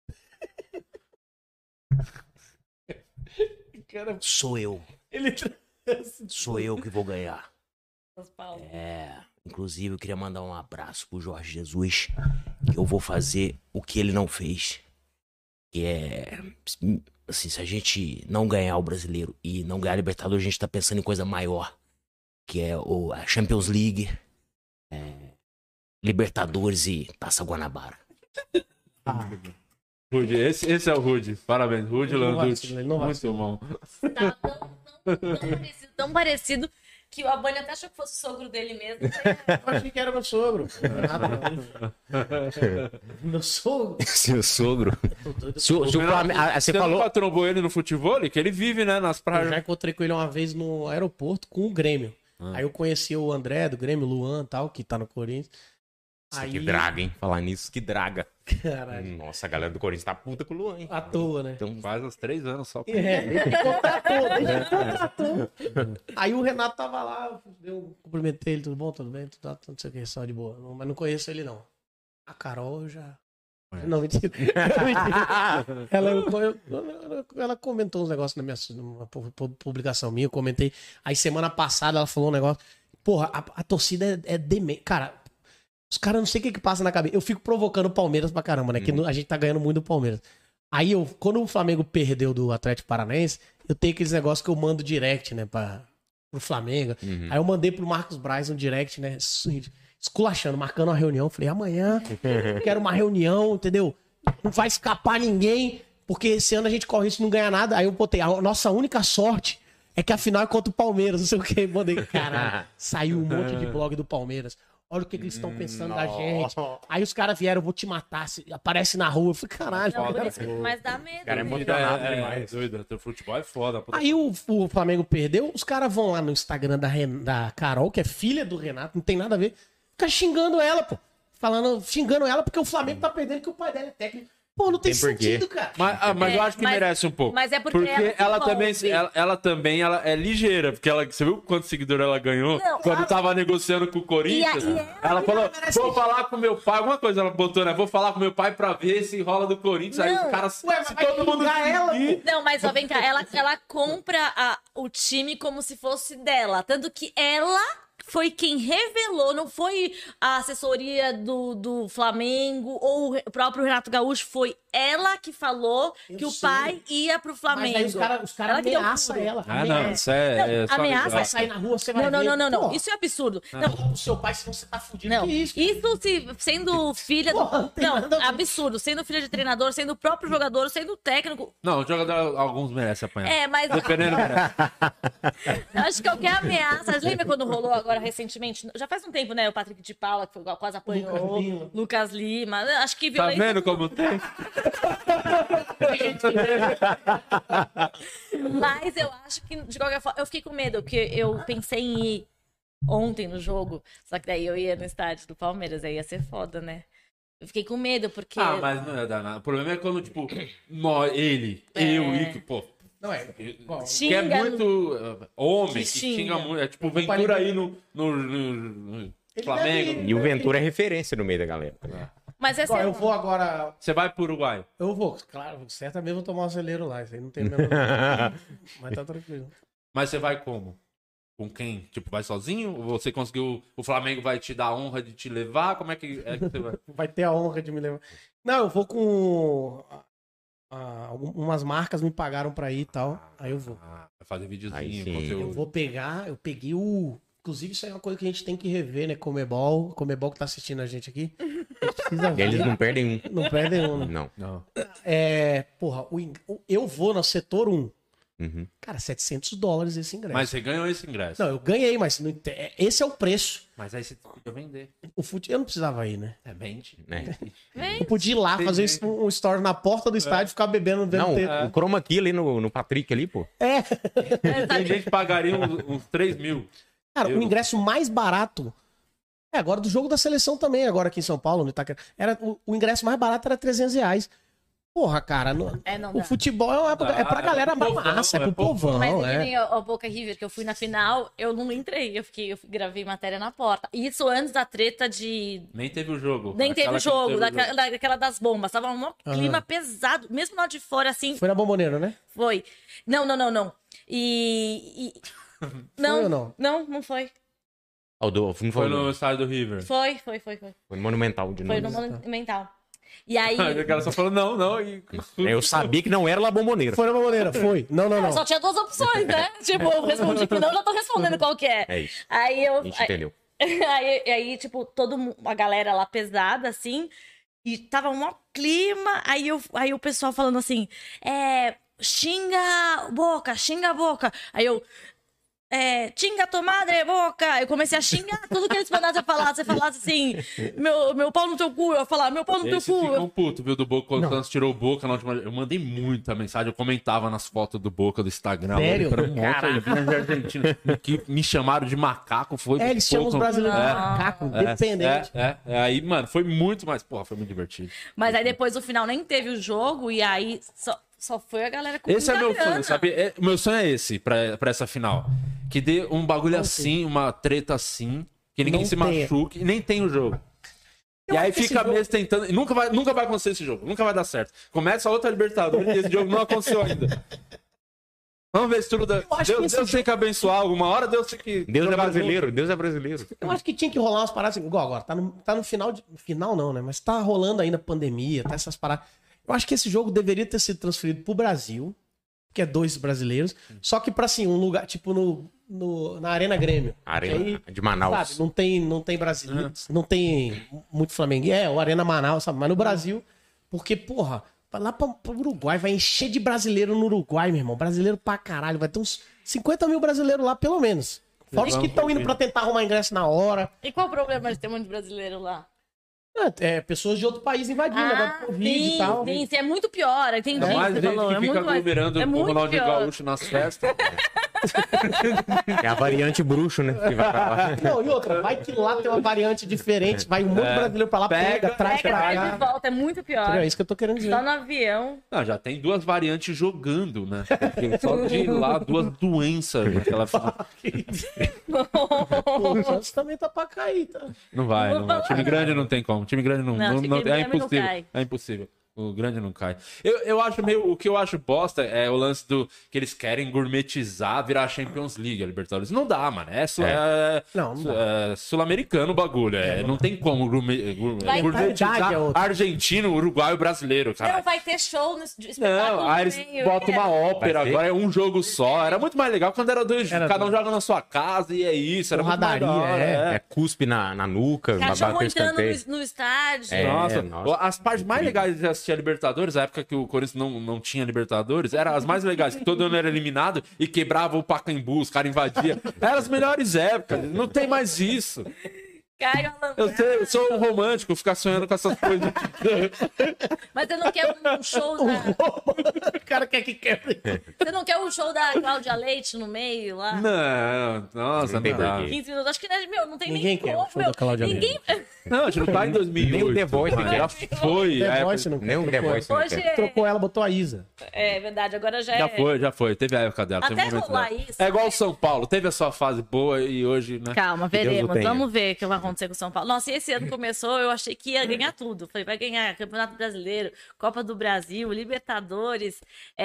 S2: Cara,
S4: sou eu.
S2: ele...
S4: Sou eu que vou ganhar.
S3: Paulo.
S4: Inclusive, eu queria mandar um abraço pro Jorge Jesus, que eu vou fazer o que ele não fez. Que é, assim, se a gente não ganhar o Brasileiro e não ganhar a Libertadores, a gente tá pensando em coisa maior. Que é a Champions League, Libertadores e Taça Guanabara.
S1: Rude, esse é o Rude. Parabéns, Rude
S2: Ele não
S1: Landucci.
S2: vacila, ele não
S1: Muito bom.
S3: Tá tão parecido que o Abani até achou que fosse o sogro dele mesmo.
S2: Eu achei que era meu sogro. Meu sogro?
S5: Seu sogro. Se o
S1: Renato,
S5: Flamengo- você
S1: você
S5: falou.
S1: nunca trombou ele no futebol? Que ele vive, né, nas
S2: Eu
S1: praias.
S2: já encontrei com ele uma vez no aeroporto com o Grêmio.
S1: Ah.
S2: Aí eu conheci o André do Grêmio, o Luan e tal, que tá no Corinthians.
S5: Nossa,
S2: Aí,
S5: que draga, hein? Falar nisso, que draga.
S2: caralho,
S5: Nossa, a galera do Corinthians tá puta com o Luan, hein?
S2: à toa, né?
S5: Então,
S1: Faz uns 3 anos só.
S2: Ele contratou. Aí o Renato tava lá, eu cumprimentei ele, tudo bom, tudo bem, tudo, não sei o que, só de boa. Mas não conheço ele, não. A Carol eu já... Não, mentira. Ela comentou uns negócios numa publicação minha, eu comentei. Aí semana passada ela falou um negócio. Porra, a torcida é demente. Cara, os caras não sei o que passa na cabeça. Eu fico provocando o Palmeiras pra caramba, né? Que a gente tá ganhando muito do Palmeiras. Aí quando o Flamengo perdeu do Atlético Paranaense, eu tenho aqueles negócios que eu mando direct, né, pro Flamengo. Aí eu mandei pro Marcos Braz um direct, né, esculachando, marcando uma reunião. Falei, amanhã quero uma reunião, entendeu? Não vai escapar ninguém, porque esse ano a gente corre isso e não ganha nada. Aí eu botei, a nossa única sorte é que a final é contra o Palmeiras, não sei o que. Mandei, caralho, saiu um monte de blog do Palmeiras. Olha o que eles estão pensando da gente. Aí os caras vieram, eu vou te matar. Aparece na rua. Eu falei, caralho.
S3: Não,
S2: cara.
S3: mas dá medo.
S5: Cara, é
S3: mesmo.
S5: emocionado
S1: É
S5: demais.
S1: doido. Teu futebol é foda.
S2: Aí o Flamengo perdeu, os caras vão lá no Instagram da Carol, que é filha do Renato, não tem nada a ver. Fica xingando ela, pô. Xingando ela porque o Flamengo tá perdendo que o pai dela é técnico. Pô, não tem
S5: Tem porquê.
S2: sentido, cara.
S1: Mas eu acho que
S3: mas-
S1: merece um pouco.
S3: mas é porque ela se envolve.
S1: ela também é ligeira, porque você viu quanto seguidor ela ganhou?
S3: Não,
S1: Quando tava negociando com o Corinthians,
S3: E
S1: ela falou, vou falar com meu pai, alguma coisa ela botou, né? Vou falar com meu pai pra ver se rola do Corinthians. Aí
S3: Não.
S1: os caras,
S2: Ué, mas
S1: se
S2: vai
S1: todo mundo
S2: xingar ela,
S1: seguir-
S3: Não, mas ó, vem cá, ela compra o time como se fosse dela. Tanto que ela foi quem revelou, não foi a assessoria do Flamengo ou o próprio Renato Gaúcho, foi ela que falou que o pai ia pro Flamengo.
S2: Mas aí os caras
S3: Ela que deu
S2: ameaçam
S3: tudo.
S2: ela.
S1: Ah, não, isso é só
S3: ameaça.
S2: Vai sair na rua, você vai
S3: Não,
S2: ver.
S3: não, não, não.
S2: Porra,
S3: Isso é absurdo.
S2: o seu pai, senão você tá fudido.
S3: Não,
S2: Que isso?
S3: isso sendo filha do...
S2: Porra, não tem nada a ver.
S3: absurdo. Sendo filha de treinador, sendo o próprio jogador, sendo técnico.
S1: Não, o jogador, alguns merecem apanhar.
S3: É, mas
S1: Dependendo.
S3: acho que qualquer ameaça. Lembra quando rolou agora recentemente? Já faz um tempo, né? O Patrick de Paula, que quase apanhou. Lucas Lima. Acho que
S1: Tá
S3: violência.
S1: vendo como tem?
S3: Mas eu acho que, de qualquer forma, eu fiquei com medo, porque eu pensei em ir ontem no jogo. Só que daí eu ia no estádio do Palmeiras, aí ia ser foda, né? Eu fiquei com medo, porque.
S1: Ah, mas não ia dar nada. O problema é quando, tipo, ele, eu e que, pô.
S2: Não é. Bom,
S1: Que é
S3: Xinga
S1: muito homem, que
S3: xinga.
S1: xinga muito. É tipo Ventura aí no Flamengo.
S2: deve-
S5: E o Ventura é referência no meio da galera.
S3: Mas essa
S2: Igual, eu vou agora.
S1: Você vai pro Uruguai.
S2: Eu vou, claro, certamente vou tomar um acelero lá. Isso aí não tem mesmo. Mas tá tranquilo.
S1: Mas você vai como? Com quem? Tipo, vai sozinho? Ou você conseguiu. O Flamengo vai te dar a honra de te levar? Como é que você vai?
S2: Vai ter a honra de me levar. Não, eu vou com. Umas marcas me pagaram pra ir e tal. Aí eu vou.
S1: Ah, vai fazer
S5: Aí
S1: videozinho,
S5: sim.
S2: Eu
S1: conteúdo.
S2: vou pegar, eu peguei o. Inclusive, isso aí é uma coisa que a gente tem que rever, né? Comebol que tá assistindo a gente aqui. A gente precisa
S5: E eles
S2: ver.
S5: não perdem um.
S2: Não perdem um, né?
S5: Não.
S1: Não.
S2: Porra, eu vou no setor 1.
S5: Uhum.
S2: Cara, $700 esse ingresso.
S1: Mas você ganhou esse ingresso.
S2: Não, eu ganhei, mas esse é o preço.
S1: Mas aí você podia vender.
S2: Eu não precisava ir, né?
S1: É, vende.
S5: É.
S2: Eu podia ir lá, fazer
S1: Entendi.
S2: um story na porta do estádio, ficar bebendo vendo
S5: Não,
S2: TV.
S5: o chroma key ali no Patrick ali, pô.
S1: Tem gente que pagaria uns 3 mil.
S2: Cara,
S1: Eu-
S2: o ingresso mais barato. Agora do jogo da seleção também, agora aqui em São Paulo, no Itaquera. O ingresso mais barato era R$300. Porra, cara,
S3: não
S2: o
S3: dá.
S2: futebol é pra galera
S1: é pro povão,
S2: massa, é pro
S1: é povão.
S2: povão.
S3: Mas é que
S2: É.
S3: nem o Boca River, que eu fui na final, eu não entrei. Eu gravei matéria na porta. Isso antes da treta de.
S1: Nem teve o jogo.
S3: Nem teve
S1: Aquela
S3: o
S1: que não
S3: jogo,
S1: teve o jogo.
S3: daquela das bombas. Tava um clima pesado. Mesmo lá de fora, assim,
S2: Foi na Bomboneira, né?
S3: foi. Não. Não,
S2: ou não?
S3: não foi.
S5: Ó, não
S1: Foi
S5: foi,
S1: no estádio do River.
S3: Foi.
S5: foi no Monumental de
S3: Foi
S5: novo.
S3: no Monumental. E aí.
S1: O cara só falou não. E...
S5: Eu sabia que não era La Bombonera.
S2: Foi na Bomboneira, foi. Não.
S3: Só tinha duas opções, né? Tipo, eu respondi que não, já tô respondendo qual que é.
S5: É isso.
S3: Aí eu.
S5: A gente entendeu.
S3: Aí, tipo, a galera lá pesada, assim, e tava um clima, aí o pessoal falando assim, xinga a boca. Aí eu, xinga tua madre, boca. Eu comecei a xingar tudo que eles mandassem falar. Você falasse assim, meu pau no teu cu, eu ia falar, meu pau no teu
S1: Esse
S3: cu.
S1: ficou puto, viu, do Boca. Quando o Santos tirou o Boca na última... Eu mandei muita mensagem, eu comentava nas fotos do Boca do Instagram.
S2: Sério?
S1: Era um monte aí, vinha de Argentina, que me chamaram de macaco. Foi
S2: Eles chamam os
S1: pouco-
S2: brasileiros de macaco, dependente.
S1: Aí, mano, foi muito mais... Porra, foi muito divertido.
S3: Mas aí depois, no final, nem teve o jogo, e aí só foi a galera com
S1: Esse é
S3: muita
S1: meu sonho,
S3: grana.
S1: sabe? O meu sonho é esse, pra essa final. Que dê um bagulho assim, uma treta assim, que ninguém
S2: Não
S1: se
S2: tenha.
S1: machuque e nem tem o jogo.
S2: Eu
S1: E aí
S2: acho que esse
S1: fica
S2: jogo-
S1: mesmo tentando. E nunca vai acontecer esse jogo. Nunca vai dar certo. Começa a outra Libertadores e esse jogo não aconteceu ainda. Vamos ver se tudo dá.
S2: acho que
S1: Deus
S2: esse
S1: tem que abençoar alguma hora, Deus tem que.
S5: Deus é
S1: jogar
S5: brasileiro, Deus é brasileiro.
S2: Eu acho que tinha que rolar umas paradas assim, igual agora. Tá no final final não, né? Mas tá rolando ainda pandemia, tá essas paradas. Eu acho que esse jogo deveria ter sido transferido pro Brasil, que é 2 brasileiros. Só que pra assim, um lugar, tipo na Arena Grêmio.
S5: Arena
S2: Que aí,
S5: de Manaus.
S2: Sabe, não tem Brasil, não tem muito Flamengo. O Arena Manaus, sabe? Mas no Brasil, porque, porra, vai lá pro Uruguai, vai encher de brasileiro no Uruguai, meu irmão. Brasileiro pra caralho. Vai ter uns 50 mil brasileiros lá, pelo menos. Fora os que estão indo pra tentar arrumar ingresso na hora.
S3: E qual o problema de ter muito brasileiro lá?
S2: Pessoas de outro país invadindo, agora com Covid e tal.
S3: sim, é muito pior. Entendi.
S1: Ainda mais
S3: o que
S1: gente
S3: você falou,
S1: que
S3: é
S1: fica
S3: muito mais-
S1: aglomerando
S3: é
S1: com o
S3: muito
S1: Ronaldinho
S3: pior.
S1: Gaúcho nas festas.
S5: É a variante bruxo, né? Que vai pra lá.
S2: Não, e outra, vai que lá tem uma variante diferente, vai um monte de brasileiro pra lá, pega, traz
S3: Pega,
S2: pra
S3: traz de
S2: cá.
S3: volta, é muito pior.
S2: É isso que eu tô querendo dizer.
S3: Só no avião.
S1: Não, já tem 2 variantes jogando, né? Porque só de ir lá, 2 doenças naquela final.
S2: Pô, o Santos também tá pra cair, tá?
S1: Não vai. Time grande não tem como. Time grande não.
S3: Não, time
S1: é
S3: grande não
S1: impossível.
S3: cai.
S1: É impossível. O grande não cai. Eu acho meio. O que eu acho bosta é o lance do que eles querem gourmetizar, virar Champions League, a Libertadores. Não dá, mano.
S2: Não dá.
S1: É sul-americano o bagulho. Não tem como gourmetizar argentino, uruguaio, brasileiro, cara.
S3: Não, vai ter show no espetáculo.
S1: Não, aí eles botam uma ópera, agora é um jogo só. Era muito mais legal quando era dois, cada um joga na sua casa e é isso. Era muito mais da hora,
S5: cuspe na nuca,
S3: cachorro
S5: bater
S3: entrando
S5: escanteio.
S3: no estádio.
S1: Nossa, as partes mais legais de assistir a Libertadores, a época que o Corinthians não tinha Libertadores, eram as mais legais, que todo ano era eliminado e quebrava o Pacaembu, os caras invadiam. Eram as melhores épocas, não tem mais isso.
S3: Caio
S1: Eu sou um romântico, ficar sonhando com essas coisas.
S3: Mas você não quer um show da...
S2: O cara quer que quebre.
S3: Você não quer um show da Cláudia Leite no meio lá?
S1: Não, nossa, não dá.
S3: 15 minutos. Acho que, não tem
S2: Ninguém
S3: nem
S2: quer
S3: como,
S2: o show da Cláudia
S3: Ninguém...
S1: Não, a gente não tá em 2008.
S5: Nem o The Voice
S1: mano,
S5: quer.
S1: já foi.
S2: The Voice não quer.
S5: Nem o The Voice não
S3: Hoje
S5: quer.
S2: Trocou ela, botou a Isa.
S3: é verdade, agora já é...
S1: Já foi. Teve a época dela.
S3: Até
S1: teve um momento
S3: rolar
S1: dela.
S3: isso,
S1: É igual
S3: né?
S1: o São Paulo. Teve a sua fase boa e hoje, né?
S3: Calma,
S5: Deus o
S3: veremos.
S5: tenha.
S3: Vamos ver o que vai acontecer com o São Paulo. Nossa, e esse ano começou, eu achei que ia ganhar tudo. Falei, vai ganhar Campeonato Brasileiro, Copa do Brasil, Libertadores,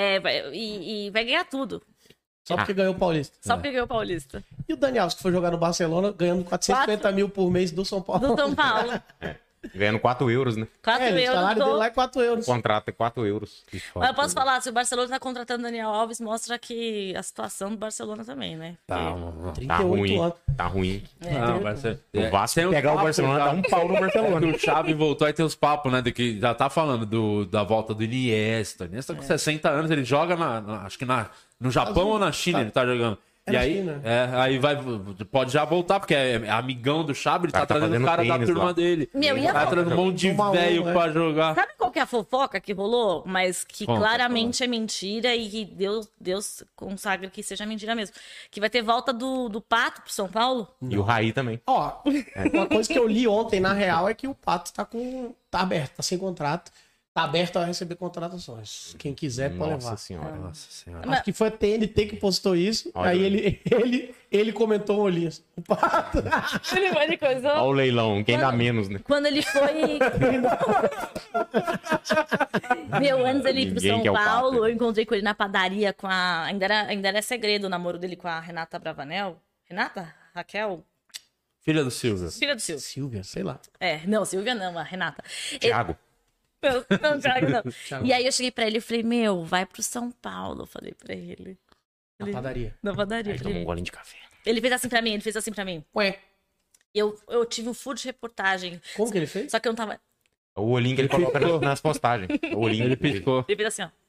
S3: e vai ganhar tudo.
S2: Só porque ganhou o Paulista.
S3: Só porque ganhou o Paulista.
S2: E o Daniel, que foi jogar no Barcelona, ganhando 450 mil por mês do São Paulo.
S3: Do São Paulo.
S5: Ganhando 4 euros, né?
S3: 4
S2: O
S3: euros.
S2: salário dele lá é 4 euros.
S5: O contrato é 4 euros.
S3: Mas eu posso falar, se o Barcelona tá contratando Daniel Alves, mostra que a situação do Barcelona também, né?
S1: Tá,
S3: Porque-
S2: 38
S5: ruim.
S2: anos.
S5: Tá ruim.
S1: Não, vai ser.
S5: O Vasco
S1: tem uns
S5: pegar o
S1: papos
S5: Barcelona,
S1: já.
S5: dá um pau no Barcelona.
S1: O Xavi voltou, aí tem os papos, né? De que já tá falando da volta do Iniesta. Iniesta com 60 anos, ele joga acho que no Japão ou na China ele tá jogando. E
S2: na
S1: aí,
S2: China.
S1: aí pode já voltar, porque é amigão do Xavi, ele tá
S5: cara tá
S1: trazendo o
S5: fazendo
S1: cara da
S5: tênis
S1: turma
S5: lá.
S1: dele.
S3: Meu, e a
S1: Tá trazendo um monte de
S2: Uma
S1: velho
S2: uma,
S1: pra jogar.
S3: Sabe qual que é a fofoca que rolou? Mas que
S1: Conta,
S3: claramente é mentira e que Deus consagra que seja mentira mesmo. Que vai ter volta do Pato pro São Paulo?
S5: E o Raí também.
S2: Ó, uma coisa que eu li ontem, na real, é que o Pato tá aberto, tá sem contrato. Tá aberto a receber contratações. Quem quiser pode
S5: Nossa
S2: levar.
S5: senhora.
S1: Nossa senhora.
S2: Acho que foi a TNT que postou isso.
S5: Olha.
S2: Aí ele comentou um olhinho assim, o Pato.
S3: Ele coisou.
S5: Olha o leilão, quem dá menos, né?
S3: Quando ele foi. Meu, antes ele ir pro
S5: Ninguém
S3: São
S5: quer o Pato.
S3: Paulo, eu encontrei com ele na padaria com a. Ainda era segredo o namoro dele com a Renata Bravanel. Renata? Raquel?
S1: Filha do Silvio.
S3: Filha do Silvio.
S2: Silvia, sei lá.
S3: Não, Silvia não, a Renata.
S5: Thiago.
S3: Não, Thiago, não.
S2: Thiago.
S3: E aí eu cheguei pra ele e falei, meu, vai pro São Paulo. Eu falei pra ele.
S2: Na padaria.
S3: Na padaria.
S5: Aí tomou um golinho de café.
S3: Ele fez assim pra mim,
S2: Ué,
S3: Eu tive um furo de reportagem.
S2: como que ele fez?
S3: Só que eu não tava.
S5: O olhinho que ele coloca nas postagens. O olhinho
S1: Ele piscou.
S3: Ele fez assim, ó.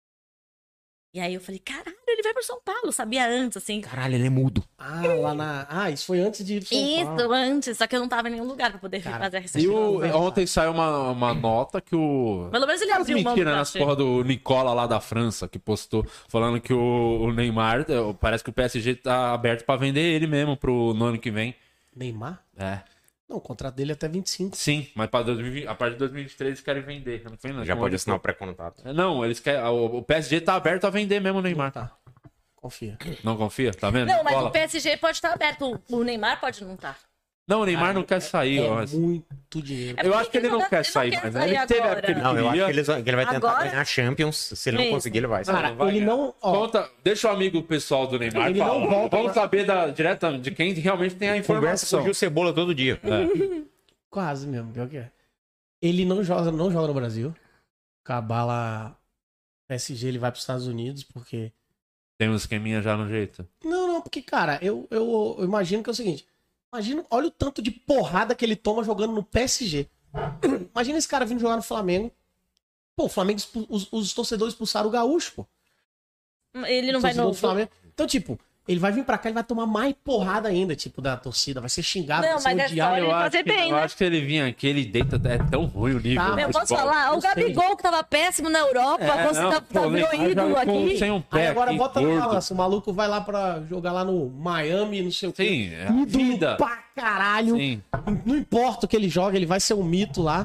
S3: E aí eu falei, caralho, ele vai pro São Paulo. Eu sabia antes, assim.
S5: Caralho, ele é mudo.
S2: Ah, lá na... Ah, isso foi antes de ir pro São Paulo.
S3: Isso, antes. Só que eu não tava em nenhum lugar pra poder fazer a
S1: E
S3: recepção.
S1: ontem saiu uma nota que o.
S3: Pelo menos ele
S1: As
S3: abriu mão do
S1: mentiras nas
S3: cachê.
S1: porra do Nicola lá da França, que postou, falando que o Neymar, parece que o PSG tá aberto pra vender ele mesmo no ano que vem.
S2: Neymar?
S1: É.
S2: Não, o contrato dele é até 25.
S1: Sim, mas pra 2020, a partir de 2023 eles querem vender. Não foi, não,
S5: Já
S1: como
S5: pode
S1: ele
S5: assinar o
S1: falou.
S5: pré-contrato.
S1: Não, eles querem. O PSG tá aberto a vender mesmo o Neymar.
S2: Tá. Confia.
S1: Não confia? Tá vendo?
S3: Não, mas
S1: Nicola?
S3: o PSG pode estar aberto. O Neymar pode não estar.
S1: Não, o Neymar não quer sair. ó,
S2: É
S1: mas-
S2: muito dinheiro.
S1: Eu acho que ele não quer sair mais. Né? Ele teve a época que ele
S5: Não, eu acho
S1: queria.
S5: que ele vai tentar
S3: Agora-
S5: ganhar Champions. Se ele não
S3: Isso.
S5: conseguir, ele vai.
S2: Cara,
S1: vai
S2: ele
S1: ganhar.
S2: não... Ó,
S1: Conta, deixa o amigo pessoal do Neymar
S2: Ele
S1: falar.
S2: não volta
S1: Vamos saber direta de quem realmente tem a
S5: Conversa com
S1: informação.
S5: o Gil Cebola todo dia.
S2: quase mesmo, pior que é. Ele não joga no Brasil. Cabala PSG, ele vai pros Estados Unidos, porque...
S1: Tem um esqueminha já no jeito.
S2: Não, porque, cara, eu imagino que é o seguinte. Imagina, olha o tanto de porrada que ele toma jogando no PSG. Imagina esse cara vindo jogar no Flamengo. Pô, o Flamengo, os torcedores expulsaram o Gaúcho, pô.
S3: Ele não vai
S2: Torcedor
S3: no.
S2: do Flamengo. Então, tipo, ele vai vir pra cá e vai tomar mais porrada ainda, tipo, da torcida. Vai ser xingado,
S3: Não,
S2: vai ser
S3: mas é
S2: odiado.
S3: só ele fazer bem,
S1: eu
S3: né?
S1: acho que ele vinha aqui, ele deita, é tão ruim o nível.
S2: Tá,
S1: do
S2: mas
S3: Eu posso
S1: futebol.
S3: falar, o
S2: não sei.
S3: Gabigol que tava péssimo na Europa, você
S1: não,
S3: tá
S1: pô,
S3: virou
S1: Neymar
S3: ídolo
S1: joga com-
S3: aqui.
S1: sem um pé
S2: Aí agora
S1: aqui,
S2: bota na
S1: gordo.
S2: balança. O maluco vai lá pra jogar lá no Miami, não sei o quê.
S1: Sim, é a
S2: Ídolo
S1: vida.
S2: pra caralho.
S1: Sim.
S2: Não importa o que ele joga, ele vai ser um mito lá.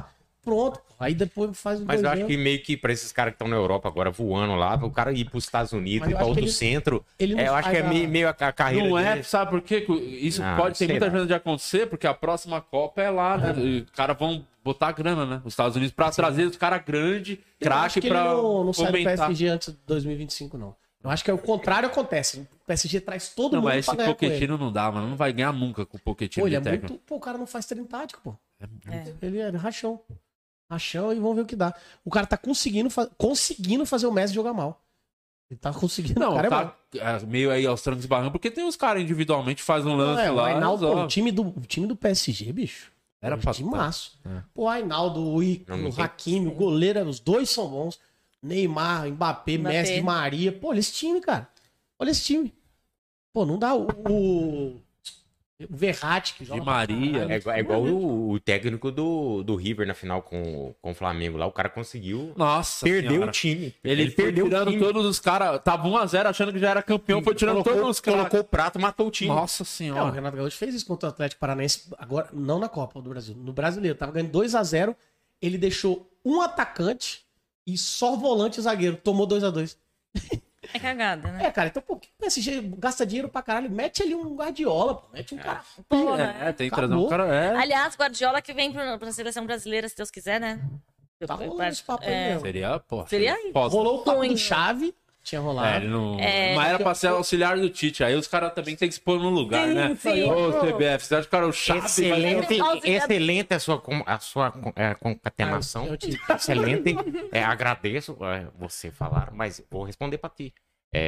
S2: pronto. Aí depois faz o
S5: Mas eu acho
S2: golzinho.
S5: que meio que pra esses caras que estão na Europa agora voando lá, o cara ir pros Estados Unidos,
S2: Mas
S5: ir
S2: eu
S5: pra
S2: acho que
S5: outro
S2: ele-
S5: centro,
S2: ele não
S5: eu acho que é
S2: faz a-
S5: meio a carreira
S1: Não é,
S5: dele.
S1: sabe por quê? Isso
S5: Ah,
S1: pode ter
S5: sei
S1: muita
S5: lá.
S1: chance de acontecer, porque a próxima Copa é lá, né? E os caras vão botar grana, né? Os Estados Unidos pra trazer os caras grandes,
S2: Eu acho
S1: craque
S2: que ele
S1: pra
S2: não sai do
S1: fomentar.
S2: PSG antes de 2025, não. Eu acho que é o contrário acontece. O PSG traz todo
S1: Não,
S2: mundo
S1: mas
S2: pra
S1: esse
S2: ganhar com ele.
S1: Pochettino não dá, mano. Não vai ganhar nunca com o
S2: Pô,
S1: Pochettino
S2: ele
S1: de
S2: é
S1: técnico.
S2: muito... Pô, o cara não faz treino tático, pô.
S3: É.
S2: Ele é rachão. Rachão e vamos ver o que dá. O cara tá conseguindo fazer o Messi jogar mal. Ele tá conseguindo.
S1: Não,
S2: o cara é bom.
S1: tá meio aí aos trancos e barrancos, porque tem os caras individualmente que fazem um
S2: Não,
S1: lance
S2: o
S1: lá.
S2: Ainaldo, pô,
S1: resolve.
S2: o time do PSG, bicho.
S1: Era pra
S2: de maço.
S1: É.
S2: Pô, o Ainaldo, o Ico,
S5: Não
S2: o
S5: tem-
S2: Hakimi, o goleiro, os dois são bons. Neymar, Mbappé, Messi, Di Maria. Pô, olha esse time, cara. Olha esse time. Pô, não dá o Verratti que joga
S1: Di
S2: pra
S1: Maria.
S2: caralho.
S5: É igual o técnico do River na final com o Flamengo lá. O cara conseguiu
S1: Nossa
S5: perder
S1: senhora.
S5: o time.
S1: Ele foi
S5: perdeu o
S1: tirando
S5: time.
S1: todos os caras. Tava 1x0 achando que já era campeão, foi tirando todos os caras.
S5: Colocou o prato, matou o time.
S1: Nossa
S2: É, o
S1: senhora.
S2: Renato Gaúcho fez isso contra o Atlético Paranaense, agora não na Copa do Brasil, no Brasileiro. Tava ganhando 2x0, ele deixou um atacante e só volante e zagueiro. Tomou 2x2.
S3: É cagada, né?
S2: É, cara, então por que o PSG gasta dinheiro pra caralho? Mete ali um Guardiola, pô. Mete um cara.
S3: Porra.
S1: É, tem que trazer um
S2: Acabou.
S1: cara. É.
S3: Aliás, Guardiola que vem pra seleção brasileira, se Deus quiser, né?
S2: Tá rolando esse papo aí
S3: É.
S2: mesmo.
S1: Seria, pô.
S3: Seria
S1: foda.
S2: Rolou o papo
S3: Sonho.
S2: do Chave, tinha rolado.
S1: Ele não...
S3: É.
S1: Mas era pra ser auxiliar do Tite. Aí os caras também tem que se pôr no lugar,
S3: Sim,
S1: né?
S3: sim.
S1: Ô, CBF, você acha que o cara é o chave?
S5: Excelente a sua concatenação.
S2: Eu te-
S5: Excelente. Agradeço você falar, mas vou responder pra ti.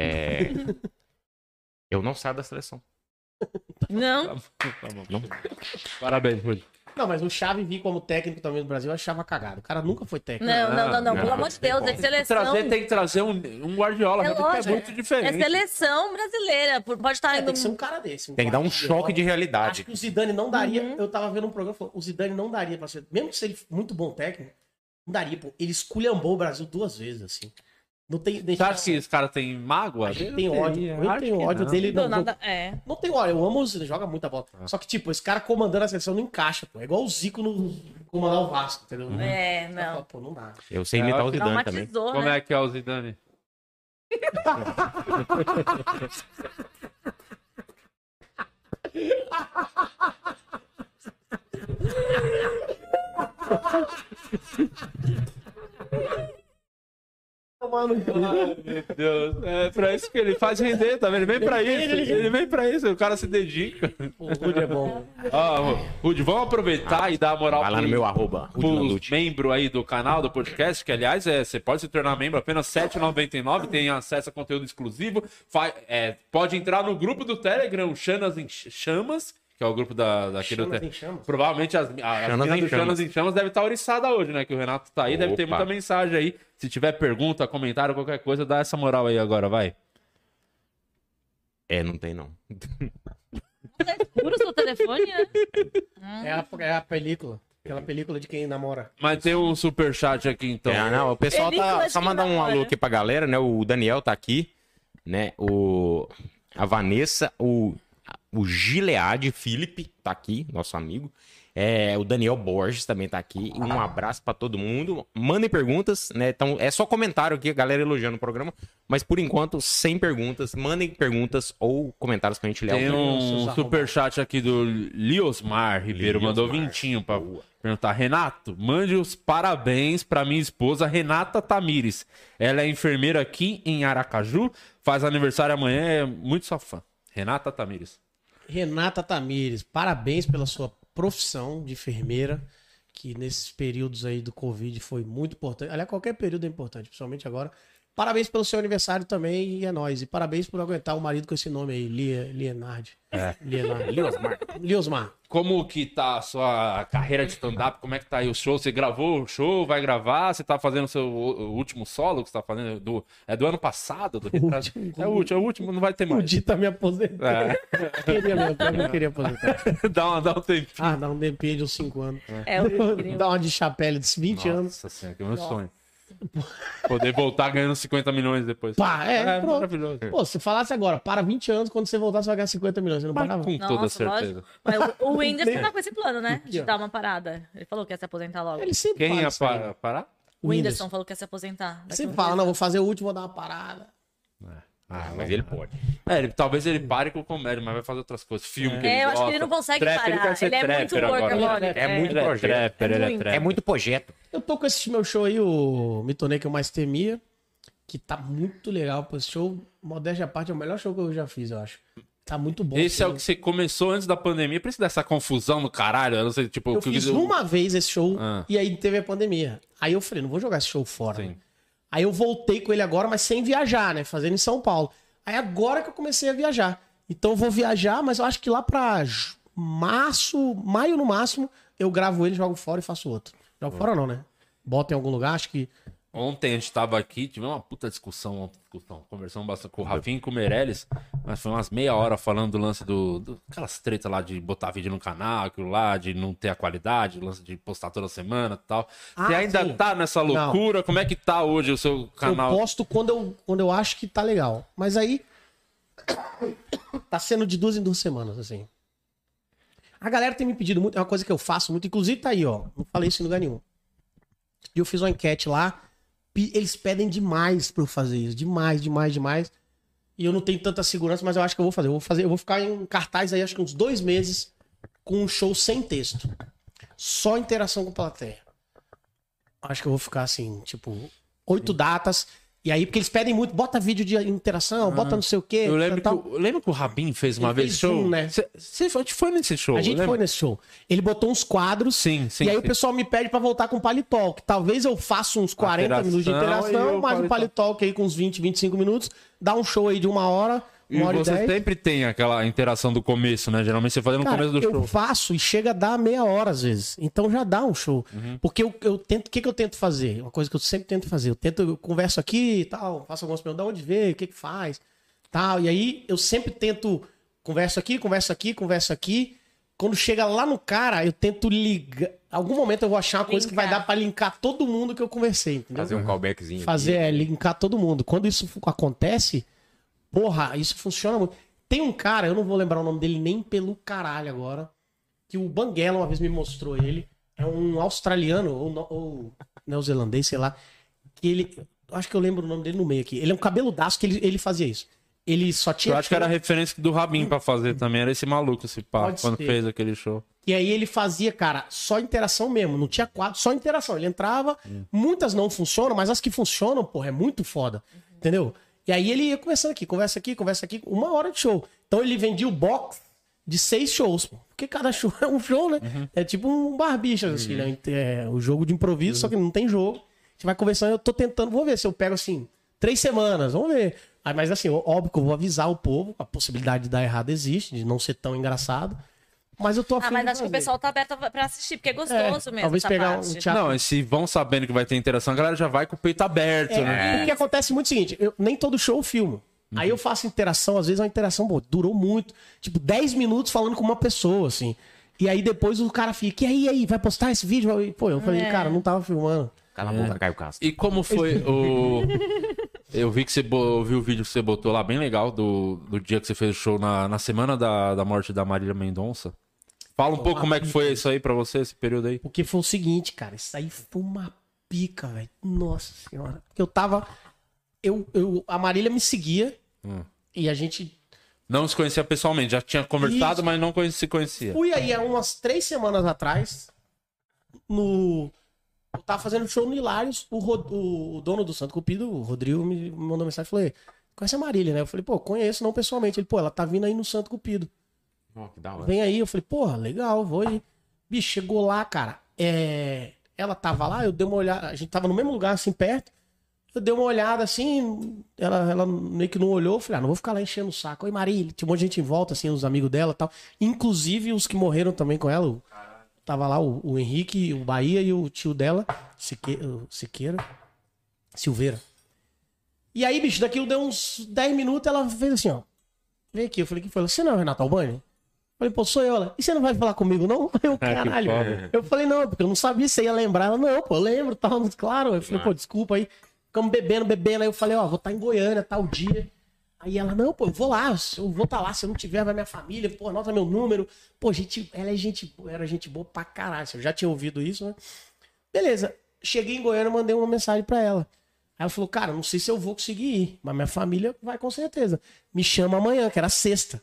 S5: Eu não saio da seleção.
S3: Não.
S1: Tá bom.
S5: Não.
S1: Parabéns, Rudy.
S2: Não, mas o Chave vir como técnico também do Brasil, eu achava cagado. O cara nunca foi técnico.
S3: Não. Pelo
S5: não,
S3: amor de Deus, é de seleção.
S1: Tem que trazer um Guardiola,
S3: É
S1: né? Porque é
S3: lógico,
S1: muito
S3: É
S1: diferente.
S3: seleção brasileira. Pode estar
S2: É,
S3: indo.
S2: tem que ser um cara desse.
S5: Tem que dar um choque de
S2: Acho
S5: realidade.
S2: que o Zidane não daria.
S3: Uhum.
S2: Eu tava vendo um programa falando, o Zidane não daria pra ser. Mesmo que seja muito bom técnico, não daria, pô. Ele esculhambou o Brasil 2 vezes, assim. Não tem.
S1: Você acha que esse cara tem mágoa?
S2: Ele tem ódio. Eu
S1: Acho
S2: tenho
S1: que
S2: ódio
S1: não.
S2: dele.
S3: Não,
S2: Não,
S3: nada. É.
S2: não tem ódio. Eu amo o Zidane, joga muita bola.
S1: Ah.
S2: Só que, tipo, esse cara comandando a seleção não encaixa, pô. É igual o Zico no comandar o Vasco, entendeu?
S3: É, não.
S2: Pô, não dá.
S5: Eu sei imitar o Zidane também.
S3: Traumatizou,
S1: Como
S3: né?
S1: é que é o Zidane? Meu Deus. É pra isso que ele faz render, tá vendo? Ele vem pra isso. Ele vem pra isso. O cara se dedica.
S2: O Rudy é bom.
S1: Ó, Rudy, vamos aproveitar e dar uma moral
S5: Vai lá no meu arroba, Rudy
S1: pros
S5: Landucci.
S1: membros aí do canal, do podcast, que aliás você pode se tornar membro apenas R$ 7,99, tem acesso a conteúdo exclusivo, pode entrar no grupo do Telegram, Chanas em Chamas, que é o grupo daquele
S2: Chamas
S1: do
S2: em Chamas?
S1: Provavelmente as
S5: Chanas
S1: meninas
S5: em
S1: do Chanas
S5: Chamas.
S1: em Chamas deve estar oriçada hoje, né? Que o Renato tá aí, deve ter
S5: Opa.
S1: muita mensagem aí. Se tiver pergunta, comentário, qualquer coisa, dá essa moral aí agora, vai.
S5: Não tem não.
S3: Tá escuro o seu telefone, né?
S2: É a película. Aquela película de quem namora.
S1: Mas tem um superchat aqui então.
S5: Não, o pessoal
S3: Película
S5: tá.
S3: de
S5: Só mandar um
S3: namora.
S5: alô aqui pra galera, né? O Daniel tá aqui, né? A Vanessa, o Gilead Felipe tá aqui, nosso amigo. O Daniel Borges também tá aqui. E um abraço pra todo mundo. Mandem perguntas, né? Então, é só comentário aqui, a galera elogiando o programa. Mas por enquanto, sem perguntas. Mandem perguntas ou comentários pra gente ler.
S1: Tem
S5: ao vivo.
S1: um
S2: seus
S1: superchat aqui do Liosmar Ribeiro, mandou vintinho pra perguntar. Renato, mande os parabéns pra minha esposa Renata Tamires. Ela é enfermeira aqui em Aracaju, faz aniversário amanhã, é muito sua fã. Renata Tamires.
S2: Renata Tamires, parabéns pela sua profissão de enfermeira, que nesses períodos aí do Covid foi muito importante. Aliás, qualquer período é importante, principalmente agora. Parabéns pelo seu aniversário também, e é nóis. E parabéns por aguentar o marido com esse nome aí, Lienard. Liosmar.
S1: Como que tá a sua carreira de stand-up? Como é que tá aí o show? Você gravou o show? Vai gravar? Você tá fazendo o seu último solo que você tá fazendo? Do ano passado? Do retraso? É o último, não vai ter
S2: O
S1: mais.
S2: Di tá me aposentando. Queria mesmo, eu não queria aposentar.
S1: dá um tempo.
S2: Dá um DP de uns 5 anos.
S3: É, eu queria.
S2: Dá uma de chapéu de 20 anos.
S1: Nossa senhora, que meu sonho. Poder voltar ganhando 50 milhões depois.
S2: Pá, pronto.
S1: Maravilhoso.
S2: Pô, se falasse agora, para 20 anos, quando você voltar, você vai ganhar 50 milhões. Você não parava?
S1: Com toda
S3: Nossa,
S1: certeza.
S3: lógico. Mas o Whindersson tá com esse plano, né? De dar uma parada. Ele falou que ia se aposentar logo.
S2: Ele sempre
S1: Quem
S2: fala
S1: ia
S2: isso aí.
S1: parar?
S3: O Whindersson falou que ia se aposentar. Daqui
S2: Sempre
S3: uns
S2: fala,
S3: meses.
S2: não, vou fazer o último, vou dar uma parada.
S5: Mas ele pode.
S1: Talvez ele pare com comédia, mas vai fazer outras coisas. Filme que ele
S3: Eu acho que ele
S1: gosta.
S3: não consegue
S1: Trapper,
S3: parar.
S1: quer ser
S3: Ele é muito
S1: trapper agora.
S3: workaholic.
S5: É muito
S1: Ele é
S5: projeto.
S1: trapper, ele é
S3: muito.
S1: trapper.
S5: É muito projeto.
S2: Eu tô com esse meu show aí, o Me Tornei Que Eu Mais Temia, que tá muito legal. Pô, esse show, modéstia à parte, é o melhor show que eu já fiz, eu acho. Tá muito bom.
S1: Esse é o
S2: show.
S1: que você começou antes da pandemia. Por isso dessa confusão no caralho. Eu não sei, tipo...
S2: Eu fiz uma vez esse show
S1: Ah.
S2: e aí teve a pandemia. Aí eu falei, não vou jogar esse show fora.
S1: Sim.
S2: Né? Aí eu voltei com ele agora, mas sem viajar, né? Fazendo em São Paulo. Aí agora que eu comecei a viajar. Então eu vou viajar, mas eu acho que lá pra maio no máximo, eu gravo ele, jogo fora e faço outro. Jogo fora não, né? Boto em algum lugar, acho que...
S1: Ontem a gente tava aqui, tivemos uma puta discussão, conversamos bastante com o Rafinha e com o Meirelles, mas foi umas meia hora falando do lance aquelas tretas lá de botar vídeo no canal, aquilo lá, de não ter a qualidade, o lance de postar toda semana e tal. Você ainda
S2: sim.
S1: tá nessa loucura? Como é que tá hoje o seu canal?
S2: Eu posto quando eu acho que tá legal. Mas aí. Tá sendo de 2 em 2 semanas, assim. A galera tem me pedido muito. É uma coisa que eu faço muito. Inclusive tá aí, ó. Não falei isso em lugar nenhum. E eu fiz uma enquete lá. Eles pedem demais pra eu fazer isso. Demais, demais, demais. E eu não tenho tanta segurança, mas eu acho que eu vou fazer. Eu vou ficar em cartaz aí, acho que uns 2 meses, com um show sem texto. Só interação com a plateia. Acho que eu vou ficar assim, tipo, 8 datas. E aí, porque eles pedem muito, bota vídeo de interação, bota não sei o quê.
S1: Eu lembro,
S2: tal.
S1: lembro que o Rabin fez uma
S2: Ele
S1: vez
S2: fez
S1: show.
S2: um, né?
S1: Você foi nesse show?
S2: A gente
S1: lembra?
S2: foi nesse show. Ele botou uns quadros.
S1: Sim, sim.
S2: E aí o
S1: sim.
S2: pessoal me pede pra voltar com paletó. Que talvez eu faça uns 40 minutos de
S1: Interação
S2: interação,
S1: e
S2: mais
S1: o
S2: um paletó aí com uns 20, 25 minutos. Dá um show aí de 1 hora,
S1: E
S2: 1 hora e
S1: você
S2: 10.
S1: sempre tem aquela interação do começo, né? Geralmente você faz no
S2: Cara,
S1: começo do
S2: eu
S1: show.
S2: faço e chega a dar meia hora às vezes. Então já dá um show.
S1: Uhum.
S2: Porque eu tento. O que eu tento fazer? Uma coisa que eu sempre tento fazer. Eu converso aqui e tal, faço algumas perguntas, de onde veio, o que faz, tal. E aí eu sempre tento. Converso aqui, converso aqui, converso aqui. Quando chega lá no cara, eu tento ligar. Algum momento eu vou achar uma coisa que vai
S3: Linkar.
S2: dar pra linkar todo mundo que eu conversei, entendeu?
S5: Fazer um callbackzinho.
S2: Fazer, linkar todo mundo. Quando isso acontece, porra, isso funciona muito. Tem um cara, eu não vou lembrar o nome dele nem pelo caralho agora, que o Banguela uma vez me mostrou ele. É um australiano ou neozelandês, sei lá. Que ele. Acho que eu lembro o nome dele no meio aqui. Ele é um cabeludaço que ele fazia isso. Ele só tinha.
S1: Eu acho que era a referência do Rabin pra fazer também. Era esse maluco, esse pá,
S2: Pode
S1: quando
S2: ser.
S1: fez aquele show.
S2: E aí ele fazia, cara, só interação mesmo. Não tinha quadro, só interação. Ele entrava, muitas não funcionam, mas as que funcionam, porra, é muito foda. Entendeu? E aí ele ia conversando aqui, conversa aqui, 1 hora de show. Então ele vendia o box de 6 shows, pô. Porque cada show é um show, né? É tipo um barbicha, assim, né? É o jogo de improviso, só que não tem jogo. A gente vai conversando, eu tô tentando, vou ver se eu pego assim, 3 semanas, vamos ver. Aí, mas assim, óbvio que eu vou avisar o povo, a possibilidade de dar errado existe, de não ser tão engraçado. Mas eu tô afim
S3: Mas
S2: de
S3: acho que o
S2: fazer.
S3: pessoal tá aberto pra assistir, porque é gostoso mesmo.
S2: Talvez
S3: essa
S2: pegar
S3: parte.
S2: um teatro.
S1: Não, e se vão sabendo que vai ter interação, a galera já vai com o peito aberto, né?
S2: O que acontece muito é o seguinte, nem todo show eu filmo. Aí eu faço interação, às vezes é uma interação, pô, durou muito. Tipo, 10 minutos falando com uma pessoa, assim. E aí depois o cara fica, e aí, vai postar esse vídeo? E, pô, eu falei, cara, não tava filmando.
S5: Cala a boca, Caio Castro.
S1: E como foi o... Eu vi que você viu o vídeo que você botou lá, bem legal, do dia que você fez o show na semana da morte da Marília Mendonça. Fala um pouco como é que foi isso aí pra você, esse período aí.
S2: Porque foi o seguinte, cara, isso aí foi uma pica, velho. Nossa senhora. Porque eu tava... a Marília me seguia e a gente...
S1: Não se conhecia pessoalmente, já tinha conversado,
S2: Isso.
S1: mas não se conhecia.
S2: Fui aí há umas 3 semanas atrás, eu tava fazendo show no Hilários, o dono do Santo Cupido, o Rodrigo, me mandou mensagem e falou, conhece a Marília, né? Eu falei, pô, conheço, não pessoalmente. Ele, pô, ela tá vindo aí no Santo Cupido.
S5: Oh, que da hora.
S2: Vem aí. Eu falei, porra, legal, vou aí. Bicho, chegou lá, cara, ela tava lá, eu dei uma olhada, a gente tava no mesmo lugar, assim, perto. Eu dei uma olhada assim, ela meio que não olhou. Eu falei, não vou ficar lá enchendo o saco. Oi, Marília. Tinha um monte de gente em volta, assim, os amigos dela e tal. Inclusive os que morreram também com ela. Tava lá o Henrique, o Bahia e o tio dela, Silveira. E aí, bicho, daqui deu uns 10 minutos, ela fez assim, ó. Vem aqui. Eu falei, que foi? Você não é o Renato Albani? Falei, pô, sou eu. Ela, e você não vai falar comigo, não? Eu, caralho.
S1: foda.
S2: Eu falei, não, porque eu não sabia se você ia lembrar. Ela, não, pô, eu lembro, tal, claro. Eu falei, pô, desculpa aí. Ficamos bebendo. Aí eu falei, ó, vou estar em Goiânia, tal dia. Aí ela, não, pô, eu vou lá, eu vou estar lá, se eu não tiver, vai minha família, pô, anota meu número. Pô, ela era gente boa pra caralho. Eu já tinha ouvido isso, né? Beleza. Cheguei em Goiânia, mandei uma mensagem pra ela. Aí ela falou, cara, não sei se eu vou conseguir ir, mas minha família vai com certeza. Me chama amanhã, que era sexta.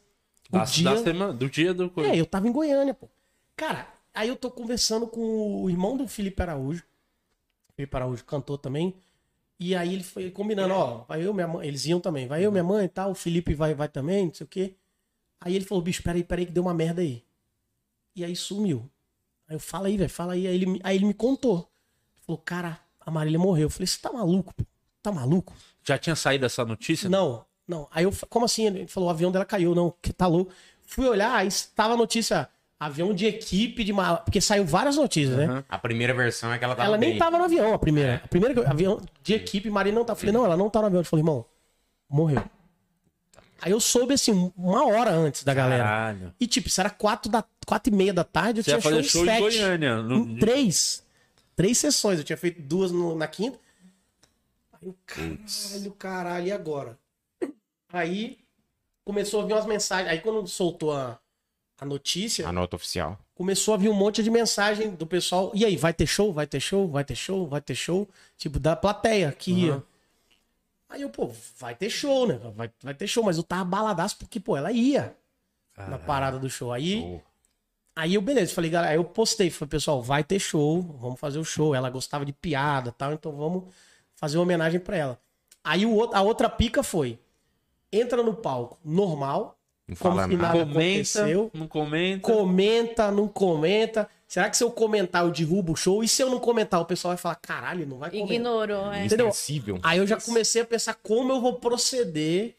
S1: Do dia do...
S2: É, eu tava em Goiânia, pô. Cara, aí eu tô conversando com o irmão do Felipe Araújo. Felipe Araújo cantou também. E aí ele foi combinando, ó, vai eu, minha mãe. Eles iam também, vai eu, minha mãe e tal. O Felipe vai também, não sei o quê. Aí ele falou, bicho, peraí que deu uma merda aí. E aí sumiu. Aí eu, fala aí, velho, fala aí. Aí ele me contou. Ele falou, cara, a Marília morreu. Eu falei, você tá maluco, pô? Tá maluco?
S1: Já tinha saído essa notícia?
S2: Não. Aí eu, como assim? Ele falou, o avião dela caiu. Não, que tá louco. Fui olhar, aí estava a notícia, avião de equipe de mala. Porque saiu várias notícias, né?
S5: A primeira versão é que ela tava
S2: Ela nem
S5: bem.
S2: tava no avião, a primeira. A primeira avião de equipe, Marília não tá. Eu falei, não, ela não tá no avião. Eu falei, irmão, morreu. Aí eu soube, assim, uma hora antes da galera.
S1: Caralho.
S2: E tipo, isso era 4h30 da tarde, eu
S1: Você ia
S2: tinha
S1: fazer
S2: show
S1: show
S2: em
S1: em
S2: 7.
S1: Goiânia.
S2: Em 3 sessões. Eu tinha feito 2 na quinta. Aí eu, caralho, e agora? Aí começou a vir umas mensagens. Aí quando soltou a notícia,
S5: A nota oficial.
S2: começou a vir um monte de mensagem do pessoal. E aí, vai ter show? Vai ter show? Vai ter show? Vai ter show? Tipo, da plateia que ia. Aí eu, pô, vai ter show, né? Vai ter show. Mas eu tava baladaço porque, pô, ela ia na parada do show. Aí eu, beleza, falei, galera, aí eu postei, falei, pessoal, vai ter show, vamos fazer o show. Ela gostava de piada e tal, então vamos fazer uma homenagem pra ela. Aí a outra pica foi, entra no palco normal,
S5: Não
S2: como
S5: fala
S2: se
S5: nada.
S2: nada
S1: Comenta,
S2: aconteceu.
S1: não comenta.
S2: Comenta, não comenta. Será que se eu comentar eu derrubo o show? E se eu não comentar, o pessoal vai falar, caralho, não vai comentar.
S3: Ignorou, é.
S2: Entendeu?
S5: Insensível.
S2: Aí eu já comecei a pensar como eu vou proceder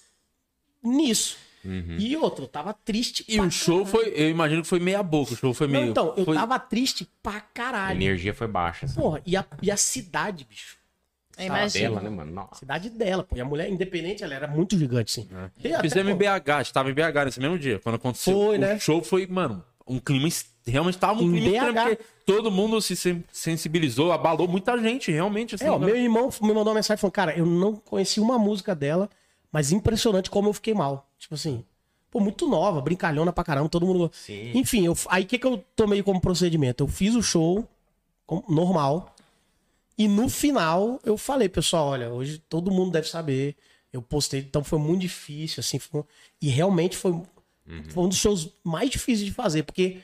S2: nisso. E outro, eu tava triste.
S1: E o show foi, eu imagino que foi meia boca. O show foi
S2: Não,
S1: meio.
S2: então, eu
S1: foi...
S2: tava triste pra
S5: A
S2: caralho.
S5: energia foi baixa. Assim.
S2: Porra, e a cidade, bicho.
S3: Imagina.
S5: Dela, né, mano?
S2: A
S5: Nossa.
S2: cidade dela, pô. E a mulher independente, ela era muito gigante, sim. Tem até,
S1: Fizemos em
S2: pô,
S1: BH, a gente tava em BH nesse mesmo dia. Quando aconteceu.
S2: Foi,
S1: o
S2: né?
S1: show foi, mano, um clima. Realmente tava um
S2: Em
S1: clima estranho,
S2: BH.
S1: porque todo mundo se sensibilizou, abalou muita gente, realmente. Assim,
S2: ó, meu irmão me mandou uma mensagem e falou, cara, eu não conheci uma música dela, mas impressionante como eu fiquei mal. Tipo assim, pô, muito nova, brincalhona pra caramba, todo mundo...
S5: Sim.
S2: Enfim, aí o que eu tomei como procedimento? Eu fiz o show normal e no final eu falei, pessoal, olha, hoje todo mundo deve saber, eu postei, então foi muito difícil, assim, e realmente foi um dos shows mais difíceis de fazer, porque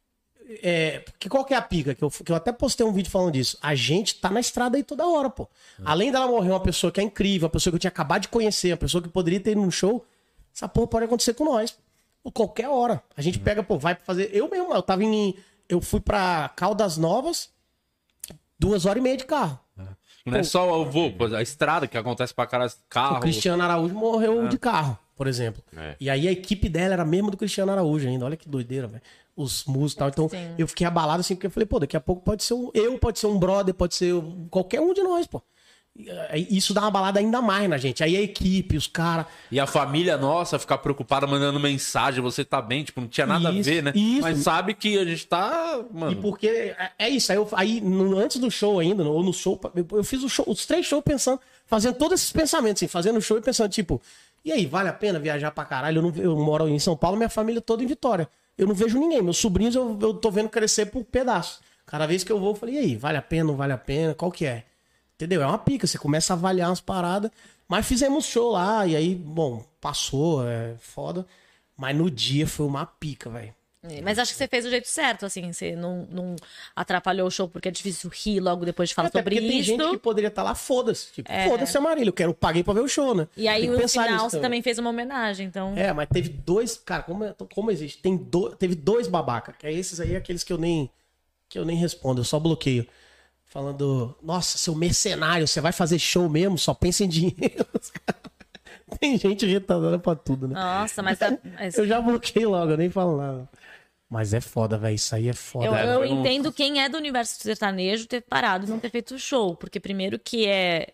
S2: qual que é a pica? Que eu até postei um vídeo falando disso. A gente tá na estrada aí toda hora, pô. Além dela morrer uma pessoa que é incrível, uma pessoa que eu tinha acabado de conhecer, uma pessoa que poderia ter ido num show, essa porra pode acontecer com nós. Por qualquer hora. A gente pega, pô, vai fazer... Eu mesmo, eu fui pra Caldas Novas, 2h30 de carro.
S1: Não é só o voo, pô, a estrada que acontece pra carro.
S2: O Cristiano Araújo morreu de carro, por exemplo.
S5: É.
S2: E aí a equipe dela era a mesma do Cristiano Araújo ainda. Olha que doideira, velho. Os músicos e tal. Então
S3: Sim.
S2: eu fiquei abalado assim, porque eu falei, pô, daqui a pouco pode ser pode ser um brother, pode ser qualquer um de nós, pô. Isso dá uma balada ainda mais na gente. Aí a equipe, os caras.
S1: E a família nossa ficar preocupada mandando mensagem, você tá bem, tipo, não tinha nada a
S2: Isso,
S1: ver, né?
S2: isso.
S1: Mas sabe que a gente tá, mano...
S2: E porque é isso. Antes do show ainda, ou no show, eu fiz os 3 shows pensando, fazendo todos esses pensamentos, assim, fazendo o show e pensando, tipo, e aí, vale a pena viajar pra caralho? Eu moro em São Paulo, minha família toda em Vitória. Eu não vejo ninguém. Meus sobrinhos eu tô vendo crescer por pedaço. Cada vez que eu vou, eu falei, e aí, vale a pena, não vale a pena? Qual que é? Entendeu? É uma pica, você começa a avaliar umas paradas. Mas fizemos show lá, e aí, bom, passou, é foda. Mas no dia foi uma pica, velho.
S3: Mas acho que você fez do jeito certo, assim. Você não atrapalhou o show porque é difícil rir logo depois de falar
S2: Até
S3: sobre
S2: porque tem
S3: isso.
S2: gente que poderia estar lá, foda-se. Tipo, foda-se a Marília, eu paguei pra ver o show, né?
S3: E aí,
S2: Tem que
S3: no
S2: pensar
S3: final,
S2: nisso
S3: você também fez uma homenagem, então...
S2: Mas teve 2... Cara, como existe? Teve 2 babaca. Que é esses aí, aqueles que eu nem respondo, eu só bloqueio. Falando, nossa, seu mercenário, você vai fazer show mesmo? Só pensa em dinheiro. Tem gente retardada pra tudo, né?
S3: Nossa, mas...
S2: Eu já bloqueei logo, eu nem falo nada. Mas é foda, velho. Isso aí é foda.
S3: Eu entendo quem é do universo sertanejo ter parado e não ter feito show. Porque primeiro que é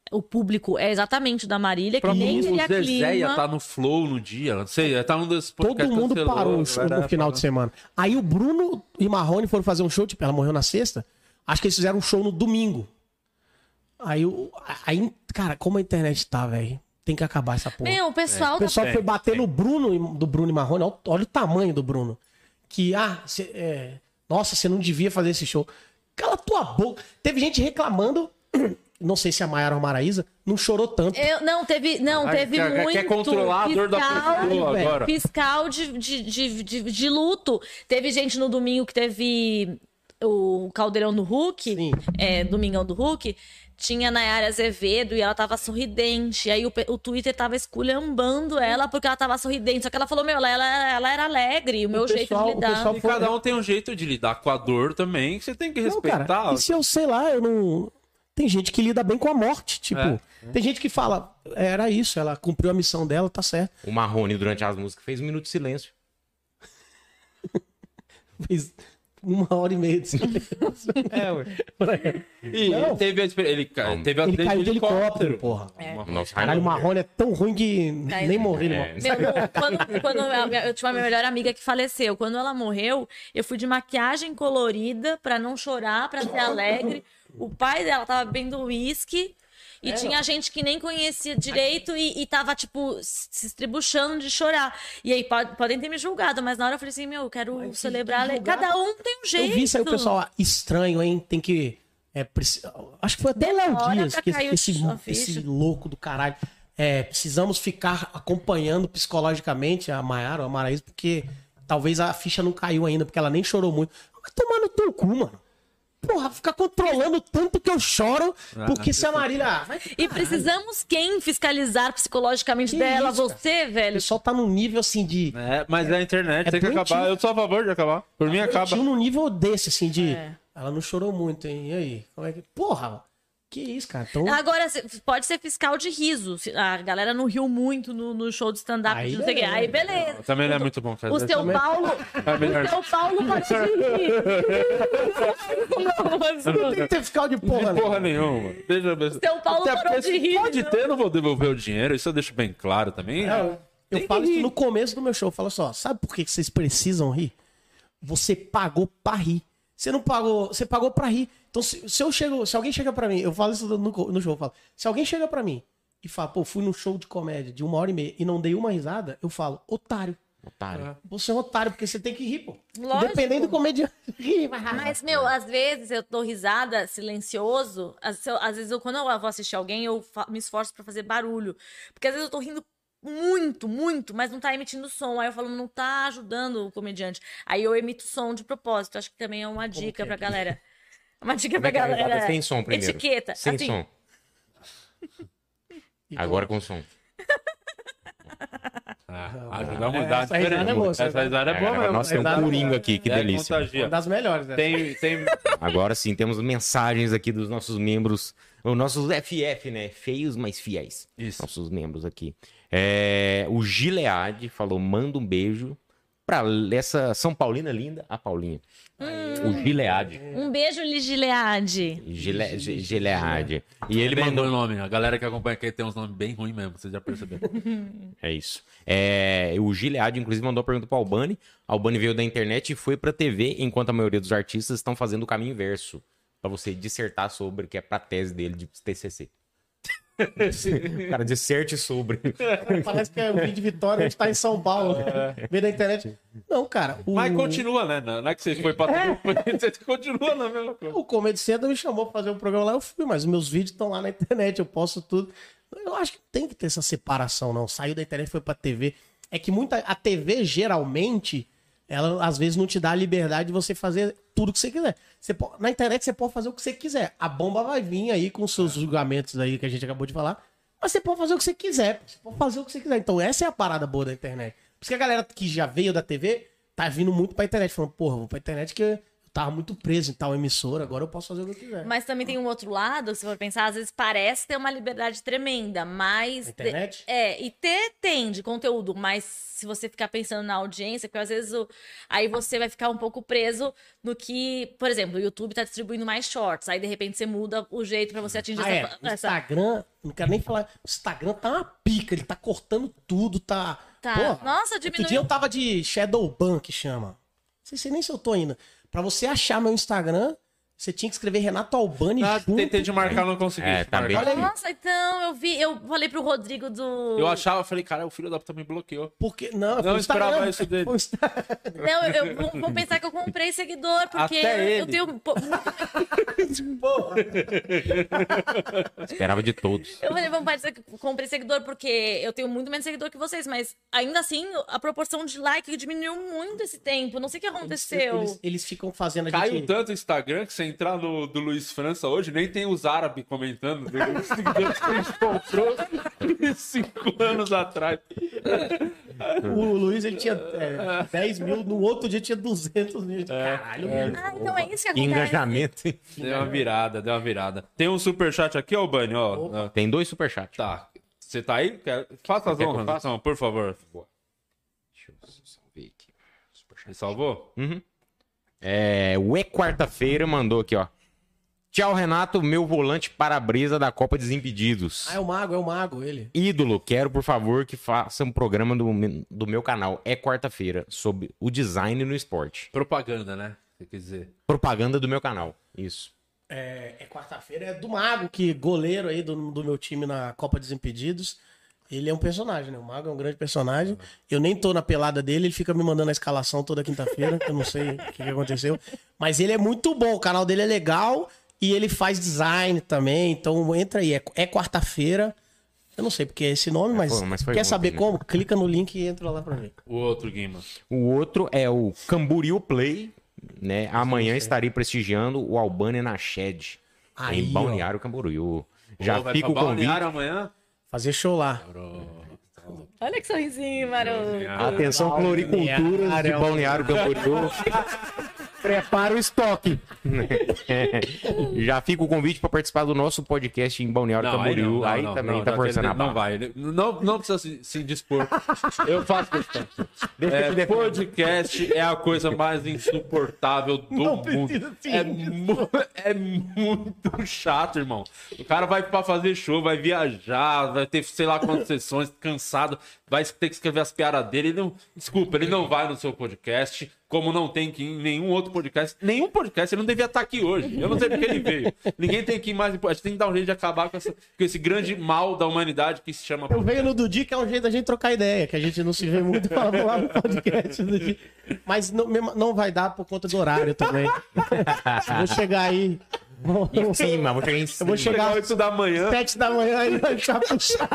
S3: o público é exatamente o da Marília, que nem
S1: O
S3: teria
S1: Zezé ia
S3: clima.
S1: estar no Flow no dia, não sei, ia estar num desses
S2: Todo
S1: podcasts
S2: mundo
S1: cancelou,
S2: parou o show
S1: galera
S2: no final de semana. Aí o Bruno e Marrone foram fazer um show, tipo, ela morreu na sexta. Acho que eles fizeram um show no domingo. Aí, cara, como a internet tá, velho. Tem que acabar essa porra.
S3: Meu, o pessoal
S2: O pessoal
S1: É,
S2: foi bater no Bruno, do Bruno e Marrone. Olha o tamanho do Bruno. Que, nossa, você não devia fazer esse show. Cala tua boca. Teve gente reclamando, não sei se a Maiara ou a Maraísa, não chorou tanto.
S3: Teve muito.
S1: Quer controlar a dor da pessoa
S2: velho.
S1: agora.
S3: Fiscal de luto. Teve gente no domingo que teve o Caldeirão do Hulk,
S2: Sim.
S3: Domingão do Hulk, tinha Nayara Azevedo e ela tava sorridente. Aí o Twitter tava esculhambando ela porque ela tava sorridente. Só que ela falou, meu, ela era alegre, o meu jeito de lidar.
S2: pessoal
S1: E cada um tem um jeito de lidar com a dor também, que você tem que
S2: Não,
S1: respeitar.
S2: cara, e se eu sei lá, eu não. Tem gente que lida bem com a morte. Tipo, tem gente que fala, era isso, ela cumpriu a missão dela, tá certo.
S5: O Marrone, durante as músicas, fez um minuto de silêncio.
S2: Fez 1h30 de silêncio.
S1: E
S2: Não.
S1: teve ele teve
S2: Ele
S1: acidente
S2: caiu de helicóptero, porra.
S5: Nossa,
S2: Caralho, o Marrone é tão ruim que nem morreu. Ele morreu.
S3: Eu tinha uma minha melhor amiga que faleceu. Quando ela morreu, eu fui de maquiagem colorida pra não chorar, pra ser alegre. O pai dela tava bebendo uísque. E tinha gente que nem conhecia direito e tava, tipo, se estribuchando de chorar. E aí, podem ter me julgado, mas na hora eu falei assim, meu, eu quero celebrar. Cada um tem um jeito.
S2: Eu vi isso aí, o pessoal, estranho, hein? Tem que. Acho que foi até Léo
S3: Demora
S2: Dias,
S3: pra
S2: que
S3: cair
S2: esse
S3: a ficha.
S2: louco do caralho. Precisamos ficar acompanhando psicologicamente a Maiara ou a Maraísa, porque talvez a ficha não caiu ainda, porque ela nem chorou muito. Vai tomar no teu cu, mano. Porra, ficar controlando tanto que eu choro, porque se a Marília.
S3: E precisamos quem fiscalizar psicologicamente
S2: Que
S3: dela?
S2: isso,
S3: Você,
S2: O
S3: velho.
S2: pessoal tá num nível assim de.
S1: Mas a internet
S2: É
S1: tem que
S2: doentio.
S1: acabar. Eu sou a favor de acabar. Por mim, acaba.
S2: Tinha num nível desse, assim, de.
S3: É.
S2: Ela não chorou muito, hein? E aí? Como é que. Porra! Que isso, cara? Então.
S3: Agora, pode ser fiscal de riso. A galera não riu muito no show de stand-up,
S2: Aí
S3: de não sei o quê. Aí, beleza.
S1: Também não é muito bom fazer.
S3: O seu Paulo.
S1: melhor.
S3: O seu Paulo pode rir.
S2: Não tem que ter fiscal de porra, né?
S1: Porra nenhuma. Deixa eu ver.
S3: Seu Paulo
S1: Até
S3: parou
S1: porque
S3: de rir,
S1: Pode
S3: não.
S1: ter, eu não vou devolver o dinheiro. Isso eu deixo bem claro também.
S2: Eu falo isso no começo do meu show. Eu falo só, sabe por que vocês precisam rir? Você pagou pra rir. Você não pagou, você pagou pra rir. Então, se alguém chega pra mim, eu falo isso no show, eu falo, se alguém chega pra mim e fala, pô, fui num show de comédia de 1h30 e não dei uma risada, eu falo, otário.
S5: Otário.
S2: Você é um otário, porque você tem que rir, pô.
S3: Lógico.
S2: Dependendo do comediante. Rir,
S3: Mas, meu, às vezes eu dou risada silencioso. Às vezes, quando eu vou assistir alguém, eu me esforço pra fazer barulho. Porque às vezes eu tô rindo muito, muito, mas não tá emitindo som. Aí eu falo, não tá ajudando o comediante. Aí eu emito som de propósito. Acho que também é uma dica pra galera. Uma dica pra
S5: Como é que é a
S3: galera.
S5: risada sem som primeiro?
S3: Etiqueta.
S5: Sem
S3: assim,
S5: som. Agora com som.
S1: Ajuda a mudar.
S2: Essa risada é boa,
S1: Essa risada é boa
S5: Agora
S1: mesmo.
S5: nós temos um coringa aqui, que delícia.
S1: Contagia.
S2: Uma das melhores, né?
S1: Tem...
S5: Agora sim, temos mensagens aqui dos nossos membros, os nossos FF, né? Feios, mas fiéis.
S1: Isso.
S5: Nossos membros aqui. O Gilead falou, manda um beijo pra essa São Paulina linda, a Paulinha. O Gilead.
S3: Um beijo, Ligileade.
S5: Gilead. E ele
S1: Bem
S5: mandou...
S1: o nome. A galera que acompanha aqui tem uns nomes bem ruins mesmo, vocês já perceberam.
S5: É isso. O Gilead, inclusive, mandou uma pergunta pro Albani. Albani veio da internet e foi pra TV, enquanto a maioria dos artistas estão fazendo o caminho inverso. Pra você dissertar sobre, que é pra tese dele de TCC. O cara disserte sobre.
S2: Parece que é o vídeo de Vitória, a gente tá em São Paulo. Veio da internet. Não, cara.
S1: Mas continua, né? Não é que você foi pra você continua na mesma coisa.
S2: O Comedy Central me chamou pra fazer um programa lá, eu fui, mas os meus vídeos estão lá na internet, eu posto tudo. Eu acho que tem que ter essa separação, não. Saiu da internet, foi pra TV. É que a TV, geralmente, ela às vezes não te dá a liberdade de você fazer tudo que você quiser. Na internet você pode fazer o que você quiser. A bomba vai vir aí com seus julgamentos aí que a gente acabou de falar. Mas você pode fazer o que você quiser. Você pode fazer o que você quiser. Então essa é a parada boa da internet. Por isso que a galera que já veio da TV tá vindo muito pra internet. Falando, porra, vou pra internet que eu tava muito preso em tal emissora, agora eu posso fazer o que eu quiser.
S3: Mas também tem um outro lado, se for pensar, às vezes parece ter uma liberdade tremenda, mas...
S2: Na internet?
S3: E tem de conteúdo, mas se você ficar pensando na audiência, porque às vezes aí você vai ficar um pouco preso no que... Por exemplo, o YouTube tá distribuindo mais shorts, aí de repente você muda o jeito pra você atingir
S2: O Instagram, não quero nem falar, o Instagram tá uma pica, ele tá cortando tudo, tá...
S3: Tá.
S2: Porra,
S3: Nossa,
S2: outro
S3: diminuiu.
S2: dia eu tava de Shadowban, que chama. Não sei nem se eu tô ainda. Pra você achar meu Instagram, você tinha que escrever Renato Albani junto.
S1: Tentei de marcar, não consegui.
S5: Tá bem.
S2: Olha aí.
S3: Nossa, então, eu falei pro Rodrigo do...
S1: Eu achava, falei, cara, o filho da puta me bloqueou.
S2: Porque, não,
S1: Não esperava isso dele.
S2: Foi o Instagram.
S3: Não, eu vou pensar que eu comprei seguidor, porque
S1: Até
S3: eu
S1: ele.
S3: tenho...
S5: Esperava de todos.
S3: Eu falei, vamos parecer que eu comprei seguidor, porque eu tenho muito menos seguidor que vocês, mas ainda assim, a proporção de like diminuiu muito esse tempo. Não sei o que aconteceu.
S2: Eles ficam fazendo a
S1: Caiu
S2: gente...
S1: tanto o Instagram que você entrar no do Luiz França hoje, nem tem os árabes comentando dos seguidores que a gente comprou 5 anos atrás.
S2: O Luiz, ele tinha 10 mil, no outro dia tinha 200 mil. Caralho, velho.
S3: Ah, então é isso que acontece.
S5: Engajamento.
S1: Deu uma virada, deu uma virada. Tem um superchat aqui, ó, Bani, ó.
S5: Tem 2 superchats.
S1: Tá. Você tá aí? Faça as
S5: Quer que eu
S1: honras,
S5: faça?
S1: então, por favor.
S5: Deixa eu salvar aqui.
S1: Você salvou?
S5: O Quarta-feira mandou aqui, ó. Tchau, Renato, meu volante para-brisa da Copa Desimpedidos.
S2: Ah, é o mago, ele.
S5: Ídolo, quero, por favor, que faça um programa do meu canal. É quarta-feira, sobre o design no esporte.
S1: Propaganda, né? Você quer dizer.
S5: Propaganda do meu canal. Isso.
S2: É quarta-feira, é do Mago, que goleiro aí do meu time na Copa Desimpedidos. Ele é um personagem, né? O Mago é um grande personagem. Eu nem tô na pelada dele, ele fica me mandando a escalação toda quinta-feira, que eu não sei o que aconteceu. Mas ele é muito bom, o canal dele é legal e ele faz design também. Então entra aí, é quarta-feira. Eu não sei porque é esse nome, mas,
S5: mas foi
S2: quer
S5: ontem,
S2: saber
S5: né?
S2: como? Clica no link e entra lá pra ver.
S1: O outro, Guima.
S5: O outro é o Camboriú Play, né? Amanhã estarei prestigiando o Albânia na Shed,
S2: Aí,
S5: em Balneário Camboriú. Já
S1: Pô, vai
S5: fica o
S1: pra
S5: convite.
S1: Balneário amanhã?
S2: Fazer show lá.
S3: Olha que sorrisinho, maroto.
S5: Atenção, floriculturas de Balneário Camboriú. Prepara o estoque. Já fica o convite para participar do nosso podcast em Balneário Camboriú. Aí também tá forçando a barra.
S1: Não vai. Não precisa se dispor. Eu faço questão. Podcast é a coisa mais insuportável do mundo. É muito chato, irmão. O cara vai pra fazer show, vai viajar, vai ter sei lá quantas sessões, cansado, vai ter que escrever as piadas dele. Desculpa, ele não vai no seu podcast, como não tem que ir em nenhum outro podcast. Nenhum podcast, ele não devia estar aqui hoje. Eu não sei porque ele veio. Ninguém tem que ir mais. A gente tem que dar um jeito de acabar com esse grande mal da humanidade que se chama.
S2: Eu venho no Dudi, que é um jeito da gente trocar ideia, que a gente não se vê muito falando lá no podcast. Dudi. Mas não vai dar por conta do horário também. Eu vou chegar aí.
S5: Em cima, vou chegar em
S2: Eu
S5: cima.
S2: vou chegar
S1: 8 da manhã.
S2: 7 da manhã e vai ficar puxado.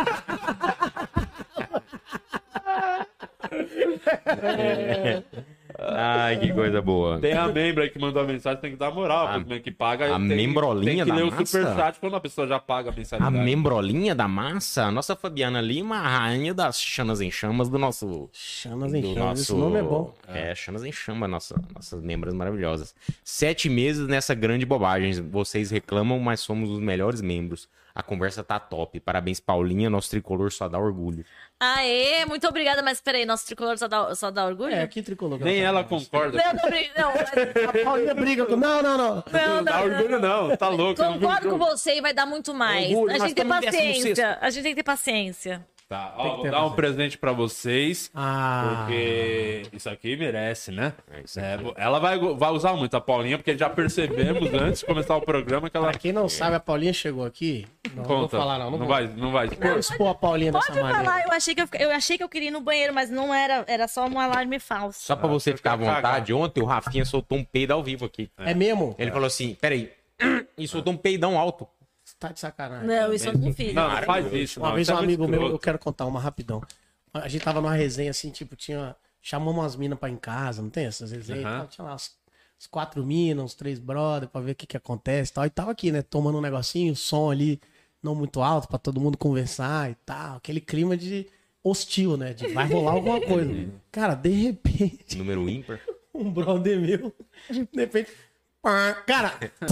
S5: Ai, que coisa boa.
S1: Tem a membra aí que mandou a mensagem, tem que dar moral. Porque que paga,
S5: a
S1: tem,
S5: membrolinha
S1: tem que
S5: da
S1: ler o
S5: massa?
S1: superchat quando a pessoa já paga a
S5: A
S1: mensalidade.
S5: membrolinha da massa, a nossa Fabiana Lima, a rainha das chamas em chamas do nosso...
S2: Chamas em
S5: do
S2: chamas, esse nome é bom.
S5: Chamas em chama, nossas membros maravilhosas. 7 meses nessa grande bobagem. Vocês reclamam, mas somos os melhores membros. A conversa tá top. Parabéns, Paulinha. Nosso tricolor só dá orgulho.
S3: Aê, muito obrigada, mas peraí, nosso tricolor só dá orgulho?
S2: É, aqui tricolor.
S1: Nem ela concorda.
S3: Não,
S2: A Paulinha briga com... Não.
S3: não,
S1: Não dá orgulho, não. Tá louco. você não viu o
S3: Concordo com
S1: jogo.
S3: você e vai dar muito mais.
S5: Orgulho,
S3: A
S5: nós
S3: gente tem
S5: estamos em 16º.
S3: paciência. A gente tem que ter paciência.
S1: Tá, ó, vou dar um presente pra vocês.
S2: Ah,
S1: Porque isso aqui merece, né?
S5: isso
S1: Ela vai usar muito a Paulinha, porque já percebemos antes de começar o programa que ela.
S2: pra quem não sabe, a Paulinha chegou aqui. Não vou
S1: Conta.
S2: falar não. Não vou
S1: Não vai.
S2: Vou expor a Paulinha dessa
S3: Pode
S2: maneira.
S3: falar, eu achei que eu queria ir no banheiro, mas não era só um alarme falso.
S5: Só pra você ficar à
S1: cagar.
S5: vontade, ontem o Rafinha soltou um peido ao vivo aqui.
S2: É mesmo?
S5: Ele falou assim, peraí, e soltou um peidão alto.
S2: Você tá de sacanagem.
S3: Não, isso eu não fiz.
S1: Não faz isso.
S2: Uma
S1: não,
S2: vez
S1: isso
S2: um
S1: é muito
S2: amigo meu,
S1: escroto.
S2: eu quero contar uma rapidão. A gente tava numa resenha assim, tipo, chamamos umas minas pra ir em casa, não tem essas resenhas? e
S1: Aham.
S2: tal. Tinha lá uns 4 minas, uns 3 brothers, pra ver o que acontece e tal. E tava aqui, né, tomando um negocinho, som ali não muito alto, pra todo mundo conversar e tal. Aquele clima de hostil, né, de vai rolar alguma coisa. Cara, de repente,
S5: Número ímpar.
S2: um brother meu, de repente, pá, cara,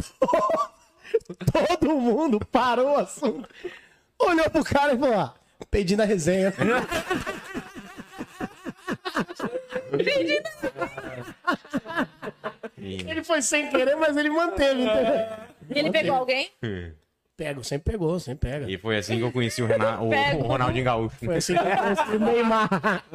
S2: todo mundo parou o assunto, olhou pro cara e falou, ah, pedindo a resenha. Ele foi sem querer, mas ele manteve, entendeu?
S3: E ele pegou alguém?
S2: Sempre pega.
S5: E foi assim que eu conheci o Ronaldinho Gaúcho.
S2: Foi assim que eu conheci o Neymar.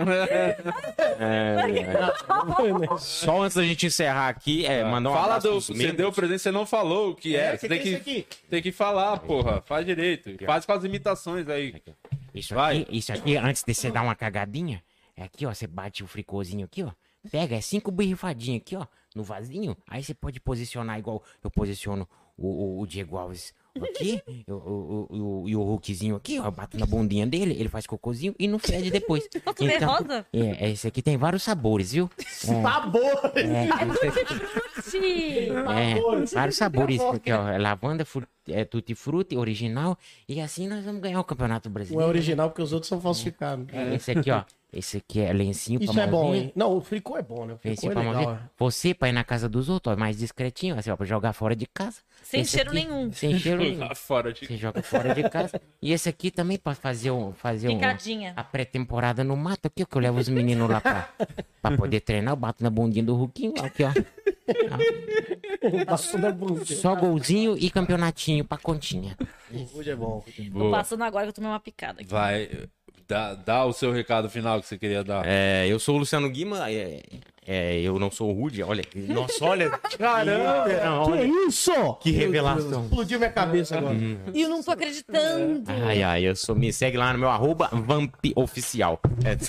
S5: Só antes da gente encerrar aqui, mandar um
S1: Fala
S5: abraço
S1: do.
S5: pros
S1: Você
S5: membros.
S1: deu o presente, você não falou o que era. Você tem
S2: que é isso aqui?
S1: tem que falar, porra. Faz direito. Faz com as imitações aí. Vai.
S7: Isso aqui, antes de você dar uma cagadinha, é aqui, ó, você bate o fricôzinho aqui, ó. Pega, é 5 borrifadinhas aqui, ó, no vasinho. Aí você pode posicionar igual eu posiciono o Diego Alves aqui, e o Hulkzinho aqui, ó. Eu bato na bundinha dele, ele faz cocôzinho e não fede depois.
S3: Foto rosa?
S7: Esse aqui tem vários sabores, viu?
S2: Sabor!
S3: Sim.
S7: Vários sabores. Aqui, ó, lavanda, tutti frutti, original. E assim nós vamos ganhar o Campeonato
S2: Não é
S7: Brasileiro.
S2: original porque os outros são falsificados.
S7: Esse aqui, ó. Esse aqui é lencinho
S2: Isso
S7: pra
S2: é bom,
S7: mãozinha.
S2: hein? Não, o fricô é bom, né? O fricô
S7: Lencinho
S2: é
S7: pra
S2: legal.
S7: mãozinha. Você, pra ir na casa dos outros, ó, mais discretinho, assim, ó, pra jogar fora de casa.
S3: Sem
S7: Esse
S3: cheiro
S7: aqui,
S3: nenhum.
S7: Sem cheiro nenhum.
S1: Lá fora de.
S7: Você joga fora de casa. E esse aqui também pra fazer
S3: Picadinha.
S7: a pré-temporada no mato aqui, ó, que eu levo os meninos lá pra poder treinar. Eu bato na bundinha do Ruquinho, ó, aqui, ó.
S2: Passou da bunda.
S7: Só golzinho e campeonatinho pra continha.
S2: Hoje é bom.
S3: Tô
S1: Boa.
S3: passando agora que eu tomei uma picada aqui.
S1: Vai. Dá o seu recado final que você queria dar.
S5: Eu sou o Luciano Guima, eu não sou o Rude, olha. Nossa, olha.
S1: Caramba!
S2: Que isso?
S5: Que revelação.
S2: Explodiu minha cabeça agora.
S3: E eu não tô acreditando.
S5: Me segue lá no meu @vampoficial.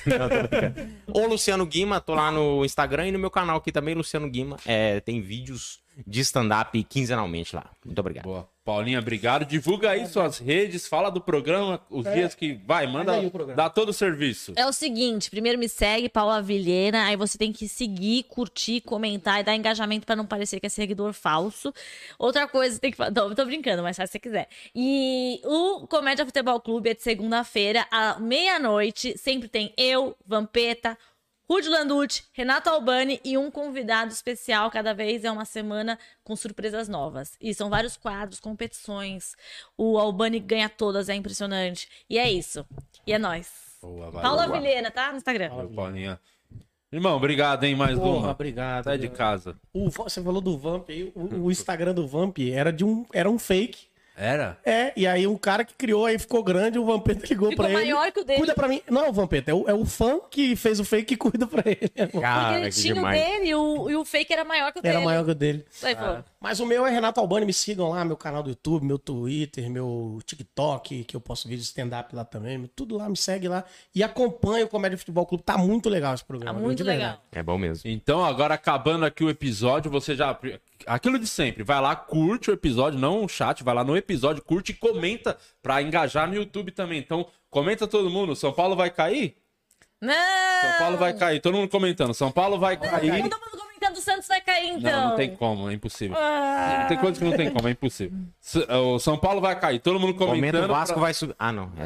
S5: Ô Luciano Guima, tô lá no Instagram e no meu canal aqui também, Luciano Guima. Tem vídeos de stand-up quinzenalmente lá. Muito obrigado.
S1: Boa. Paulinha, obrigado. Divulga aí suas redes, fala do programa, os dias que vai, manda,
S2: aí o programa.
S1: dá todo o serviço.
S3: É o seguinte, primeiro me segue, Paula Vilhena, aí você tem que seguir, curtir, comentar e dar engajamento pra não parecer que é seguidor falso. Outra coisa, você tem que falar, não, eu tô brincando, mas faz se você quiser. E o Comédia Futebol Clube é de segunda-feira, à meia-noite, sempre tem eu, Vampeta, Rudy Landucci, Renato Albani e um convidado especial. Cada vez é uma semana com surpresas novas. E são vários quadros, competições. O Albani ganha todas, é impressionante. E é isso. E é nóis.
S1: Boa, valeu.
S3: Paula Vilhena, tá? No Instagram.
S1: Valeu, Paulinha. Irmão, obrigado, hein? Mais
S2: Porra,
S1: uma.
S2: obrigado.
S1: Sai de casa.
S2: Você falou do Vamp aí. O Instagram do Vamp era um fake.
S1: Era?
S2: E aí um cara que criou, aí ficou grande, o Vampeta ligou
S3: Ficou
S2: pra ele.
S3: maior que o dele.
S2: Cuida pra mim. Não, Vampeta, é o fã que fez o fake que cuida pra ele.
S3: Porque
S5: Cara,
S3: ele
S5: que
S3: tinha o
S5: demais.
S3: dele e o fake era maior que o dele.
S2: Era maior que o dele.
S3: Aí falou,
S2: Mas o meu é Renato Albani, me sigam lá, meu canal do YouTube, meu Twitter, meu TikTok, que eu posto vídeo de stand-up lá também. Tudo lá, me segue lá. E acompanha o Comédia Futebol Clube. Tá muito legal esse programa.
S3: tá
S2: viu?
S3: muito
S2: De verdade.
S3: legal.
S5: É bom mesmo.
S1: Então, agora acabando aqui o episódio, você já. Aquilo de sempre, vai lá, curte o episódio, não o chat, vai lá no episódio, curte e comenta pra engajar no YouTube também. Então, comenta todo mundo. São Paulo vai cair?
S3: Não!
S1: São Paulo vai cair. Todo mundo comentando. São Paulo vai cair.
S3: Todo mundo comentando, o Santos vai cair então.
S1: Não, não tem como, é impossível.
S3: Ah.
S1: Tem coisas que não tem como, é impossível. O São Paulo vai cair, todo mundo
S5: Comenta
S1: comentando.
S5: o Vasco vai subir. Ah, não.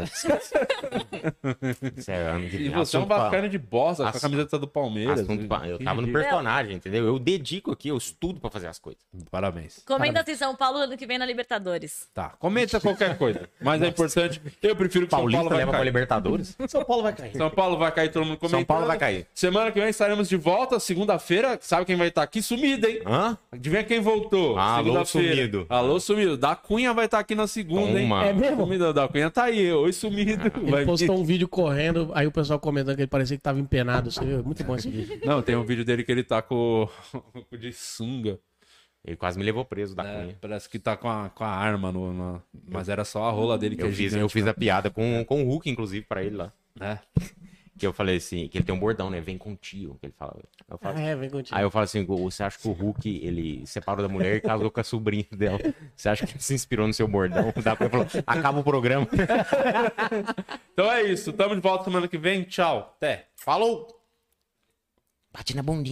S5: Sério,
S1: E você é um bacana de bosta com a
S5: Assunto-
S1: camiseta do Palmeiras.
S5: Eu tava no personagem, entendeu? Eu dedico aqui, eu estudo pra fazer as coisas.
S1: Parabéns.
S3: Comenta se São Paulo ano que vem na Libertadores.
S1: Tá, comenta qualquer coisa. Mas é importante, eu prefiro que São
S5: Paulista
S1: Paulo vai
S5: leva pra
S1: cair.
S5: Libertadores.
S2: São Paulo vai cair.
S1: São Paulo vai cair, todo mundo comentando.
S5: São Paulo vai cair.
S1: Semana que vem estaremos de volta, segunda-feira. Sabe quem vai estar aqui? Sumido, hein?
S5: Hã?
S1: Adivinha quem voltou?
S5: Alô,
S1: Segunda-feira.
S5: sumido.
S1: Alô, sumido. Da Cunha vai estar aqui na segunda, hein?
S5: Toma.
S2: É mesmo?
S1: Sumido, da Cunha tá aí. Oi, sumido.
S2: Ele
S1: Vai
S2: postou um vídeo correndo, aí o pessoal comentando que ele parecia que tava empenado. Você viu? Muito bom esse vídeo.
S1: Não, tem um vídeo dele que ele tá com de sunga.
S5: Ele quase me levou preso da
S1: Né?
S5: Cunha.
S1: Parece que tá com a arma mas era só a rola dele que é gigante,
S5: Eu fiz a piada com o Hulk, inclusive, pra ele lá.
S1: né?
S5: Que eu falei assim, que ele tem um bordão, né? Vem com tio, que ele fala. Eu falo,
S2: Vem contigo.
S5: Aí eu falo assim, você acha que o Hulk, ele separou da mulher e casou com a sobrinha dela? Você acha que ele se inspirou no seu bordão? Dá pra ele falou, acaba o programa.
S1: Então é isso. Tamo de volta semana que vem. Tchau. Até.
S5: Falou!
S7: Bate na bundinha.